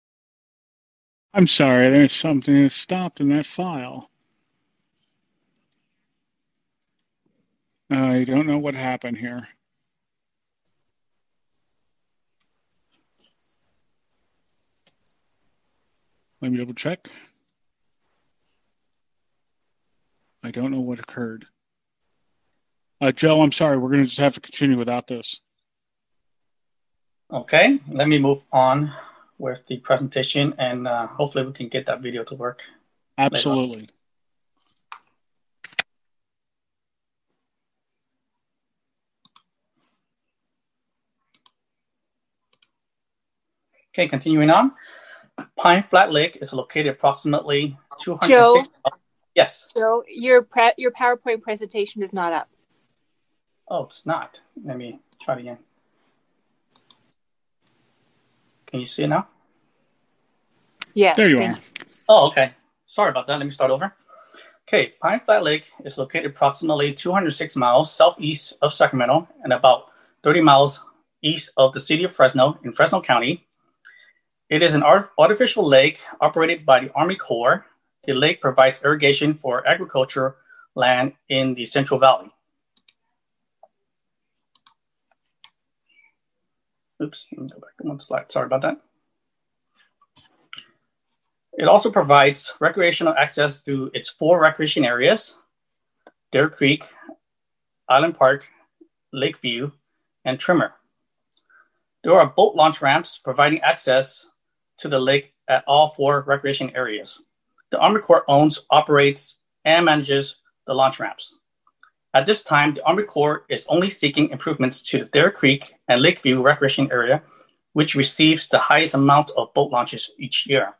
I'm sorry, there's something that stopped in that file. I don't know what happened here. Let me double check. I don't know what occurred. Uh, Joe, I'm sorry. We're going to just have to continue without this. Okay, let me move on with the presentation, and uh, hopefully we can get that video to work. Absolutely. Okay, continuing on. Pine Flat Lake is located approximately two hundred six. Joe? Yes. Joe, your pre- your PowerPoint presentation is not up. Oh, it's not. Let me try it again. Can you see it now? Yes. There you are. Oh, okay. Sorry about that. Let me start over. Okay, Pine Flat Lake is located approximately two hundred six miles southeast of Sacramento and about thirty miles east of the city of Fresno in Fresno County. It is an art- artificial lake operated by the Army Corps. The lake provides irrigation for agriculture land in the Central Valley. Oops, let me go back to one slide. Sorry about that. It also provides recreational access through its four recreation areas: Deer Creek, Island Park, Lakeview, and Trimmer. There are boat launch ramps providing access to the lake at all four recreation areas. The Army Corps owns, operates, and manages the launch ramps. At this time, the Army Corps is only seeking improvements to the Deer Creek and Lakeview recreation area, which receives the highest amount of boat launches each year.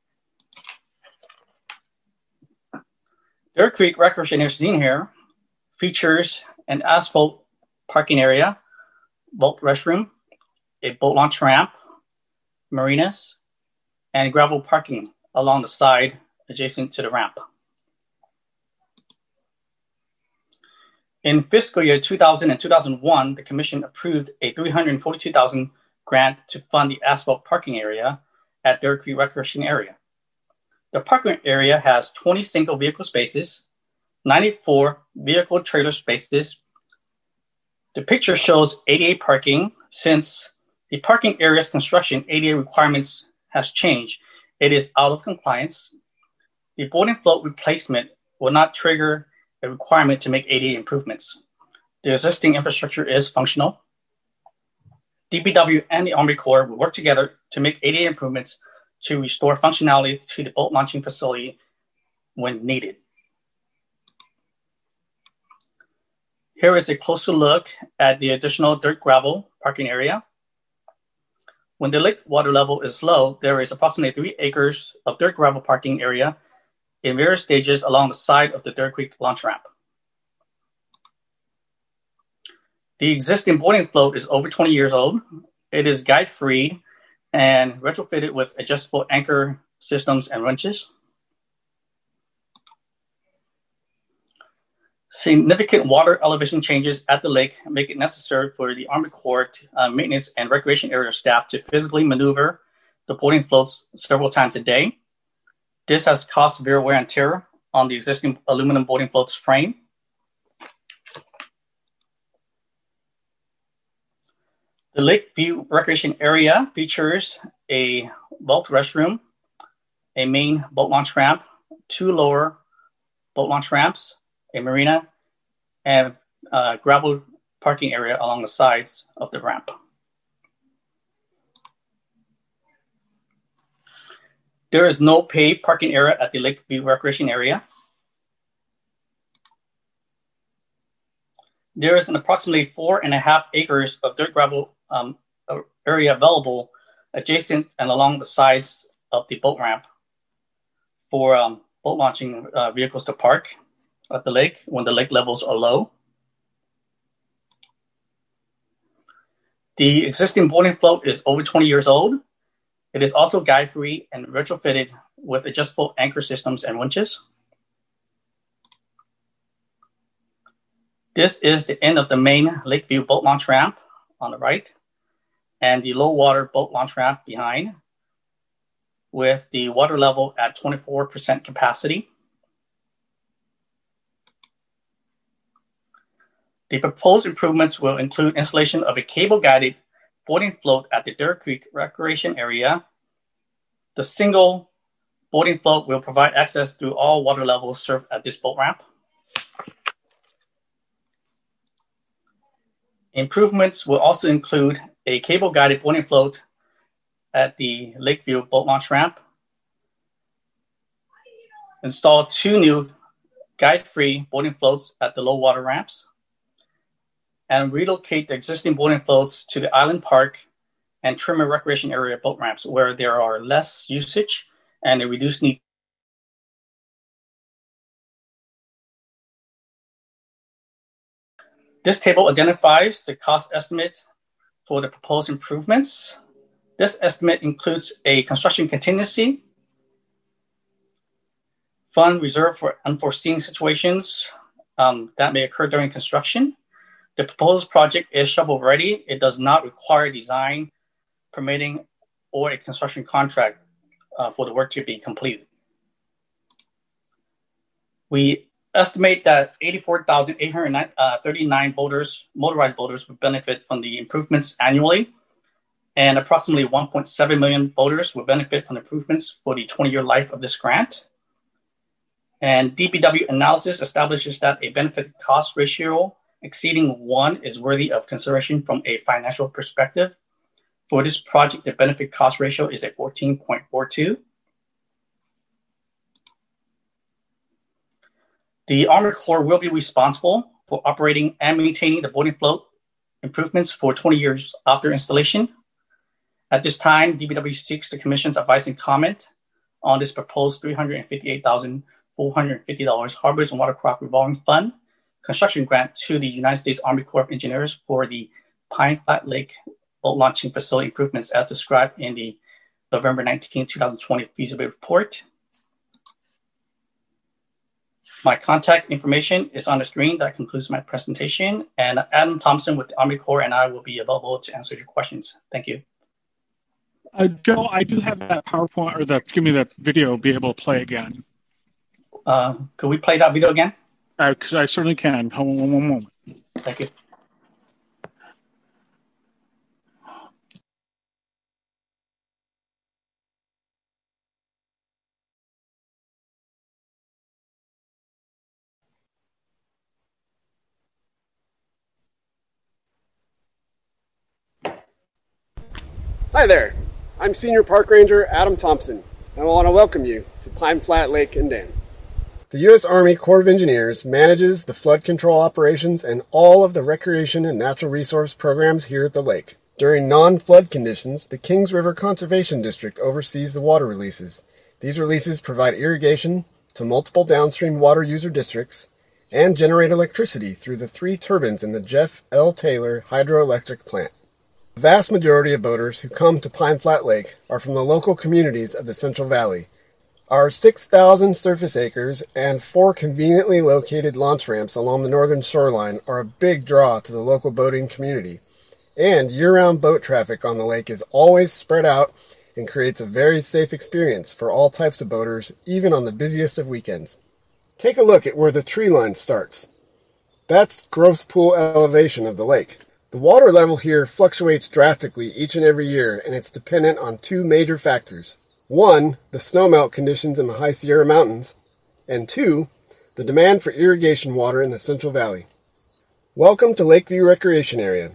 Deer Creek recreation area seen here features an asphalt parking area, boat restroom, a boat launch ramp, marinas, and gravel parking along the side adjacent to the ramp. In fiscal year two thousand and two thousand one, the Commission approved a three hundred forty-two thousand dollars grant to fund the asphalt parking area at Deer Creek Recreation Area. The parking area has twenty single vehicle spaces, ninety-four vehicle trailer spaces. The picture shows A D A parking. Since the parking area's construction A D A requirements has changed, it is out of compliance. The boarding float replacement will not trigger a requirement to make A D A improvements. The existing infrastructure is functional. D P W and the Army Corps will work together to make A D A improvements to restore functionality to the boat launching facility when needed. Here is a closer look at the additional dirt gravel parking area. When the lake water level is low, there is approximately three acres of dirt gravel parking area in various stages along the side of the Deer Creek launch ramp. The existing boarding float is over twenty years old. It is guide-free and retrofitted with adjustable anchor systems and winches. Significant water elevation changes at the lake make it necessary for the Army Corps to, uh, maintenance and recreation area staff to physically maneuver the boarding floats several times a day. This has caused severe wear and tear on the existing aluminum boarding floats frame. The Lakeview Recreation Area features a vault restroom, a main boat launch ramp, two lower boat launch ramps, a marina, and a gravel parking area along the sides of the ramp. There is no paid parking area at the Lakeview Recreation Area. There is an approximately four and a half acres of dirt gravel um, area available adjacent and along the sides of the boat ramp for um, boat launching uh, vehicles to park at the lake when the lake levels are low. The existing boarding float is over twenty years old. It is also guide-free and retrofitted with adjustable anchor systems and winches. This is the end of the main Lakeview boat launch ramp on the right and the low water boat launch ramp behind with the water level at twenty-four percent capacity. The proposed improvements will include installation of a cable-guided boarding float at the Dare Creek Recreation Area. The single boarding float will provide access through all water levels served at this boat ramp. Improvements will also include a cable-guided boarding float at the Lakeview boat launch ramp. Install two new guide-free boarding floats at the low water ramps. And relocate the existing boarding floats to the Island Park and Trimmer Recreation Area boat ramps where there are less usage and a reduced need. This table identifies the cost estimate for the proposed improvements. This estimate includes a construction contingency, fund reserved for unforeseen situations um, that may occur during construction. The proposed project is shovel-ready. It does not require design, permitting, or a construction contract uh, for the work to be completed. We estimate that eighty-four thousand eight hundred thirty-nine boaters, motorized boaters would benefit from the improvements annually, and approximately one point seven million boaters would benefit from improvements for the twenty-year life of this grant. And D P W analysis establishes that a benefit cost ratio exceeding one is worthy of consideration from a financial perspective. For this project, the benefit cost ratio is at fourteen point four two. The Army Corps will be responsible for operating and maintaining the boarding float improvements for twenty years after installation. At this time, D P W seeks the Commission's advice and comment on this proposed three hundred fifty-eight thousand four hundred fifty dollars Harbors and Watercraft Revolving Fund construction grant to the United States Army Corps of Engineers for the Pine Flat Lake boat launching facility improvements as described in the November nineteenth, twenty twenty feasibility report. My contact information is on the screen. That concludes my presentation. And Adam Thompson with the Army Corps and I will be available to answer your questions. Thank you. Uh, Joe, I do have that PowerPoint, or that, give me that video, be able to play again. Uh, could we play that video again? Because uh, I certainly can. Hold on one moment. Thank you. Hi there, I'm Senior Park Ranger Adam Thompson, and I want to welcome you to Pine Flat Lake and Dam. The U S Army Corps of Engineers manages the flood control operations and all of the recreation and natural resource programs here at the lake. During non-flood conditions, the Kings River Conservation District oversees the water releases. These releases provide irrigation to multiple downstream water user districts and generate electricity through the three turbines in the Jeff L. Taylor hydroelectric plant. The vast majority of boaters who come to Pine Flat Lake are from the local communities of the Central Valley. Our six thousand surface acres and four conveniently located launch ramps along the northern shoreline are a big draw to the local boating community. And year-round boat traffic on the lake is always spread out and creates a very safe experience for all types of boaters, even on the busiest of weekends. Take a look at where the tree line starts. That's gross pool elevation of the lake. The water level here fluctuates drastically each and every year, and it's dependent on two major factors. One, the snowmelt conditions in the High Sierra Mountains, and two, the demand for irrigation water in the Central Valley. Welcome to Lakeview Recreation Area.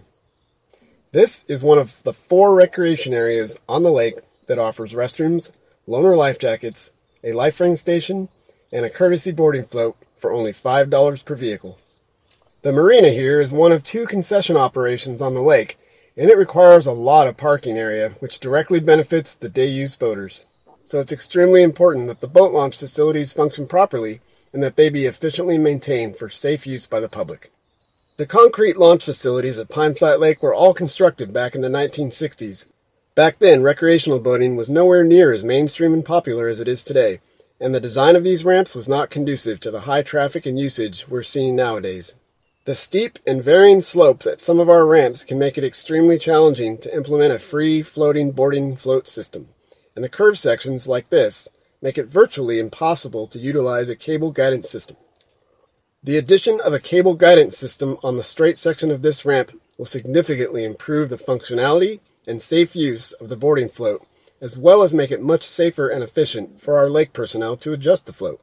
This is one of the four recreation areas on the lake that offers restrooms, loaner life jackets, a life ring station, and a courtesy boarding float for only five dollars per vehicle. The marina here is one of two concession operations on the lake, and it requires a lot of parking area, which directly benefits the day-use boaters. So it's extremely important that the boat launch facilities function properly and that they be efficiently maintained for safe use by the public. The concrete launch facilities at Pine Flat Lake were all constructed back in the nineteen sixties. Back then, recreational boating was nowhere near as mainstream and popular as it is today, and the design of these ramps was not conducive to the high traffic and usage we're seeing nowadays. The steep and varying slopes at some of our ramps can make it extremely challenging to implement a free floating boarding float system, and the curved sections like this make it virtually impossible to utilize a cable guidance system. The addition of a cable guidance system on the straight section of this ramp will significantly improve the functionality and safe use of the boarding float, as well as make it much safer and efficient for our lake personnel to adjust the float.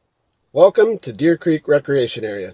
Welcome to Deer Creek Recreation Area.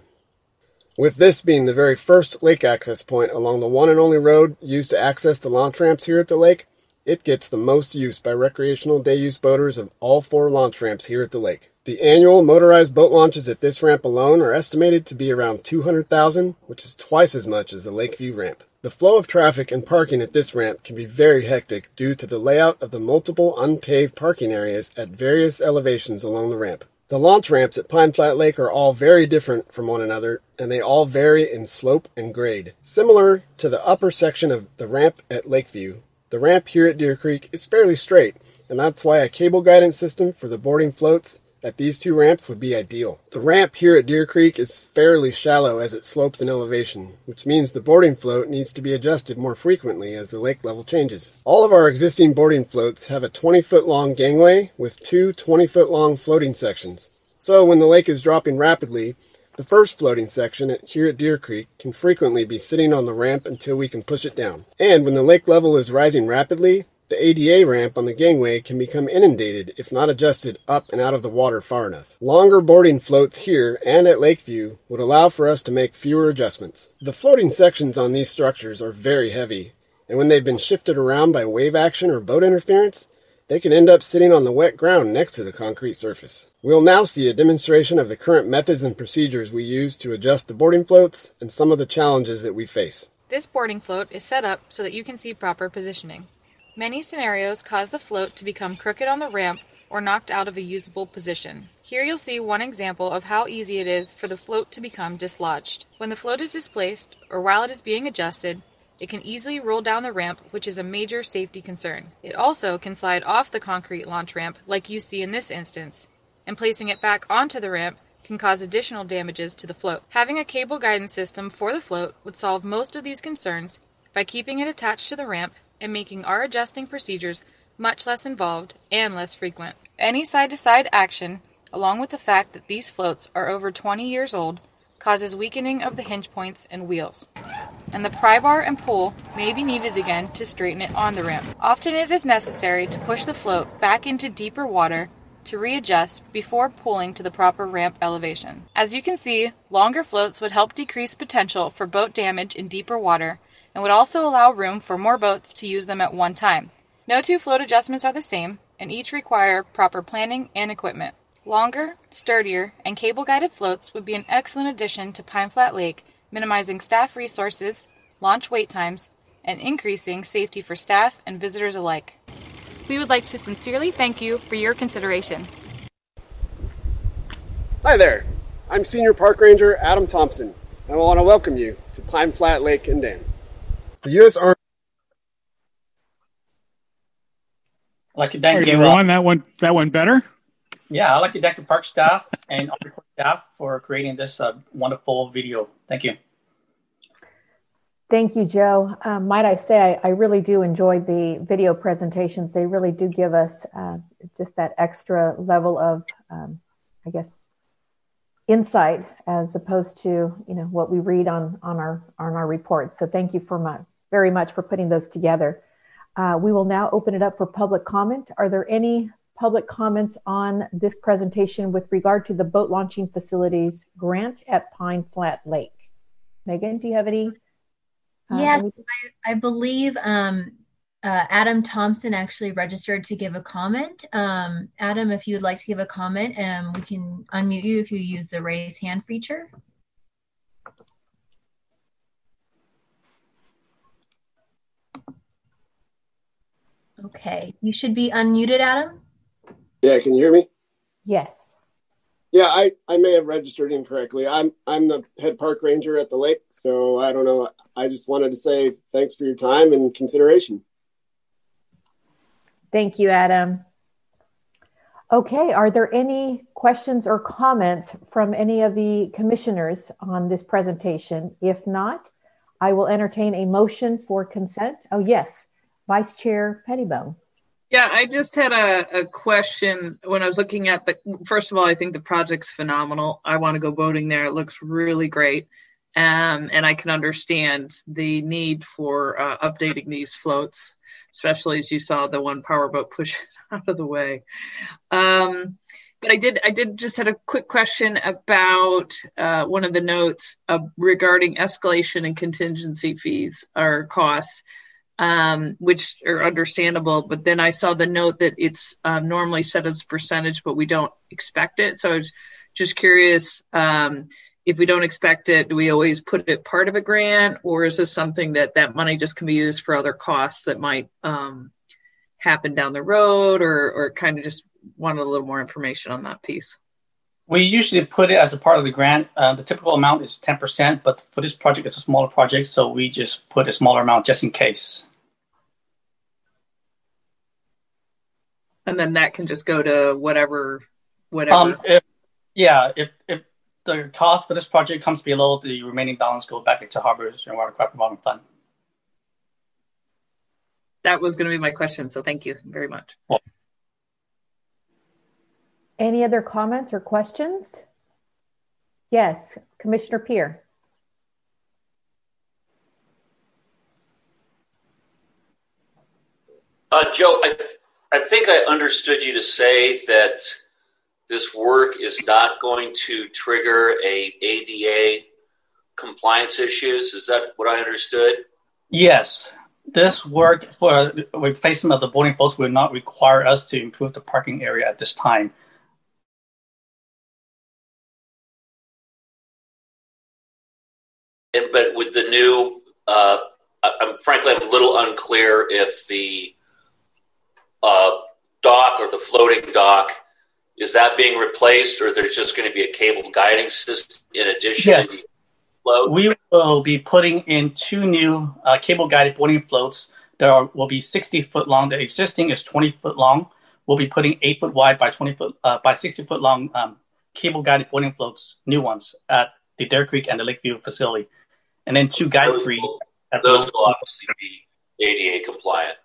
With this being the very first lake access point along the one and only road used to access the launch ramps here at the lake, it gets the most use by recreational day-use boaters of all four launch ramps here at the lake. The annual motorized boat launches at this ramp alone are estimated to be around two hundred thousand, which is twice as much as the Lakeview ramp. The flow of traffic and parking at this ramp can be very hectic due to the layout of the multiple unpaved parking areas at various elevations along the ramp. The launch ramps at Pine Flat Lake are all very different from one another, and they all vary in slope and grade. Similar to the upper section of the ramp at Lakeview, the ramp here at Deer Creek is fairly straight, and that's why a cable guidance system for the boarding floats at these two ramps would be ideal. The ramp here at Deer Creek is fairly shallow as it slopes in elevation, which means the boarding float needs to be adjusted more frequently as the lake level changes. All of our existing boarding floats have a twenty foot long gangway with two twenty foot long floating sections. So when the lake is dropping rapidly, the first floating section at, here at Deer Creek can frequently be sitting on the ramp until we can push it down. And when the lake level is rising rapidly, the A D A ramp on the gangway can become inundated if not adjusted up and out of the water far enough. Longer boarding floats here and at Lakeview would allow for us to make fewer adjustments. The floating sections on these structures are very heavy, and when they've been shifted around by wave action or boat interference, they can end up sitting on the wet ground next to the concrete surface. We'll now see a demonstration of the current methods and procedures we use to adjust the boarding floats and some of the challenges that we face. This boarding float is set up so that you can see proper positioning. Many scenarios cause the float to become crooked on the ramp or knocked out of a usable position. Here you'll see one example of how easy it is for the float to become dislodged. When the float is displaced, or while it is being adjusted, it can easily roll down the ramp, which is a major safety concern. It also can slide off the concrete launch ramp, like you see in this instance, and placing it back onto the ramp can cause additional damages to the float. Having a cable guidance system for the float would solve most of these concerns by keeping it attached to the ramp and making our adjusting procedures much less involved and less frequent. Any side-to-side action, along with the fact that these floats are over twenty years old, causes weakening of the hinge points and wheels, and the pry bar and pull may be needed again to straighten it on the ramp. Often it is necessary to push the float back into deeper water to readjust before pulling to the proper ramp elevation. As you can see, longer floats would help decrease potential for boat damage in deeper water and would also allow room for more boats to use them at one time. No two float adjustments are the same, and each require proper planning and equipment. Longer, sturdier, and cable-guided floats would be an excellent addition to Pine Flat Lake, minimizing staff resources, launch wait times, and increasing safety for staff and visitors alike. We would like to sincerely thank you for your consideration. Hi there, I'm Senior Park Ranger Adam Thompson, and I want to welcome you to Pine Flat Lake and Dam. The U S Army. I'd like to thank Right, you. everyone, that went that went better. Yeah, I'd like to thank the park staff and all the staff for creating this uh, wonderful video. Thank you. Thank you, Joe. Um, might I say, I, I really do enjoy the video presentations. They really do give us uh, just that extra level of, um, I guess, insight as opposed to, you know, what we read on on our on our reports. So thank you for my, very much for putting those together. Uh, we will now open it up for public comment. Are there any public comments on this presentation with regard to the boat launching facilities grant at Pine Flat Lake? Megan, do you have any? Uh, yes, any... I, I believe um, uh, Adam Thompson actually registered to give a comment. Um, Adam, if you'd like to give a comment, um, we can unmute you if you use the raise hand feature. Okay, you should be unmuted, Adam. Yeah, can you hear me? Yes. Yeah, I, I may have registered incorrectly. I'm I'm the head park ranger at the lake, so I don't know. I just wanted to say thanks for your time and consideration. Thank you, Adam. Okay, are there any questions or comments from any of the commissioners on this presentation? If not, I will entertain a motion for consent. Oh, yes, Vice Chair Pettibone. Yeah, I just had a, a question when I was looking at the, first of all, I think the project's phenomenal. I want to go boating there. It looks really great. Um, and I can understand the need for uh, updating these floats, especially as you saw the one powerboat push out of the way. Um, but I did, I did just had a quick question about uh, one of the notes uh, regarding escalation and contingency fees or costs, um, which are understandable. But then I saw the note that it's um, normally set as a percentage, but we don't expect it. So I was just curious, um, if we don't expect it, do we always put it part of a grant, or is this something that that money just can be used for other costs that might um, happen down the road, or, or kind of just wanted a little more information on that piece? We usually put it as a part of the grant. Uh, the typical amount is ten percent, but for this project, it's a smaller project, so we just put a smaller amount just in case. And then that can just go to whatever, whatever. Um, if, yeah, if, if the cost for this project comes below, the remaining balance goes back into Harbor's and Watercraft Revolving Fund. That was going to be my question, so thank you very much. Well, Any other comments or questions? Yes, Commissioner Peer. Uh, Joe, I, I think I understood you to say that this work is not going to trigger a A D A compliance issues. Is that what I understood? Yes. This work for replacement of the boarding floats will not require us to improve the parking area at this time. And, but with the new, uh, I'm frankly, I'm a little unclear if the uh, dock or the floating dock, is that being replaced, or there's just going to be a cable guiding system in addition yes. to the float? We will be putting in two new uh, cable guided boarding floats that are, will be sixty foot long. The existing is twenty foot long. We'll be putting eight foot wide by twenty foot uh, by sixty foot long um, cable guided boarding floats, new ones at the Dare Creek and the Lakeview facility. And then two guide free. Those, those will obviously be A D A compliant.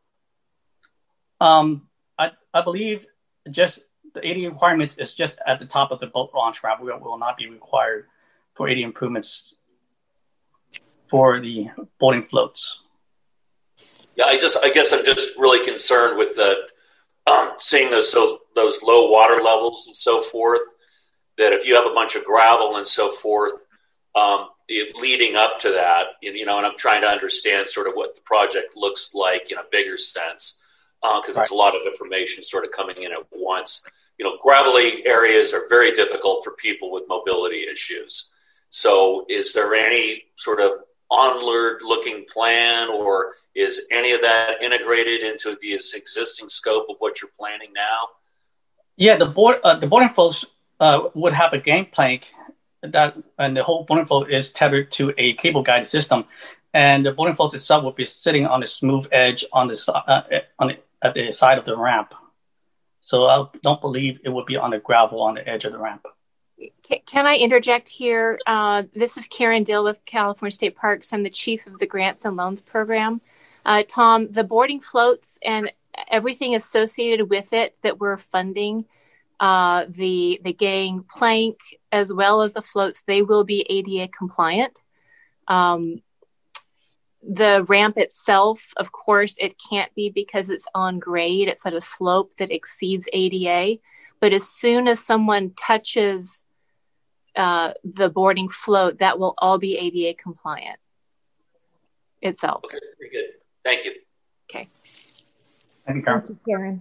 Um, I, I believe just the A D A requirements is just at the top of the boat launch ramp. We will not be required for A D A improvements for the boarding floats. Yeah, I just, I guess I'm just really concerned with the um, seeing those so those low water levels and so forth. That if you have a bunch of gravel and so forth, um, it, leading up to that, you know, and I'm trying to understand sort of what the project looks like in a bigger sense, because uh, right. it's a lot of information sort of coming in at once. You know, gravelly areas are very difficult for people with mobility issues. So is there any sort of onward-looking plan, or is any of that integrated into the existing scope of what you're planning now? Yeah, the board, uh, the boarding floats uh, would have a gangplank that, and the whole boarding float is tethered to a cable-guided system, and the boarding float itself will be sitting on a smooth edge on the uh, on the, at the side of the ramp. So I don't believe it would be on the gravel on the edge of the ramp. Can I interject here? Uh, this is Karen Dill with California State Parks. I'm the chief of the Grants and Loans Program. Uh, Tom, the boarding floats and everything associated with it that we're funding, uh, the the gang plank as well as the floats, they will be A D A compliant. Um, the ramp itself, of course, it can't be because it's on grade. It's at a slope that exceeds A D A. But as soon as someone touches uh, the boarding float, that will all be A D A compliant itself. Okay, very good. Thank you. Okay. Thank you, Karen. Thank you, Karen.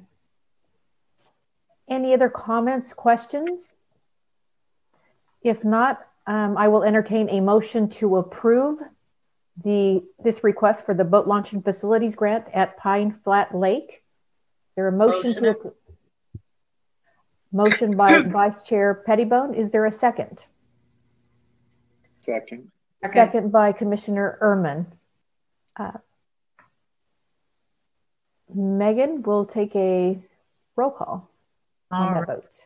Any other comments, questions? If not, um, I will entertain a motion to approve the this request for the boat launch and facilities grant at Pine Flat Lake. Is there a motion, motion. to approve? Motion by Vice Chair Pettibone. Is there a second? Second. Second by Commissioner Ehrman. Uh, Megan will take a roll call on that vote.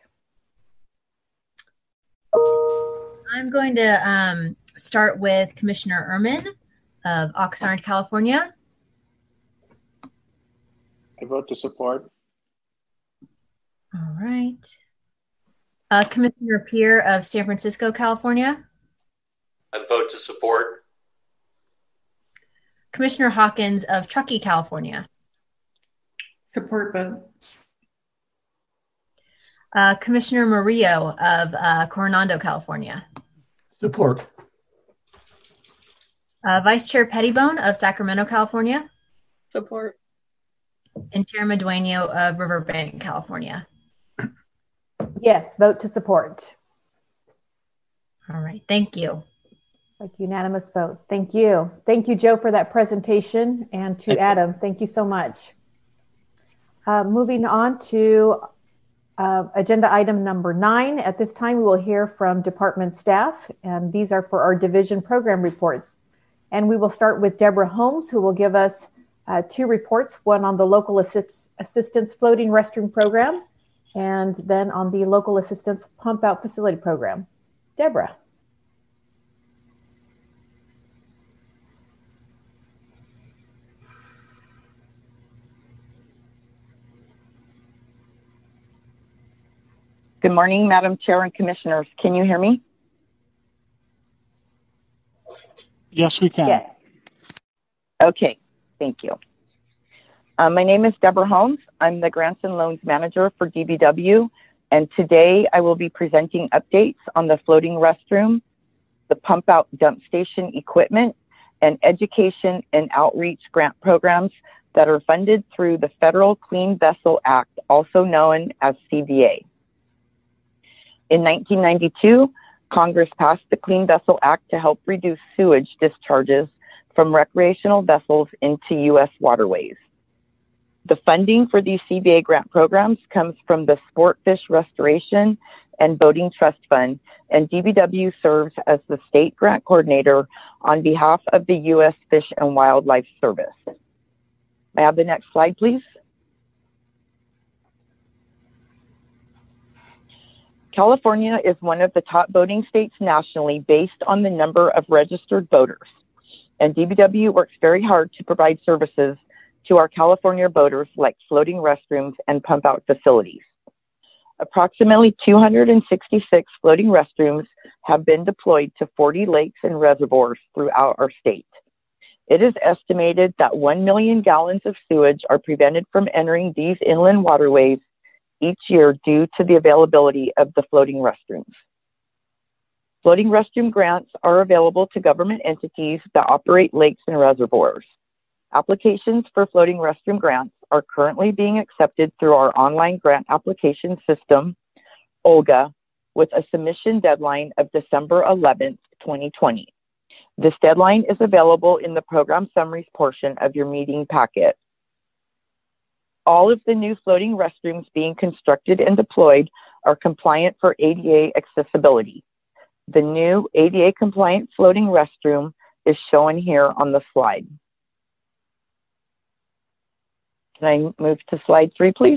I'm going to um, start with Commissioner Ehrman of Oxnard, California. I vote to support. All right. Uh, Commissioner Peer of San Francisco, California. I vote to support. Commissioner Hawkins of Truckee, California. Support vote. Uh, Commissioner Murillo of uh, Coronado, California. Support. Uh, Vice Chair Pettibone of Sacramento, California. Support. And Chair Medueno of Riverbank, California. Yes, vote to support. All right, thank you. Like unanimous vote. Thank you. Thank you, Joe, for that presentation. And to Thank you. Adam, thank you so much. Uh, moving on to uh, agenda item number nine. At this time, we will hear from department staff, and these are for our division program reports. And we will start with Deborah Holmes, who will give us uh, two reports, one on the local assist assistance floating restroom program, and then on the local assistance pump out facility program. Deborah. Good morning, Madam Chair and Commissioners. Can you hear me? Yes, we can. Yes. Okay, thank you. Uh, my name is Deborah Holmes. I'm the Grants and Loans Manager for D B W, and today I will be presenting updates on the floating restroom, the pump out dump station equipment, and education and outreach grant programs that are funded through the Federal Clean Vessel Act, also known as C V A. In nineteen ninety-two, Congress passed the Clean Vessel Act to help reduce sewage discharges from recreational vessels into U S waterways. The funding for these C V A grant programs comes from the Sport Fish Restoration and Boating Trust Fund, and D B W serves as the state grant coordinator on behalf of the U S Fish and Wildlife Service. May I have the next slide, please? California is one of the top boating states nationally based on the number of registered boaters, and D B W works very hard to provide services to our California boaters like floating restrooms and pump out facilities. Approximately two hundred sixty-six floating restrooms have been deployed to forty lakes and reservoirs throughout our state. It is estimated that one million gallons of sewage are prevented from entering these inland waterways each year due to the availability of the floating restrooms. Floating restroom grants are available to government entities that operate lakes and reservoirs. Applications for floating restroom grants are currently being accepted through our online grant application system, OLGA, with a submission deadline of December eleventh, twenty twenty. This deadline is available in the program summaries portion of your meeting packet. All of the new floating restrooms being constructed and deployed are compliant for A D A accessibility. The new A D A compliant floating restroom is shown here on the slide. Can I move to slide three, please?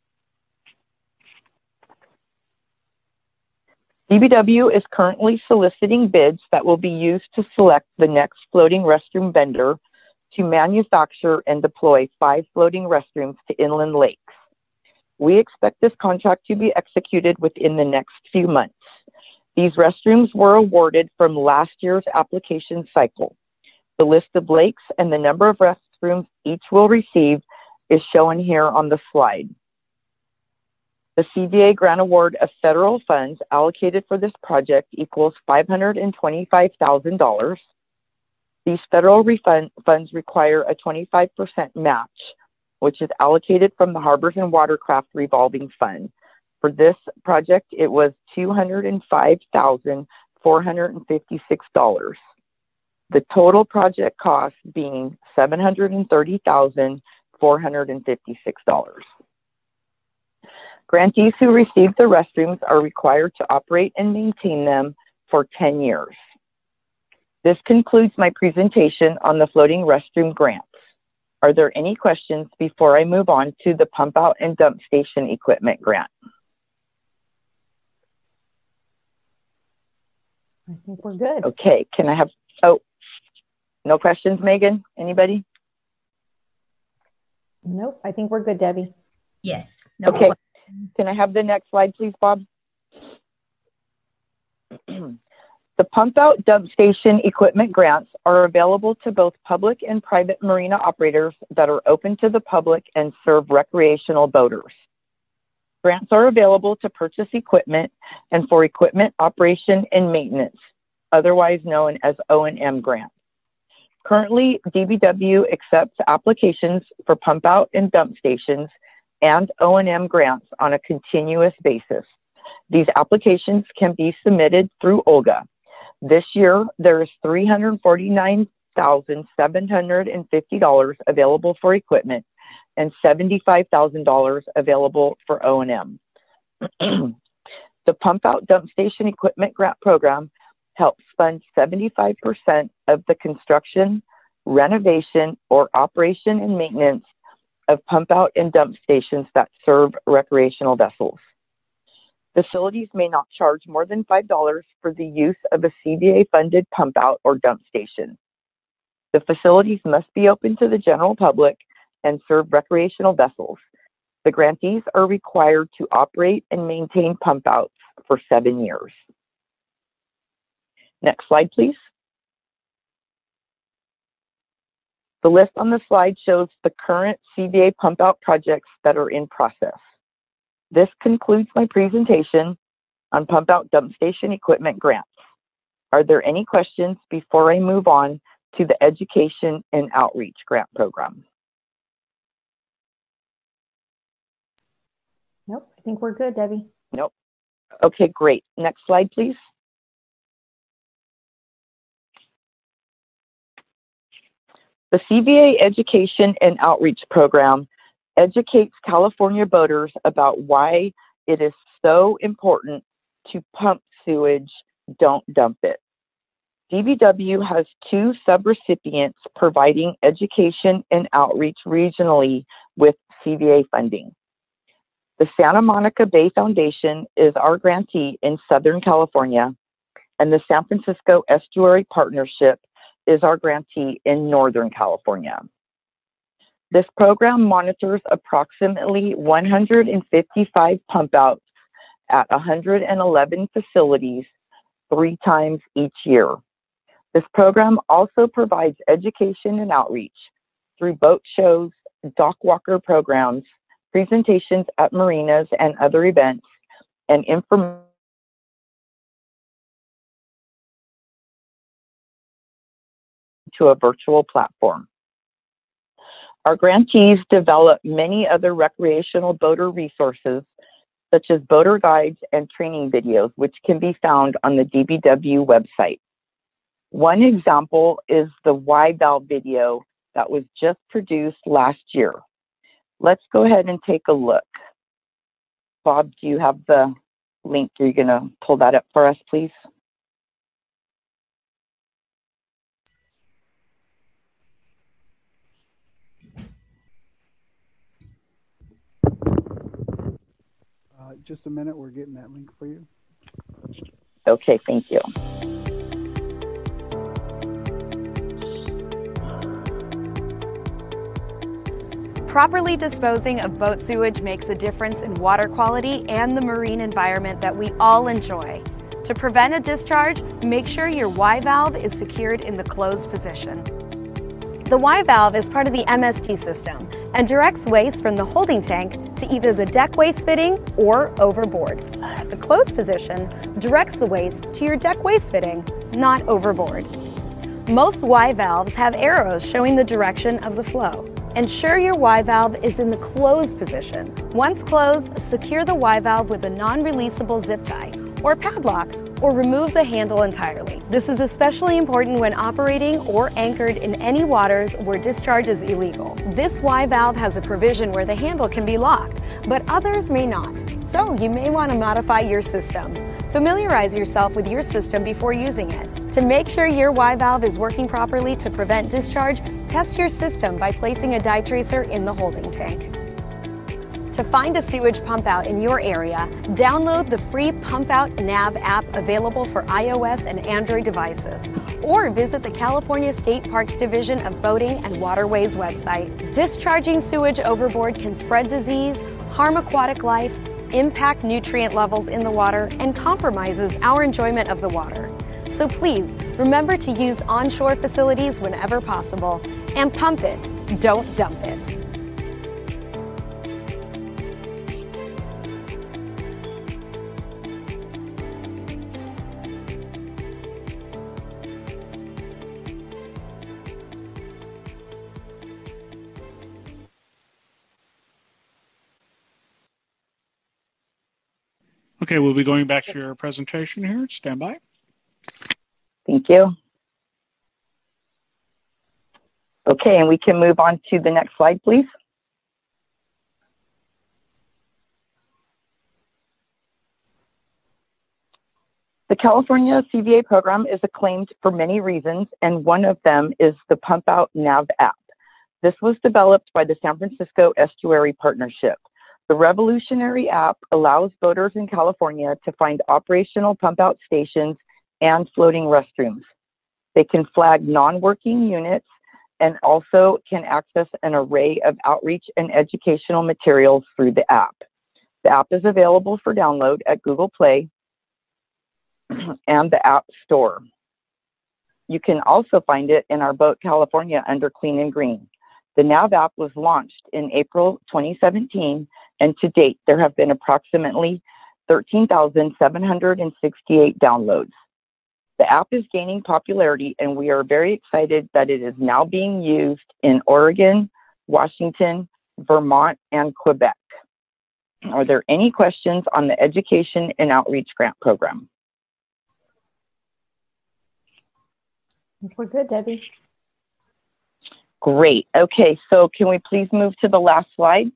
D B W is currently soliciting bids that will be used to select the next floating restroom vendor to manufacture and deploy five floating restrooms to inland lakes. We expect this contract to be executed within the next few months. These restrooms were awarded from last year's application cycle. The list of lakes and the number of restrooms each will receive is shown here on the slide. The C V A grant award of federal funds allocated for this project equals five hundred twenty-five thousand dollars. These federal refund funds require a twenty-five percent match, which is allocated from the Harbors and Watercraft Revolving Fund. For this project, it was two hundred five thousand four hundred fifty-six dollars. The total project cost being seven hundred thirty thousand four hundred fifty-six dollars. Grantees who receive the restrooms are required to operate and maintain them for ten years. This concludes my presentation on the floating restroom grants. Are there any questions before I move on to the pump out and dump station equipment grant? I think we're good. Okay, can I have, oh, no questions, Megan? Anybody? Nope, I think we're good, Debbie. Yes. No okay. Can I have the next slide, please, Bob? The pump out dump station equipment grants are available to both public and private marina operators that are open to the public and serve recreational boaters. Grants are available to purchase equipment and for equipment operation and maintenance, otherwise known as O and M grants. Currently, D B W accepts applications for pump out and dump stations and O and M grants on a continuous basis. These applications can be submitted through Olga. This year, there is three hundred forty-nine thousand seven hundred fifty dollars available for equipment and seventy-five thousand dollars available for O and M. The Pump Out Dump Station Equipment Grant Program helps fund seventy-five percent of the construction, renovation, or operation and maintenance of pump out and dump stations that serve recreational vessels. Facilities may not charge more than five dollars for the use of a C B A-funded pump out or dump station. The facilities must be open to the general public and serve recreational vessels. The grantees are required to operate and maintain pump outs for seven years. Next slide, please. The list on the slide shows the current C B A pump out projects that are in process. This concludes my presentation on pump out dump station equipment grants. Are there any questions before I move on to the education and outreach grant program? Nope, I think we're good, Debbie. Nope. Okay, great. Next slide, please. The C B A Education and Outreach Program educates California boaters about why it is so important to pump sewage, don't dump it. D B W has two subrecipients providing education and outreach regionally with C B A funding. The Santa Monica Bay Foundation is our grantee in Southern California, and the San Francisco Estuary Partnership is our grantee in Northern California. This program monitors approximately one hundred fifty-five pump outs at one hundred eleven facilities three times each year. This program also provides education and outreach through boat shows, dock walker programs, presentations at marinas and other events, and information to a virtual platform. Our grantees develop many other recreational boater resources, such as boater guides and training videos, which can be found on the D B W website. One example is the Y valve video that was just produced last year. Let's go ahead and take a look. Bob, do you have the link? Are you going to pull that up for us, please? Uh, just a minute, we're getting that link for you. Okay, thank you. Properly disposing of boat sewage makes a difference in water quality and the marine environment that we all enjoy. To prevent a discharge, make sure your Y valve is secured in the closed position. The Y valve is part of the M S T system and directs waste from the holding tank to either the deck waste fitting or overboard. The closed position directs the waste to your deck waste fitting, not overboard. Most Y valves have arrows showing the direction of the flow. Ensure your Y valve is in the closed position. Once closed, secure the Y valve with a non-releasable zip tie or padlock, or remove the handle entirely. This is especially important when operating or anchored in any waters where discharge is illegal. This Y valve has a provision where the handle can be locked, but others may not. So you may want to modify your system. Familiarize yourself with your system before using it. To make sure your Y valve is working properly to prevent discharge, test your system by placing a dye tracer in the holding tank. To find a sewage pump out in your area, download the free Pump Out Nav app available for iOS and Android devices, or visit the California State Parks Division of Boating and Waterways website. Discharging sewage overboard can spread disease, harm aquatic life, impact nutrient levels in the water, and compromises our enjoyment of the water. So please, remember to use onshore facilities whenever possible, and pump it, don't dump it. Okay, we'll be going back to your presentation here. Stand by. Thank you. Okay, and we can move on to the next slide, please. The California C V A program is acclaimed for many reasons, and one of them is the Pump Out Nav app. This was developed by the San Francisco Estuary Partnership. The revolutionary app allows boaters in California to find operational pump-out stations and floating restrooms. They can flag non-working units and also can access an array of outreach and educational materials through the app. The app is available for download at Google Play and the App Store. You can also find it in our Boat California under Clean and Green. The Nav app was launched in April twenty seventeen, and to date, there have been approximately thirteen thousand seven hundred sixty-eight downloads. The app is gaining popularity, and we are very excited that it is now being used in Oregon, Washington, Vermont, and Quebec. Are there any questions on the Education and Outreach Grant Program? We're good, Debbie. Great. Okay, so can we please move to the last slide?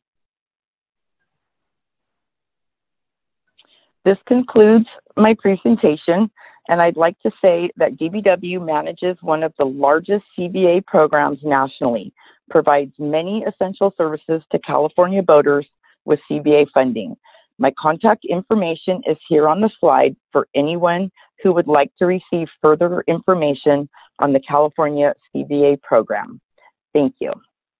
This concludes my presentation, and I'd like to say that D B W manages one of the largest C V A programs nationally, provides many essential services to California boaters with C V A funding. My contact information is here on the slide for anyone who would like to receive further information on the California C V A program. Thank you.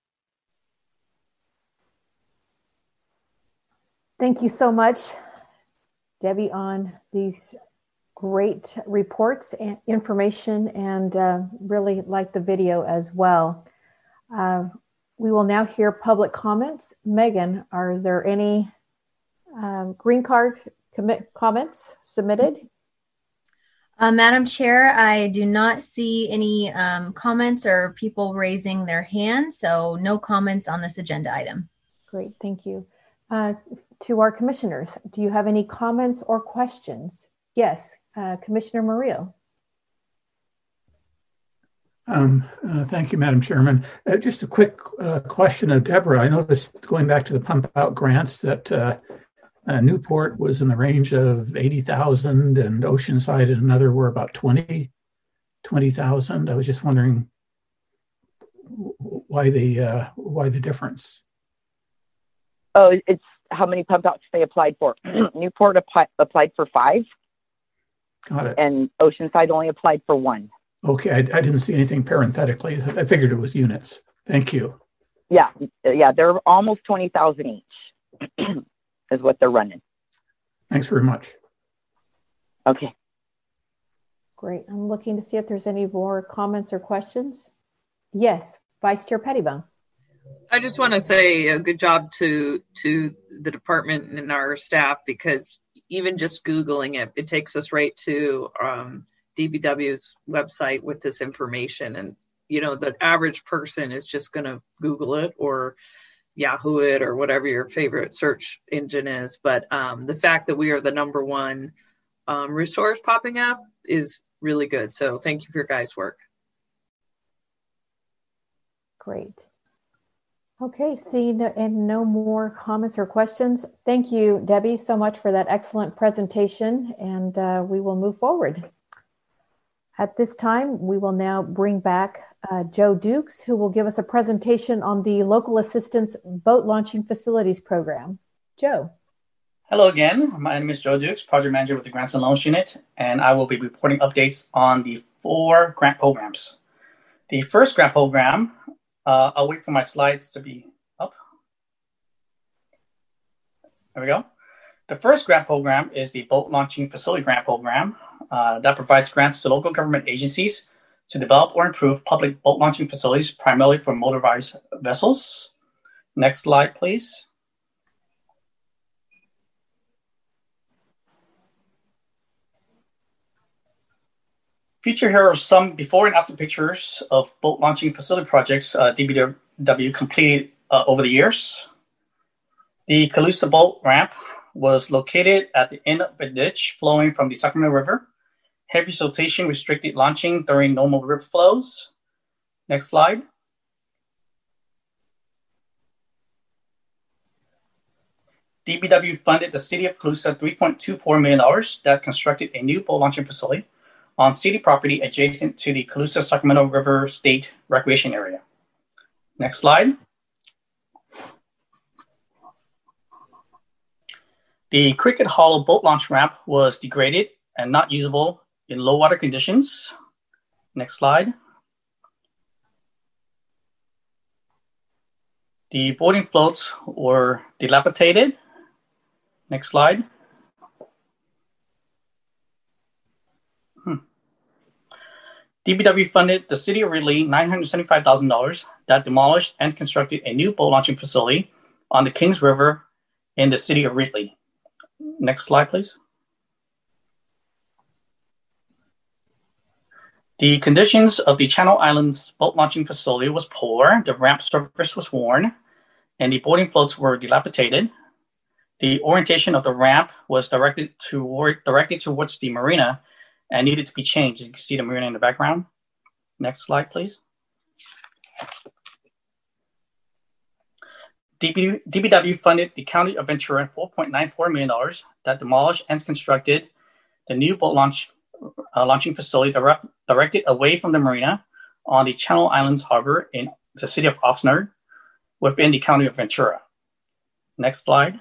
Thank you so much, Debbie, on these great reports and information, and uh, really like the video as well. Uh, we will now hear public comments. Megan, are there any um, green card commit comments submitted? Uh, Madam Chair, I do not see any um, comments or people raising their hands, so no comments on this agenda item. Great, thank you. Uh, to our commissioners, do you have any comments or questions? Yes, uh, Commissioner Murillo. Um, uh, thank you, Madam Chairman. Uh, just a quick uh, question of Deborah. I noticed going back to the pump out grants that uh, uh, Newport was in the range of eighty thousand and Oceanside and another were about twenty thousand. I was just wondering why the, uh, why the difference? Oh, it's how many pump outs they applied for. Newport apply, applied for five. Got it. And Oceanside only applied for one. Okay, I, I didn't see anything parenthetically. I figured it was units. Thank you. Yeah, yeah, they're almost twenty thousand each is what they're running. Thanks very much. Okay. Great. I'm looking to see if there's any more comments or questions. Yes, Vice Chair Pettibone. I just want to say a good job to to the department and our staff, because even just Googling it, it takes us right to um, D B W's website with this information. And, you know, the average person is just going to Google it or Yahoo it or whatever your favorite search engine is. But um, the fact that we are the number one um, resource popping up is really good. So thank you for your guys' work. Great. Okay, seeing no, and no more comments or questions. Thank you, Debbie, so much for that excellent presentation, and uh, we will move forward. At this time, we will now bring back uh, Joe Dukes, who will give us a presentation on the Local Assistance Boat Launching Facilities Program. Joe. Hello again. My name is Joe Dukes, Project Manager with the Grants and Loans Unit, and I will be reporting updates on the four grant programs. The first grant program, uh, I'll wait for my slides to be up. There we go. The first grant program is the Boat Launching Facility Grant Program uh, that provides grants to local government agencies to develop or improve public boat launching facilities, primarily for motorized vessels. Next slide, please. Feature here are some before and after pictures of boat launching facility projects uh, D B W completed uh, over the years. The Calusa boat ramp was located at the end of a ditch flowing from the Sacramento River. Heavy siltation restricted launching during normal river flows. Next slide. D B W funded the city of Calusa three point two four million dollars that constructed a new boat launching facility on city property adjacent to the Calusa Sacramento River State Recreation Area. Next slide. The Cricket Hollow boat launch ramp was degraded and not usable in low water conditions. Next slide. The boarding floats were dilapidated. Next slide. Hmm. D B W funded the city of Ridley nine hundred seventy-five thousand dollars that demolished and constructed a new boat launching facility on the Kings River in the city of Ridley. Next slide, please. The conditions of the Channel Islands boat launching facility was poor. The ramp surface was worn, and the boarding floats were dilapidated. The orientation of the ramp was directed toward directed towards the marina and needed to be changed. You can see the marina in the background. Next slide, please. D B W funded the County of Ventura four point nine four million dollars that demolished and constructed the new boat launch uh, launching facility direct, directed away from the marina on the Channel Islands Harbor in the city of Oxnard within the County of Ventura. Next slide.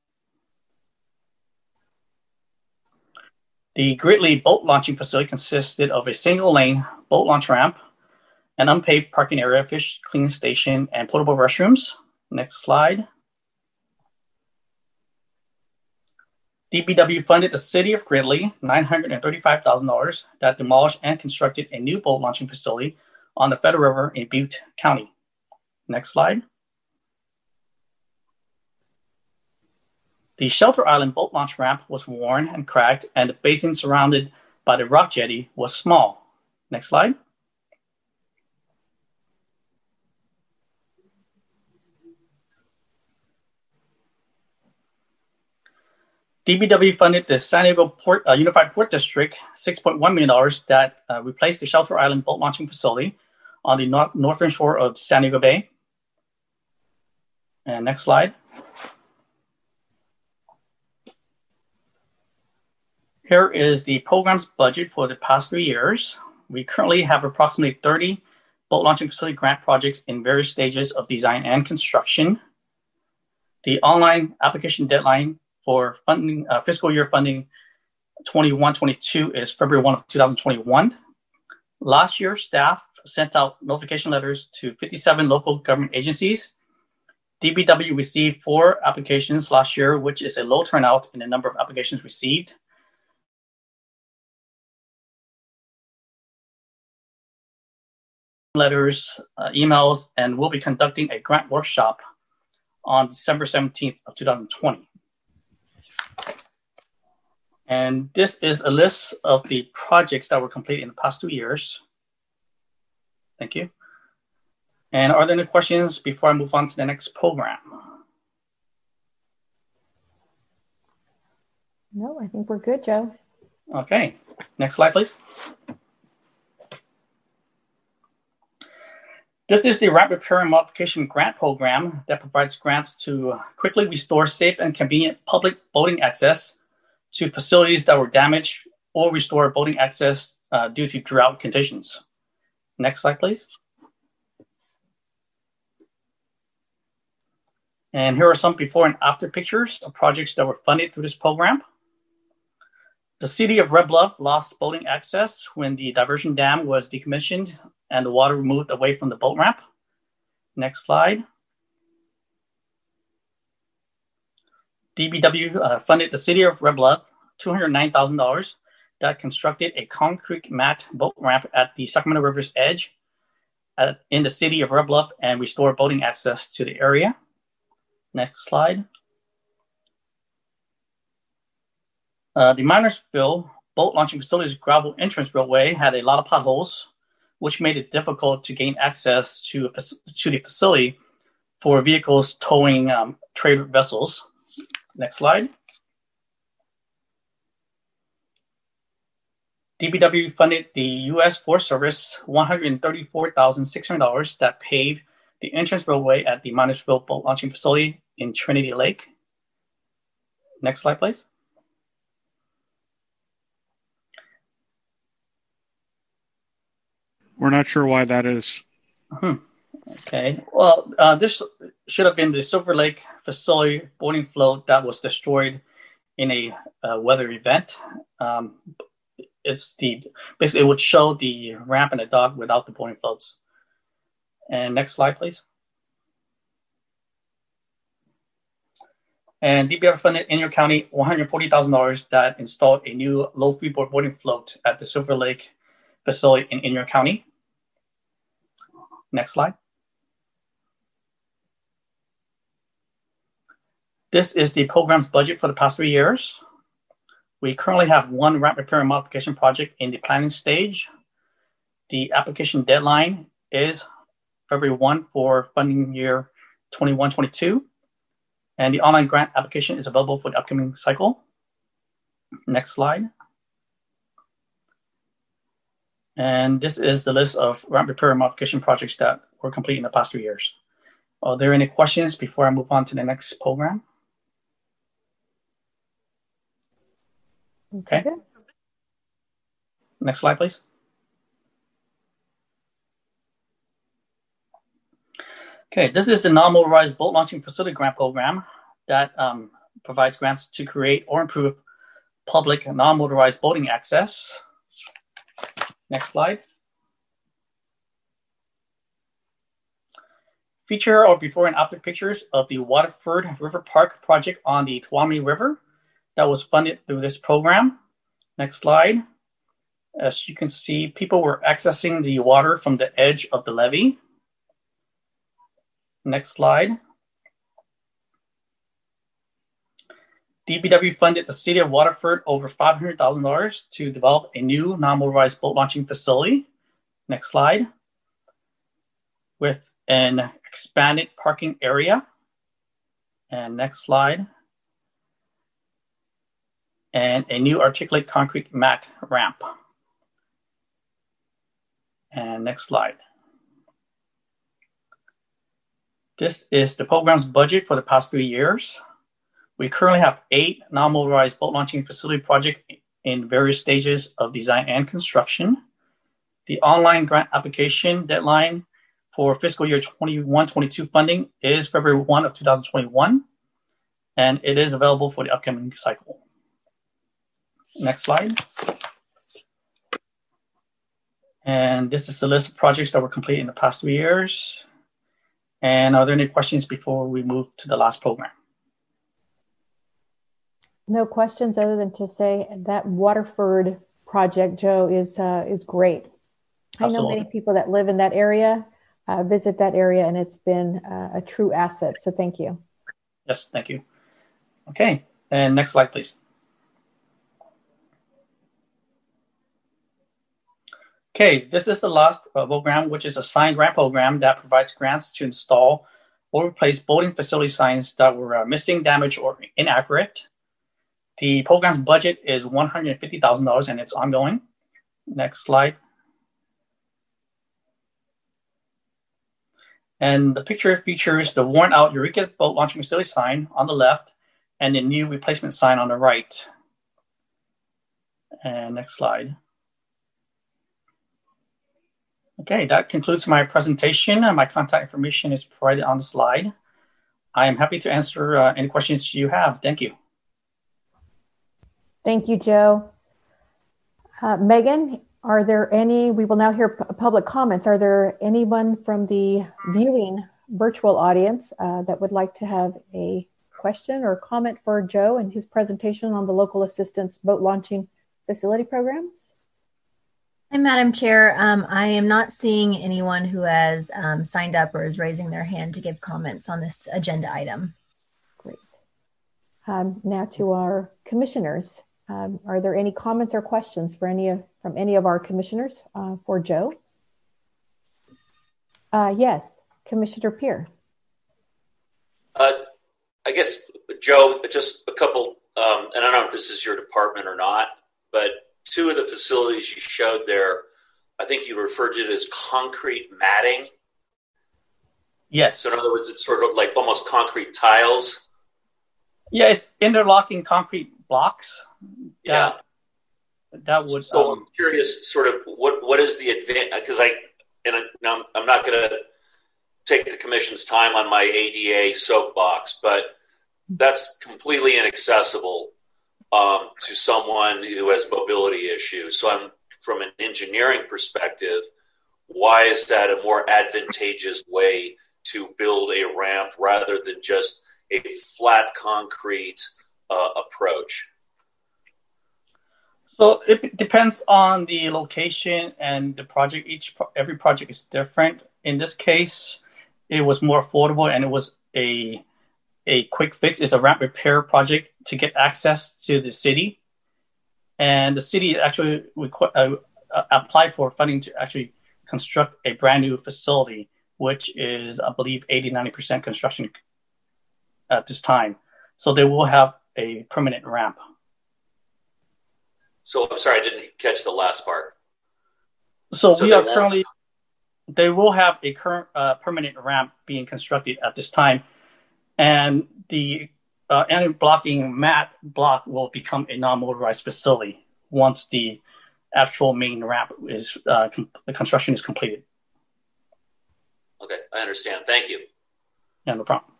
The Gridley boat launching facility consisted of a single lane boat launch ramp, an unpaved parking area, fish cleaning station, and portable restrooms. Next slide. D B W funded the city of Gridley nine hundred thirty-five thousand dollars that demolished and constructed a new boat launching facility on the Federal River in Butte County. Next slide. The Shelter Island boat launch ramp was worn and cracked, and the basin surrounded by the rock jetty was small. Next slide. D B W funded the San Diego Port, uh, Unified Port District six point one million dollars that uh, replaced the Shelter Island boat launching facility on the nor- northern shore of San Diego Bay. And next slide. Here is the program's budget for the past three years. We currently have approximately thirty boat launching facility grant projects in various stages of design and construction. The online application deadline for funding uh, fiscal year funding twenty-one twenty-two is February first of two thousand twenty-one. Last year, staff sent out notification letters to fifty-seven local government agencies. D B W received four applications last year, which is a low turnout in the number of applications received. Letters, uh, emails, and we'll be conducting a grant workshop on December seventeenth of two thousand twenty. And this is a list of the projects that were completed in the past two years. Thank you. And are there any questions before I move on to the next program? No, I think we're good, Joe. Okay, next slide, please. This is the Ramp Repair and Modification Grant Program that provides grants to quickly restore safe and convenient public boating access to facilities that were damaged or restore boating access uh, due to drought conditions. Next slide, please. And here are some before and after pictures of projects that were funded through this program. The city of Red Bluff lost boating access when the diversion dam was decommissioned and the water moved away from the boat ramp. Next slide. D B W uh, funded the city of Red Bluff two hundred nine thousand dollars that constructed a concrete mat boat ramp at the Sacramento River's edge at, in the city of Red Bluff and restored boating access to the area. Next slide. Uh, the Minersville Boat Launching Facility's gravel entrance roadway had a lot of potholes, which made it difficult to gain access to, to the facility for vehicles towing um, trade vessels. Next slide. D B W funded the U S Forest Service one hundred thirty-four thousand six hundred dollars that paved the entrance roadway at the Minersville Boat Launching Facility in Trinity Lake. Next slide, please. We're not sure why that is. Hmm. Okay. Well, uh, this should have been the Silver Lake facility boating float that was destroyed in a uh, weather event. Um, it's the basically it would show the ramp and the dock without the boating floats. And next slide, please. And D B W funded in your county one hundred forty thousand dollars that installed a new low freeboard boating float at the Silver Lake facility in, in your county. Next slide. This is the program's budget for the past three years. We currently have one ramp repair and modification project in the planning stage. The application deadline is February first for funding year twenty-one twenty-two. And the online grant application is available for the upcoming cycle. Next slide. And this is the list of ramp repair and modification projects that were complete in the past three years. Are there any questions before I move on to the next program? Okay. Okay. Next slide, please. Okay, this is the non-motorized boat launching facility grant program that um, provides grants to create or improve public non-motorized boating access. Next slide. Feature or before and after pictures of the Waterford River Park project on the Tuolumne River that was funded through this program. Next slide. As you can see, people were accessing the water from the edge of the levee. Next slide. D B W funded the city of Waterford over five hundred thousand dollars to develop a new non-motorized boat launching facility. Next slide. With an expanded parking area. And next slide. And a new articulate concrete mat ramp. And next slide. This is the program's budget for the past three years. We currently have eight non-motorized boat launching facility projects in various stages of design and construction. The online grant application deadline for fiscal year twenty-one twenty-two funding is February first of two thousand twenty-one, and it is available for the upcoming cycle. Next slide. And this is the list of projects that were completed in the past three years. And are there any questions before we move to the last program? No questions other than to say that Waterford project, Joe, is uh, is great. Absolutely. I know many people that live in that area, uh, visit that area, and it's been uh, a true asset. So thank you. Yes, thank you. Okay, and next slide, please. Okay, this is the last uh, program, which is a sign grant program that provides grants to install or replace boating facility signs that were uh, missing, damaged, or inaccurate. The program's budget is one hundred fifty thousand dollars and it's ongoing. Next slide. And the picture features the worn out Eureka Boat Launching Facility sign on the left and the new replacement sign on the right. And next slide. Okay, that concludes my presentation. My contact information is provided on the slide. I am happy to answer uh, any questions you have. Thank you. Thank you, Joe. Uh, Megan, are there any, we will now hear p- public comments. Are there anyone from the viewing virtual audience uh, that would like to have a question or comment for Joe and his presentation on the local assistance boat launching facility programs? Hi, Madam Chair. Um, I am not seeing anyone who has um, signed up or is raising their hand to give comments on this agenda item. Great. Um, now to our commissioners. Um, are there any comments or questions for any of, from any of our commissioners uh, for Joe? Uh, yes, Commissioner Peer. Uh, I guess, Joe, just a couple, um, and I don't know if this is your department or not, but two of the facilities you showed there, I think you referred to it as concrete matting. Yes. So in other words, it's sort of like almost concrete tiles. Yeah, it's interlocking concrete blocks. Yeah. That, that would. So um, I'm curious, sort of, what what is the advantage? Because I, and I, now I'm not going to take the commission's time on my A D A soapbox, but that's completely inaccessible um, to someone who has mobility issues. So I'm, from an engineering perspective, why is that a more advantageous way to build a ramp rather than just a flat concrete uh, approach? So it depends on the location and the project. Each every project is different. In this case, it was more affordable and it was a a quick fix. It's a ramp repair project to get access to the city, and the city actually requ- uh, uh, applied for funding to actually construct a brand new facility, which is, I believe, eighty, ninety percent construction at this time. So they will have a permanent ramp. So I'm sorry, I didn't catch the last part. So, So we they are won't- currently, they will have a current uh, permanent ramp being constructed at this time. And the uh, anti-blocking mat block will become a non-motorized facility once the actual main ramp is, uh, com- the construction is completed. Okay, I understand. Thank you. Yeah, no problem.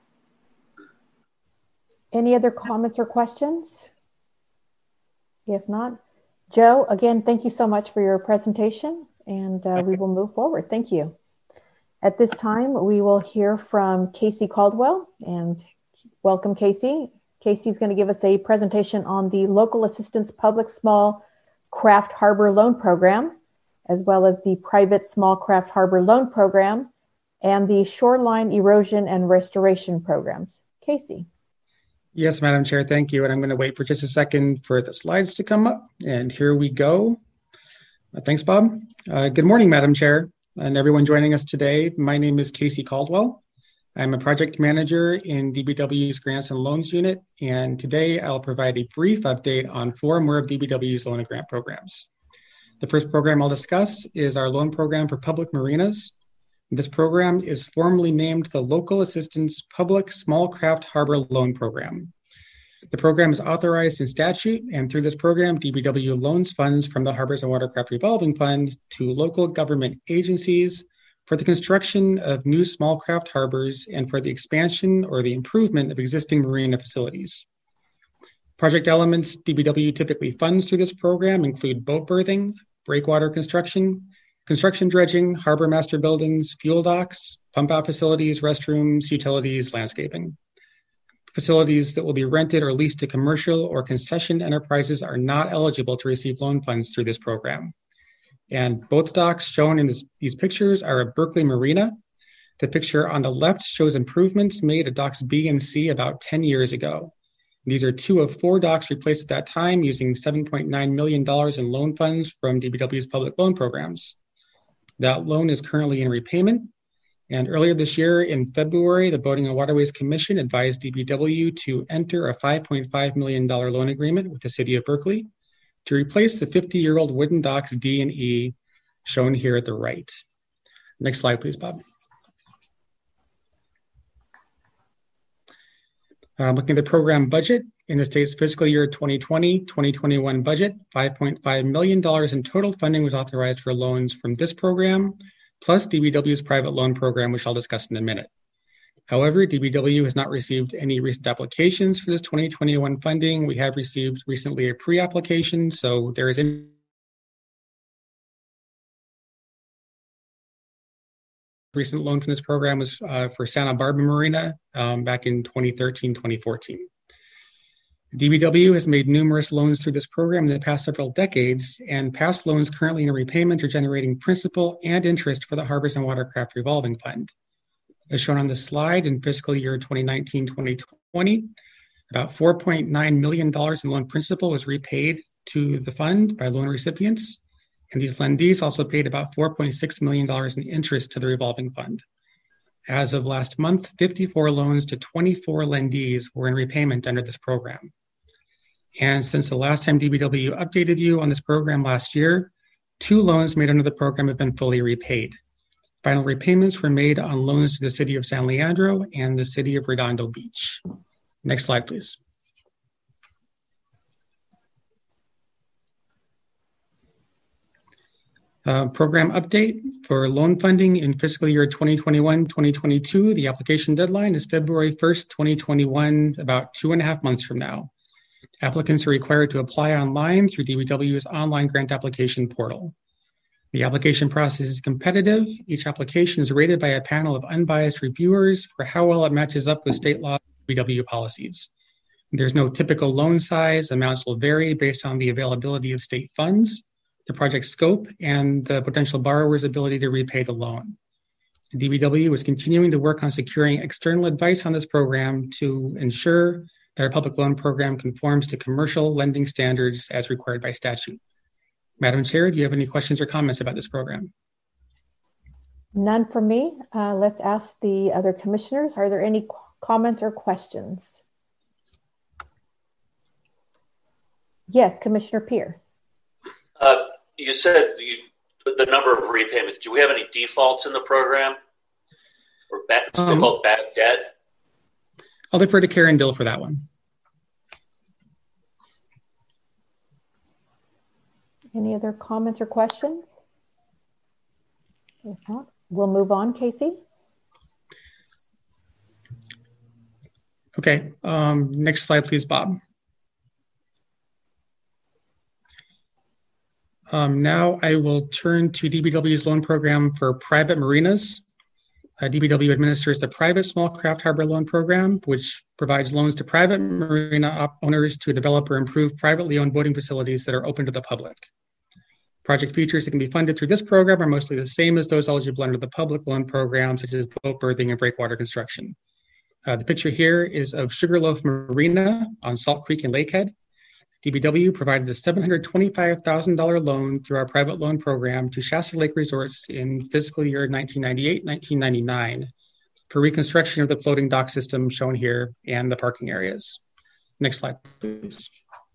Any other comments or questions? If not, Joe, again, thank you so much for your presentation, and uh, we will move forward. Thank you. At this time, we will hear from Casey Caldwell, and welcome, Casey. Casey is going to give us a presentation on the Local Assistance Public Small Craft Harbor Loan Program, as well as the Private Small Craft Harbor Loan Program and the Shoreline Erosion and Restoration Programs. Casey. Yes, Madam Chair, thank you. And I'm going to wait for just a second for the slides to come up. And here we go. Uh, thanks, Bob. Uh, good morning, Madam Chair, and everyone joining us today. My name is Casey Caldwell. I'm a project manager in D B W's Grants and Loans Unit. And today I'll provide a brief update on four more of D B W's loan and grant programs. The first program I'll discuss is our loan program for public marinas. This program is formally named the Local Assistance Public Small Craft Harbor Loan Program. The program is authorized in statute, and through this program, D B W loans funds from the Harbors and Watercraft Revolving Fund to local government agencies for the construction of new small craft harbors and for the expansion or the improvement of existing marina facilities. Project elements D B W typically funds through this program include boat berthing, breakwater construction, construction dredging, harbor master buildings, fuel docks, pump out facilities, restrooms, utilities, landscaping. Facilities that will be rented or leased to commercial or concession enterprises are not eligible to receive loan funds through this program. And both docks shown in this, these pictures are at Berkeley Marina. The picture on the left shows improvements made at docks B and C about ten years ago. These are two of four docks replaced at that time using seven point nine million dollars in loan funds from D B W's public loan programs. That loan is currently in repayment. And earlier this year, in February, the Boating and Waterways Commission advised D B W to enter a five point five million dollars loan agreement with the city of Berkeley to replace the fifty-year-old wooden docks D and E shown here at the right. Next slide, please, Bob. Uh, looking at the program budget, in the state's fiscal year twenty twenty twenty twenty-one budget, five point five million dollars in total funding was authorized for loans from this program, plus D B W's private loan program, which I'll discuss in a minute. However, D B W has not received any recent applications for this twenty twenty-one funding. We have received recently a pre-application, so there is recent loan from this program was uh, for Santa Barbara Marina um, back in twenty thirteen, twenty fourteen. D B W has made numerous loans through this program in the past several decades, and past loans currently in repayment are generating principal and interest for the Harbors and Watercraft Revolving Fund. As shown on this slide, in fiscal year twenty nineteen, twenty twenty, about four point nine million dollars in loan principal was repaid to the fund by loan recipients, and these lendees also paid about four point six million dollars in interest to the revolving fund. As of last month, fifty-four loans to twenty-four lendees were in repayment under this program. And since the last time D B W updated you on this program last year, two loans made under the program have been fully repaid. Final repayments were made on loans to the City of San Leandro and the City of Redondo Beach. Next slide, please. Uh, program update for loan funding in fiscal year twenty twenty-one, twenty twenty-two. The application deadline is February first, twenty twenty-one, about two and a half months from now. Applicants are required to apply online through D B W's online grant application portal. The application process is competitive. Each application is rated by a panel of unbiased reviewers for how well it matches up with state law and D B W policies. There's no typical loan size. Amounts will vary based on the availability of state funds, the project scope, and the potential borrower's ability to repay the loan. D B W is continuing to work on securing external advice on this program to ensure that our public loan program conforms to commercial lending standards as required by statute. Madam Chair, do you have any questions or comments about this program? None from me. Uh, let's ask the other commissioners. Are there any comments or questions? Yes, Commissioner Peer. Uh, you said you, the number of repayments. Do we have any defaults in the program? Or bad, still um, called bad debt? I'll defer to Karen Dill for that one. Any other comments or questions? If not, we'll move on, Casey. Okay, um, next slide, please, Bob. Um, now I will turn to D B W's loan program for private marinas. Uh, D B W administers the private small craft harbor loan program, which provides loans to private marina owners to develop or improve privately owned boating facilities that are open to the public. Project features that can be funded through this program are mostly the same as those eligible under the public loan program, such as boat berthing and breakwater construction. Uh, the picture here is of Sugarloaf Marina on Salt Creek and Lakehead. D B W provided a seven hundred twenty-five thousand dollars loan through our private loan program to Shasta Lake Resorts in fiscal year nineteen ninety-eight, nineteen ninety-nine for reconstruction of the floating dock system shown here and the parking areas. Next slide, please.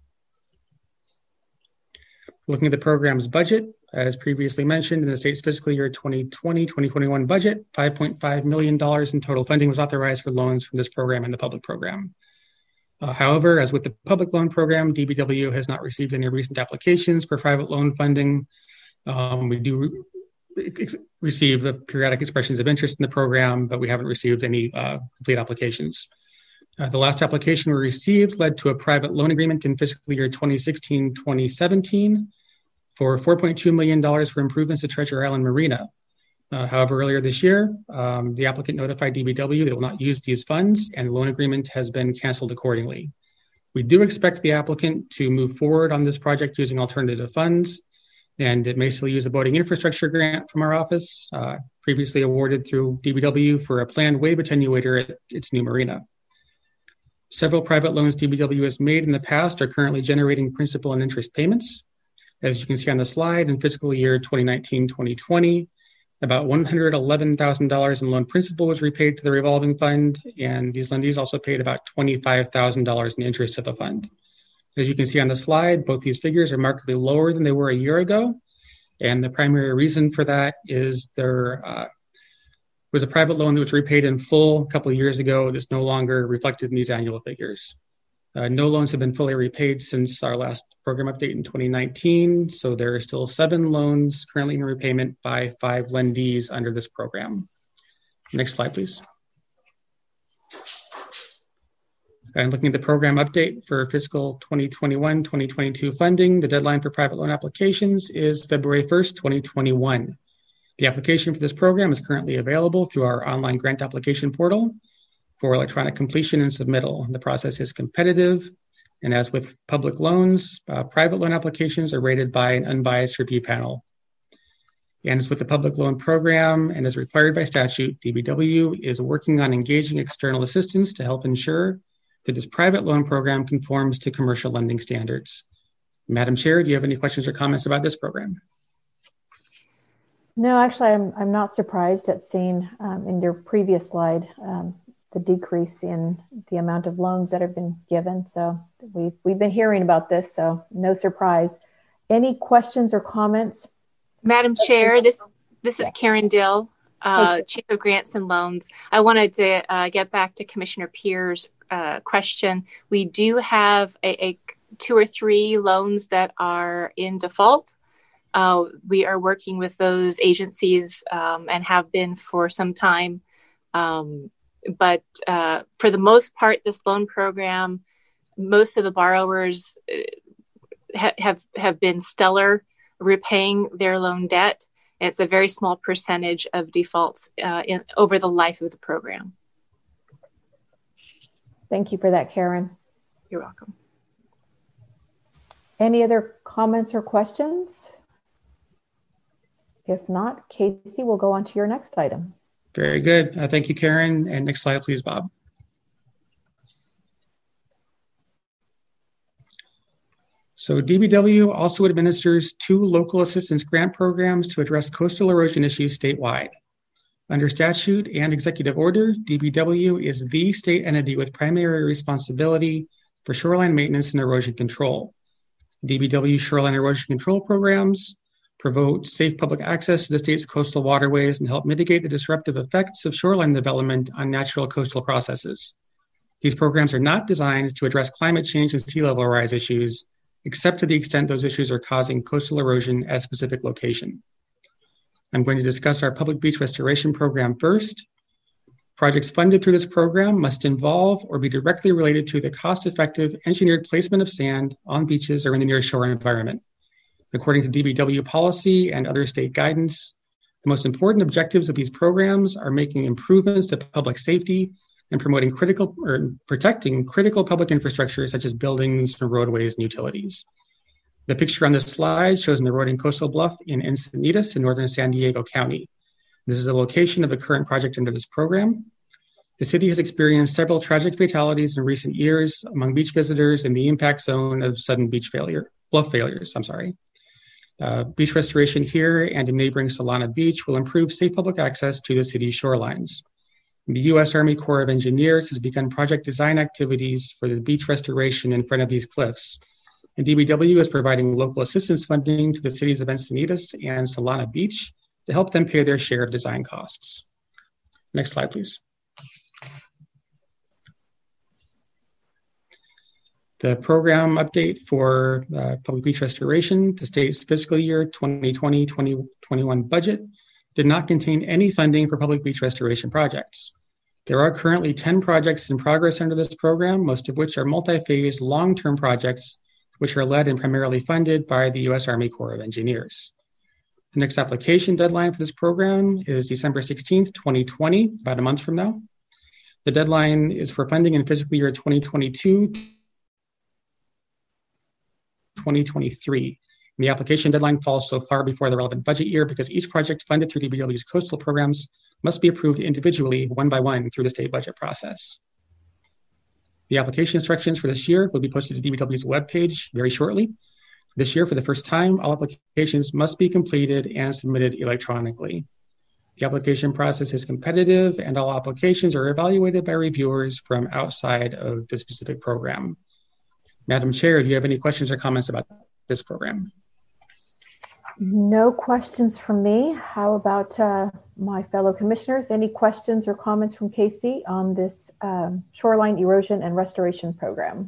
Looking at the program's budget, as previously mentioned, in the state's fiscal year twenty twenty, twenty twenty-one budget, five point five million dollars in total funding was authorized for loans from this program and the public program. Uh, however, as with the public loan program, D B W has not received any recent applications for private loan funding. Um, we do re- ex- receive the periodic expressions of interest in the program, but we haven't received any uh, complete applications. Uh, the last application we received led to a private loan agreement in fiscal year twenty sixteen, twenty seventeen for four point two million dollars for improvements at Treasure Island Marina. Uh, however, earlier this year, um, the applicant notified D B W that it will not use these funds, and the loan agreement has been canceled accordingly. We do expect the applicant to move forward on this project using alternative funds, and it may still use a boating infrastructure grant from our office, uh, previously awarded through D B W for a planned wave attenuator at its new marina. Several private loans D B W has made in the past are currently generating principal and interest payments. As you can see on the slide, in fiscal year twenty nineteen, twenty twenty, about one hundred eleven thousand dollars in loan principal was repaid to the revolving fund, and these lendees also paid about twenty-five thousand dollars in interest to the fund. As you can see on the slide, both these figures are markedly lower than they were a year ago, and the primary reason for that is there uh, was a private loan that was repaid in full a couple of years ago that's no longer reflected in these annual figures. Uh, no loans have been fully repaid since our last program update in twenty nineteen, so there are still seven loans currently in repayment by five lendees under this program. Next slide, please. And looking at the program update for fiscal twenty twenty-one, twenty twenty-two funding, the deadline for private loan applications is February first, twenty twenty-one. The application for this program is currently available through our online grant application portal for electronic completion and submittal. The process is competitive, and as with public loans, uh, private loan applications are rated by an unbiased review panel. And as with the public loan program and as required by statute, D B W is working on engaging external assistance to help ensure that this private loan program conforms to commercial lending standards. Madam Chair, do you have any questions or comments about this program? No, actually, I'm, I'm not surprised at seeing um, in your previous slide um, the decrease in the amount of loans that have been given. So we've, we've been hearing about this, so no surprise. Any questions or comments? Madam Chair, this this is Karen Dill, uh, Chief of Grants and Loans. I wanted to uh, get back to Commissioner Pierre's uh, question. We do have a, a two or three loans that are in default. Uh, we are working with those agencies um, and have been for some time. Um, but uh, for the most part, this loan program, most of the borrowers ha- have have been stellar, repaying their loan debt. It's a very small percentage of defaults uh, in, over the life of the program. Thank you for that, Karen. You're welcome. Any other comments or questions? If not, Casey, we'll go on to your next item. Very good. Uh, thank you, Karen. And next slide, please, Bob. So D B W also administers two local assistance grant programs to address coastal erosion issues statewide. Under statute and executive order, D B W is the state entity with primary responsibility for shoreline maintenance and erosion control. D B W shoreline erosion control programs promote safe public access to the state's coastal waterways and help mitigate the disruptive effects of shoreline development on natural coastal processes. These programs are not designed to address climate change and sea level rise issues, except to the extent those issues are causing coastal erosion at a specific location. I'm going to discuss our public beach restoration program first. Projects funded through this program must involve or be directly related to the cost-effective engineered placement of sand on beaches or in the near shore environment. According to D B W policy and other state guidance, the most important objectives of these programs are making improvements to public safety and promoting critical or protecting critical public infrastructure such as buildings, roadways, and utilities. The picture on this slide shows an eroding coastal bluff in Encinitas in northern San Diego County. This is the location of a current project under this program. The city has experienced several tragic fatalities in recent years among beach visitors in the impact zone of sudden beach failure, bluff failures, I'm sorry. Uh, beach restoration here and in neighboring Solana Beach will improve safe public access to the city's shorelines. The U S Army Corps of Engineers has begun project design activities for the beach restoration in front of these cliffs. And D B W is providing local assistance funding to the cities of Encinitas and Solana Beach to help them pay their share of design costs. Next slide, please. The program update for uh, public beach restoration, the state's fiscal year twenty twenty to twenty twenty-one budget did not contain any funding for public beach restoration projects. There are currently ten projects in progress under this program, most of which are multi-phase long-term projects, which are led and primarily funded by the U S Army Corps of Engineers. The next application deadline for this program is December sixteenth, twenty twenty, about a month from now. The deadline is for funding in fiscal year twenty twenty-two, twenty twenty-three. And the application deadline falls so far before the relevant budget year because each project funded through D B W's coastal programs must be approved individually, one by one, through the state budget process. The application instructions for this year will be posted to D B W's webpage very shortly. This year, for the first time, all applications must be completed and submitted electronically. The application process is competitive and all applications are evaluated by reviewers from outside of the specific program. Madam Chair, do you have any questions or comments about this program? No questions from me. How about uh, my fellow commissioners? Any questions or comments from Casey on this um, shoreline erosion and restoration program?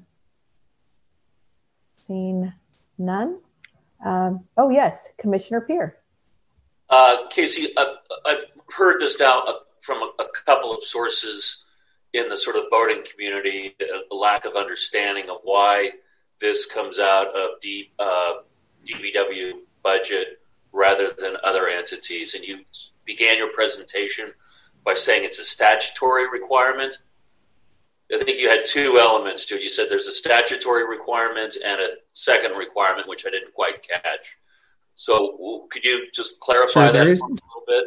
Seeing none. Um, oh, yes, Commissioner Pierre. Uh, Casey, uh, I've heard this now uh, from a, a couple of sources in the sort of boating community, a lack of understanding of why this comes out of D, uh, D B W budget rather than other entities. And you began your presentation by saying it's a statutory requirement. I think you had two elements to it. You said there's a statutory requirement and a second requirement, which I didn't quite catch. So could you just clarify Sure, that is, a little bit?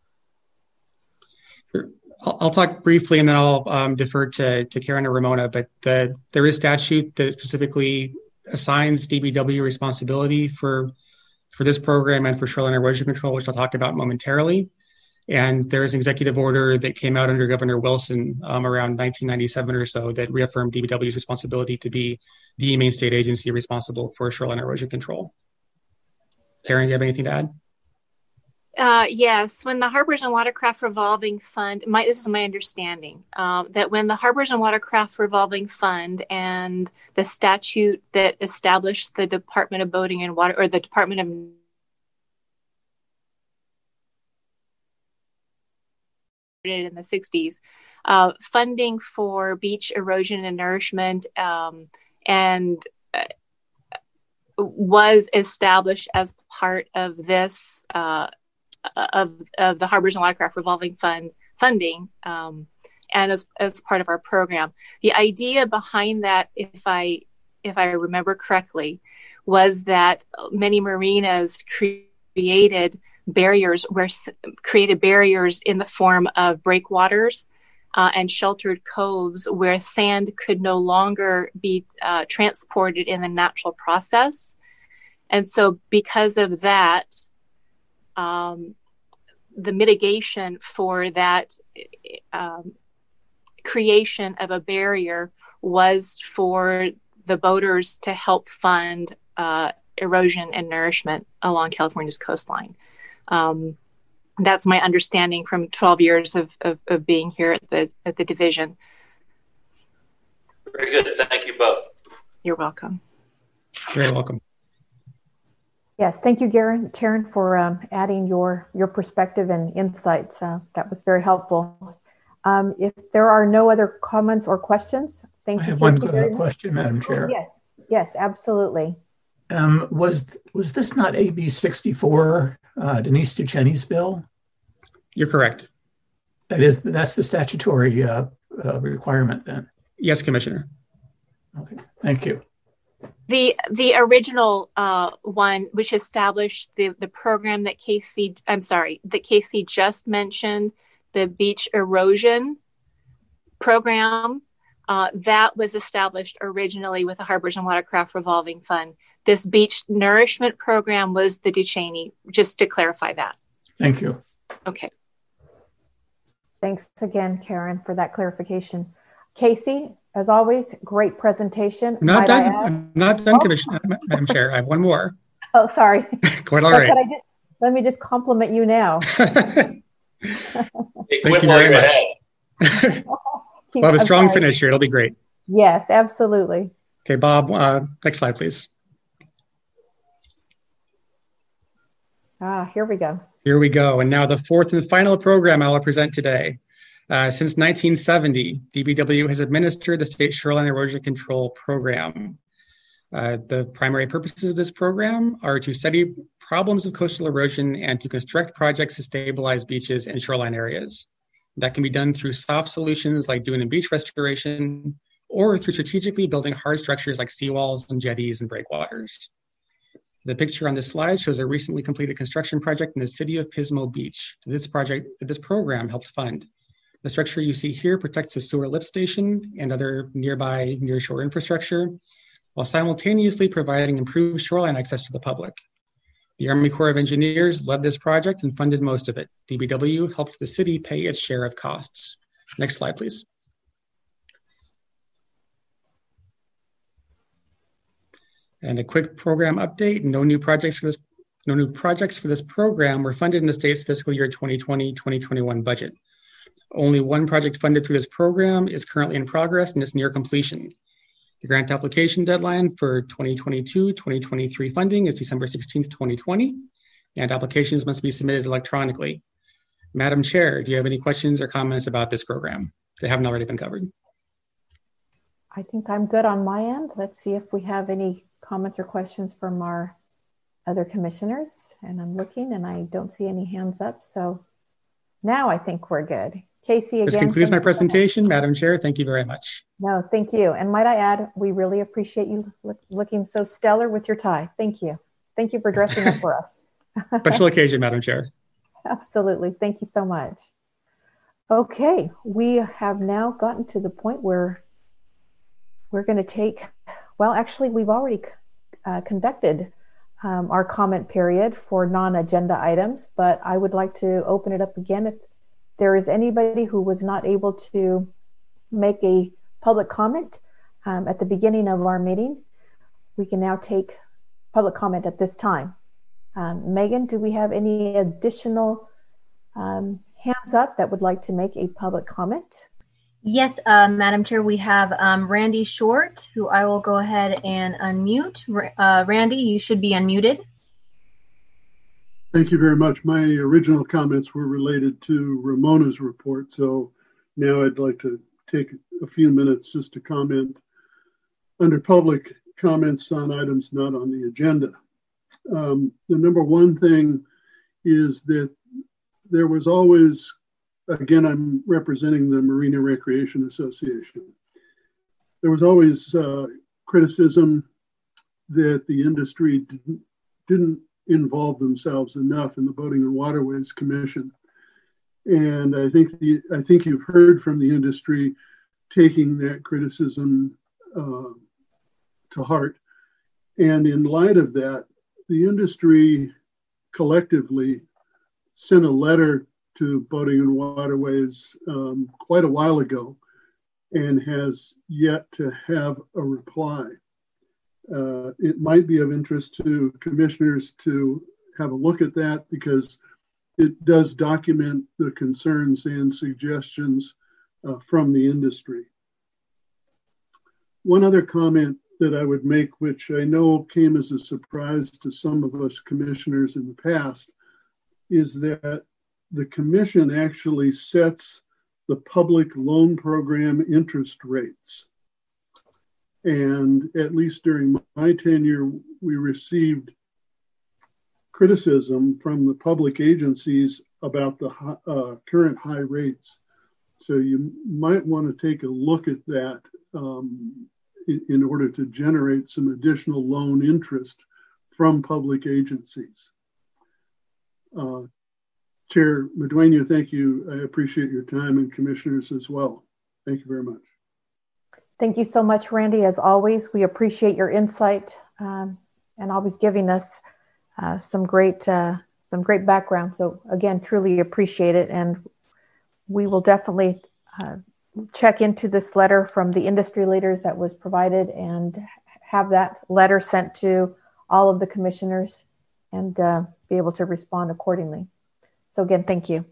I'll, I'll talk briefly and then I'll um, defer to, to Karen or Ramona, but the, there is statute that specifically assigns D B W responsibility for, for this program and for shoreline erosion control, which I'll talk about momentarily. And there's an executive order that came out under Governor Wilson um, around nineteen ninety-seven or so that reaffirmed D B W's responsibility to be the main state agency responsible for shoreline erosion control. Karen, you have anything to add? Uh, yes, when the Harbors and Watercraft Revolving Fund, my, this is my understanding, um, that when the Harbors and Watercraft Revolving Fund and the statute that established the Department of Boating and Water, or the Department of in the sixties, uh, funding for beach erosion and nourishment um, and uh, was established as part of this uh, of, of the Harbors and Watercraft Revolving Fund funding um, and as, as part of our program. The idea behind that, if I if I remember correctly, was that many marinas created barriers where created barriers in the form of breakwaters uh, and sheltered coves where sand could no longer be uh, transported in the natural process. And so because of that, um, the mitigation for that um, creation of a barrier was for the boaters to help fund uh, erosion and nourishment along California's coastline. Um, that's my understanding from twelve years of, of, of being here at the at the division. Very good. Thank you both. You're welcome. Very welcome. Yes, thank you, Karen, Karen for um, adding your your perspective and insights. Uh, that was very helpful. Um, if there are no other comments or questions, thank I you. have one Casey, question, Madam Chair. Oh, yes, yes, absolutely. Um, was was this not A B sixty-four, uh, Denise Duchesne's bill? You're correct. That is, that's the statutory uh, uh, requirement then? Yes, Commissioner. Okay, thank you. The the original uh, one, which established the, the program that Casey, I'm sorry, that Casey just mentioned, the beach erosion program, uh, that was established originally with the Harbors and Watercraft Revolving Fund. This beach nourishment program was the Duchesne, just to clarify that. Thank you. Okay. Thanks again, Karen, for that clarification. Casey, as always, great presentation. I'm not Might done. I add- I'm not done, Oh. Commissioner, Madam Chair. I have one more. Oh, sorry. Quite all But right. could I just, let me just compliment you now. Hey, Thank quit you while very you're much. ahead. We'll have a I'm strong sorry. finish here. It'll be great. Yes, absolutely. Okay, Bob, uh, next slide, please. Ah, here we go. Here we go. And now the fourth and final program I will present today. Uh, since nineteen seventy, D B W has administered the State Shoreline Erosion Control Program. Uh, the primary purposes of this program are to study problems of coastal erosion and to construct projects to stabilize beaches and shoreline areas. That can be done through soft solutions like dune and beach restoration, or through strategically building hard structures like seawalls and jetties and breakwaters. The picture on this slide shows a recently completed construction project in the city of Pismo Beach. This project, this program helped fund. The structure you see here protects a sewer lift station and other nearby nearshore infrastructure, while simultaneously providing improved shoreline access to the public. The Army Corps of Engineers led this project and funded most of it. D B W helped the city pay its share of costs. Next slide, please. And a quick program update. No new projects for this, no new projects for this program were funded in the state's fiscal year twenty twenty twenty twenty-one budget. Only one project funded through this program is currently in progress and is near completion. The grant application deadline for twenty twenty-two twenty twenty-three funding is December sixteenth, twenty twenty, and applications must be submitted electronically. Madam Chair, do you have any questions or comments about this program that haven't already been covered? I think I'm good on my end. Let's see if we have any comments or questions from our other commissioners, and I'm looking and I don't see any hands up. So now I think we're good. Casey, again. This concludes my thank you so presentation. much. Madam Chair, thank you very much. No, thank you. And might I add, we really appreciate you look, looking so stellar with your tie. Thank you. Thank you for dressing up for us. Special occasion, Madam Chair. Absolutely. Thank you so much. Okay, we have now gotten to the point where we're going to take, well, actually, we've already uh, conducted um, our comment period for non-agenda items, but I would like to open it up again. If there is anybody who was not able to make a public comment um, at the beginning of our meeting, we can now take public comment at this time. Um, Megan, do we have any additional um, hands up that would like to make a public comment? Yes, uh, Madam Chair, we have um, Randy Short, who I will go ahead and unmute. Uh, Randy, you should be unmuted. Thank you very much. My original comments were related to Ramona's report, so now I'd like to take a few minutes just to comment under public comments on items not on the agenda. Um, the number one thing is that there was always, again, I'm representing the Marina Recreation Association. There was always uh, criticism that the industry didn't, didn't involve themselves enough in the Boating and Waterways Commission. And I think the, I think you've heard from the industry taking that criticism uh, to heart. And in light of that, the industry collectively sent a letter to Boating and Waterways um, quite a while ago and has yet to have a reply. Uh, it might be of interest to commissioners to have a look at that because it does document the concerns and suggestions uh, from the industry. One other comment that I would make, which I know came as a surprise to some of us commissioners in the past, is that the commission actually sets the public loan program interest rates. And at least during my tenure, we received criticism from the public agencies about the uh, current high rates. So you might want to take a look at that um, in, in order to generate some additional loan interest from public agencies. Uh, Chair Madueña, thank you. I appreciate your time, and commissioners as well. Thank you very much. Thank you so much, Randy. As always, we appreciate your insight um, and always giving us uh, some great uh, some great background. So again, truly appreciate it. And we will definitely uh, check into this letter from the industry leaders that was provided and have that letter sent to all of the commissioners and uh, be able to respond accordingly. So again, thank you.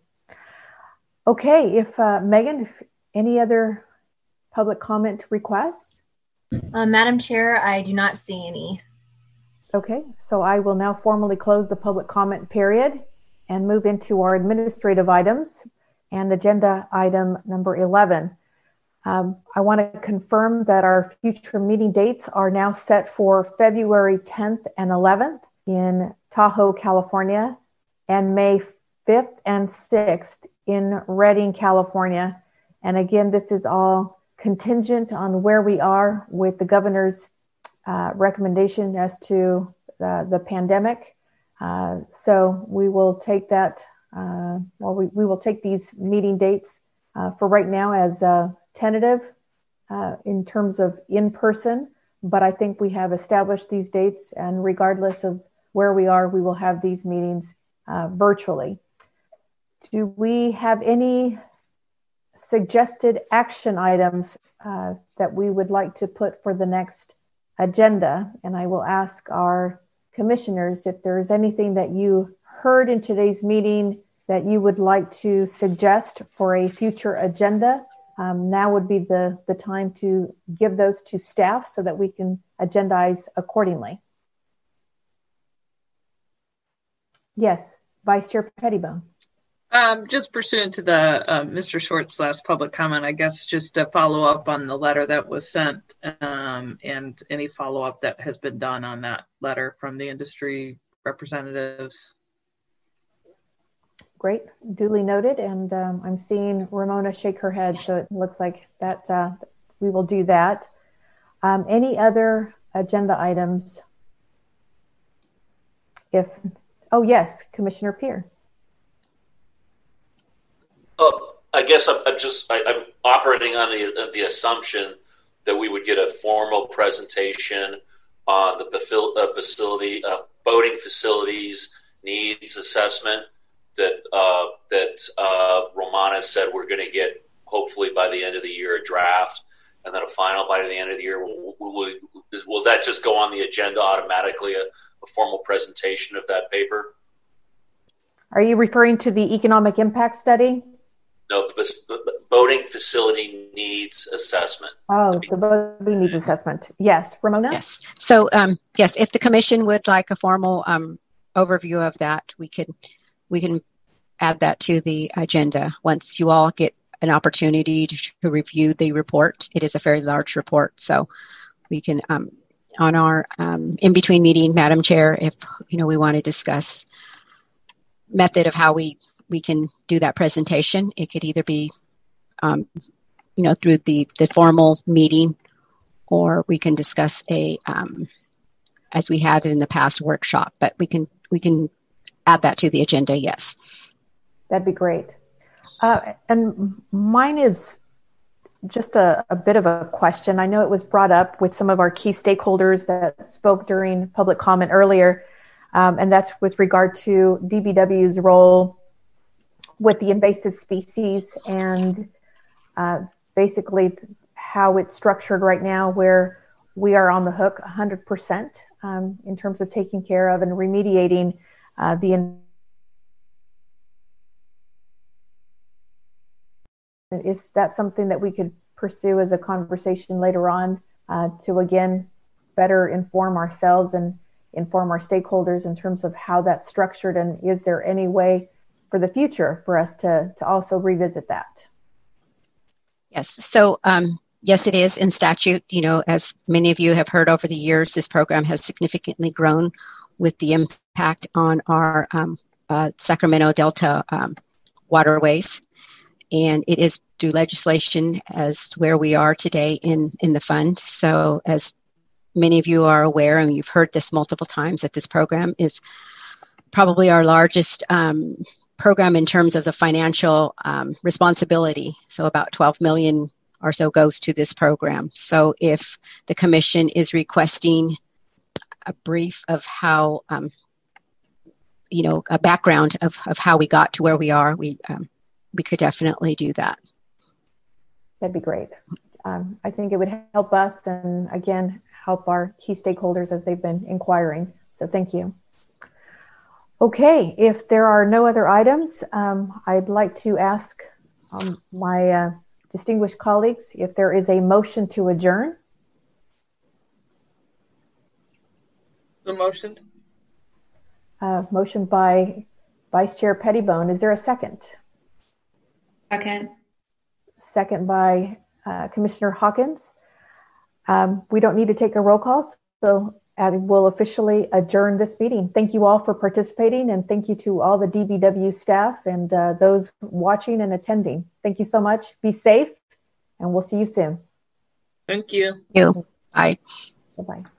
Okay, if uh, Megan, if any other public comment requests? Uh, Madam Chair, I do not see any. Okay, so I will now formally close the public comment period and move into our administrative items and agenda item number eleven. Um, I want to confirm that our future meeting dates are now set for February tenth and eleventh in Tahoe, California, and May fifth and sixth in Redding, California. And again, this is all contingent on where we are with the governor's uh, recommendation as to uh, the pandemic. Uh, so we will take that, uh, well, we, we will take these meeting dates uh, for right now as uh, tentative uh, in terms of in-person, but I think we have established these dates, and regardless of where we are, we will have these meetings uh, virtually. Do we have any suggested action items uh, that we would like to put for the next agenda? And I will ask our commissioners if there's anything that you heard in today's meeting that you would like to suggest for a future agenda. Um, now would be the, the time to give those to staff so that we can agendize accordingly. Yes, Vice Chair Pettibone. Um, just pursuant to the uh, Mister Short's last public comment, I guess just to follow up on the letter that was sent um, and any follow up that has been done on that letter from the industry representatives. Great, duly noted. And um, I'm seeing Ramona shake her head, so it looks like that uh, we will do that. Um, any other agenda items? If, oh yes, Commissioner Peer. Oh, I guess I'm, I'm just I, I'm operating on the uh, the assumption that we would get a formal presentation on the uh, facility, uh, boating facilities needs assessment that uh, that uh, Romana said we're going to get hopefully by the end of the year a draft and then a final by the end of the year. Will, will, will that just go on the agenda automatically, a, a formal presentation of that paper? Are you referring to the economic impact study? No, boating facility needs assessment. Oh, the boating needs assessment. Yes, Ramona? Yes. So, um, yes, if the commission would like a formal um, overview of that, we could we can add that to the agenda once you all get an opportunity to, to review the report. It is a fairly large report, so we can, um, on our um, in-between meeting, Madam Chair, if you know we want to discuss method of how we we can do that presentation. It could either be, um, you know, through the, the formal meeting, or we can discuss a, um, as we had in the past, workshop. But we can we can add that to the agenda. Yes, that'd be great. Uh, and mine is just a, a bit of a question. I know it was brought up with some of our key stakeholders that spoke during public comment earlier, um, and that's with regard to D B W's role with the invasive species and uh, basically how it's structured right now, where we are on the hook one hundred percent um, in terms of taking care of and remediating uh, the in- Is that something that we could pursue as a conversation later on uh, to, again, better inform ourselves and inform our stakeholders in terms of how that's structured, and is there any way for the future for us to, to also revisit that? Yes. So, um, yes, it is in statute. You know, as many of you have heard over the years, this program has significantly grown with the impact on our um, uh, Sacramento Delta um, waterways. And it is through legislation as to where we are today in, in the fund. So as many of you are aware, and you've heard this multiple times, that this program is probably our largest um, program in terms of the financial um, responsibility. So about twelve million or so goes to this program. So if the commission is requesting a brief of how, um, you know, a background of, of how we got to where we are, we um, we could definitely do that. That'd be great. Um, I think it would help us and, again, help our key stakeholders as they've been inquiring. So thank you. Okay, if there are no other items, um, I'd like to ask um, my uh, distinguished colleagues if there is a motion to adjourn. The motion. Uh, motion by Vice Chair Pettibone. Is there a second? Second. Second by uh, Commissioner Hawkins. Um, we don't need to take a roll call, so I will officially adjourn this meeting. Thank you all for participating, and thank you to all the D B W staff and uh, those watching and attending. Thank you so much. Be safe, and we'll see you soon. Thank you. Thank you. Bye. Bye-bye.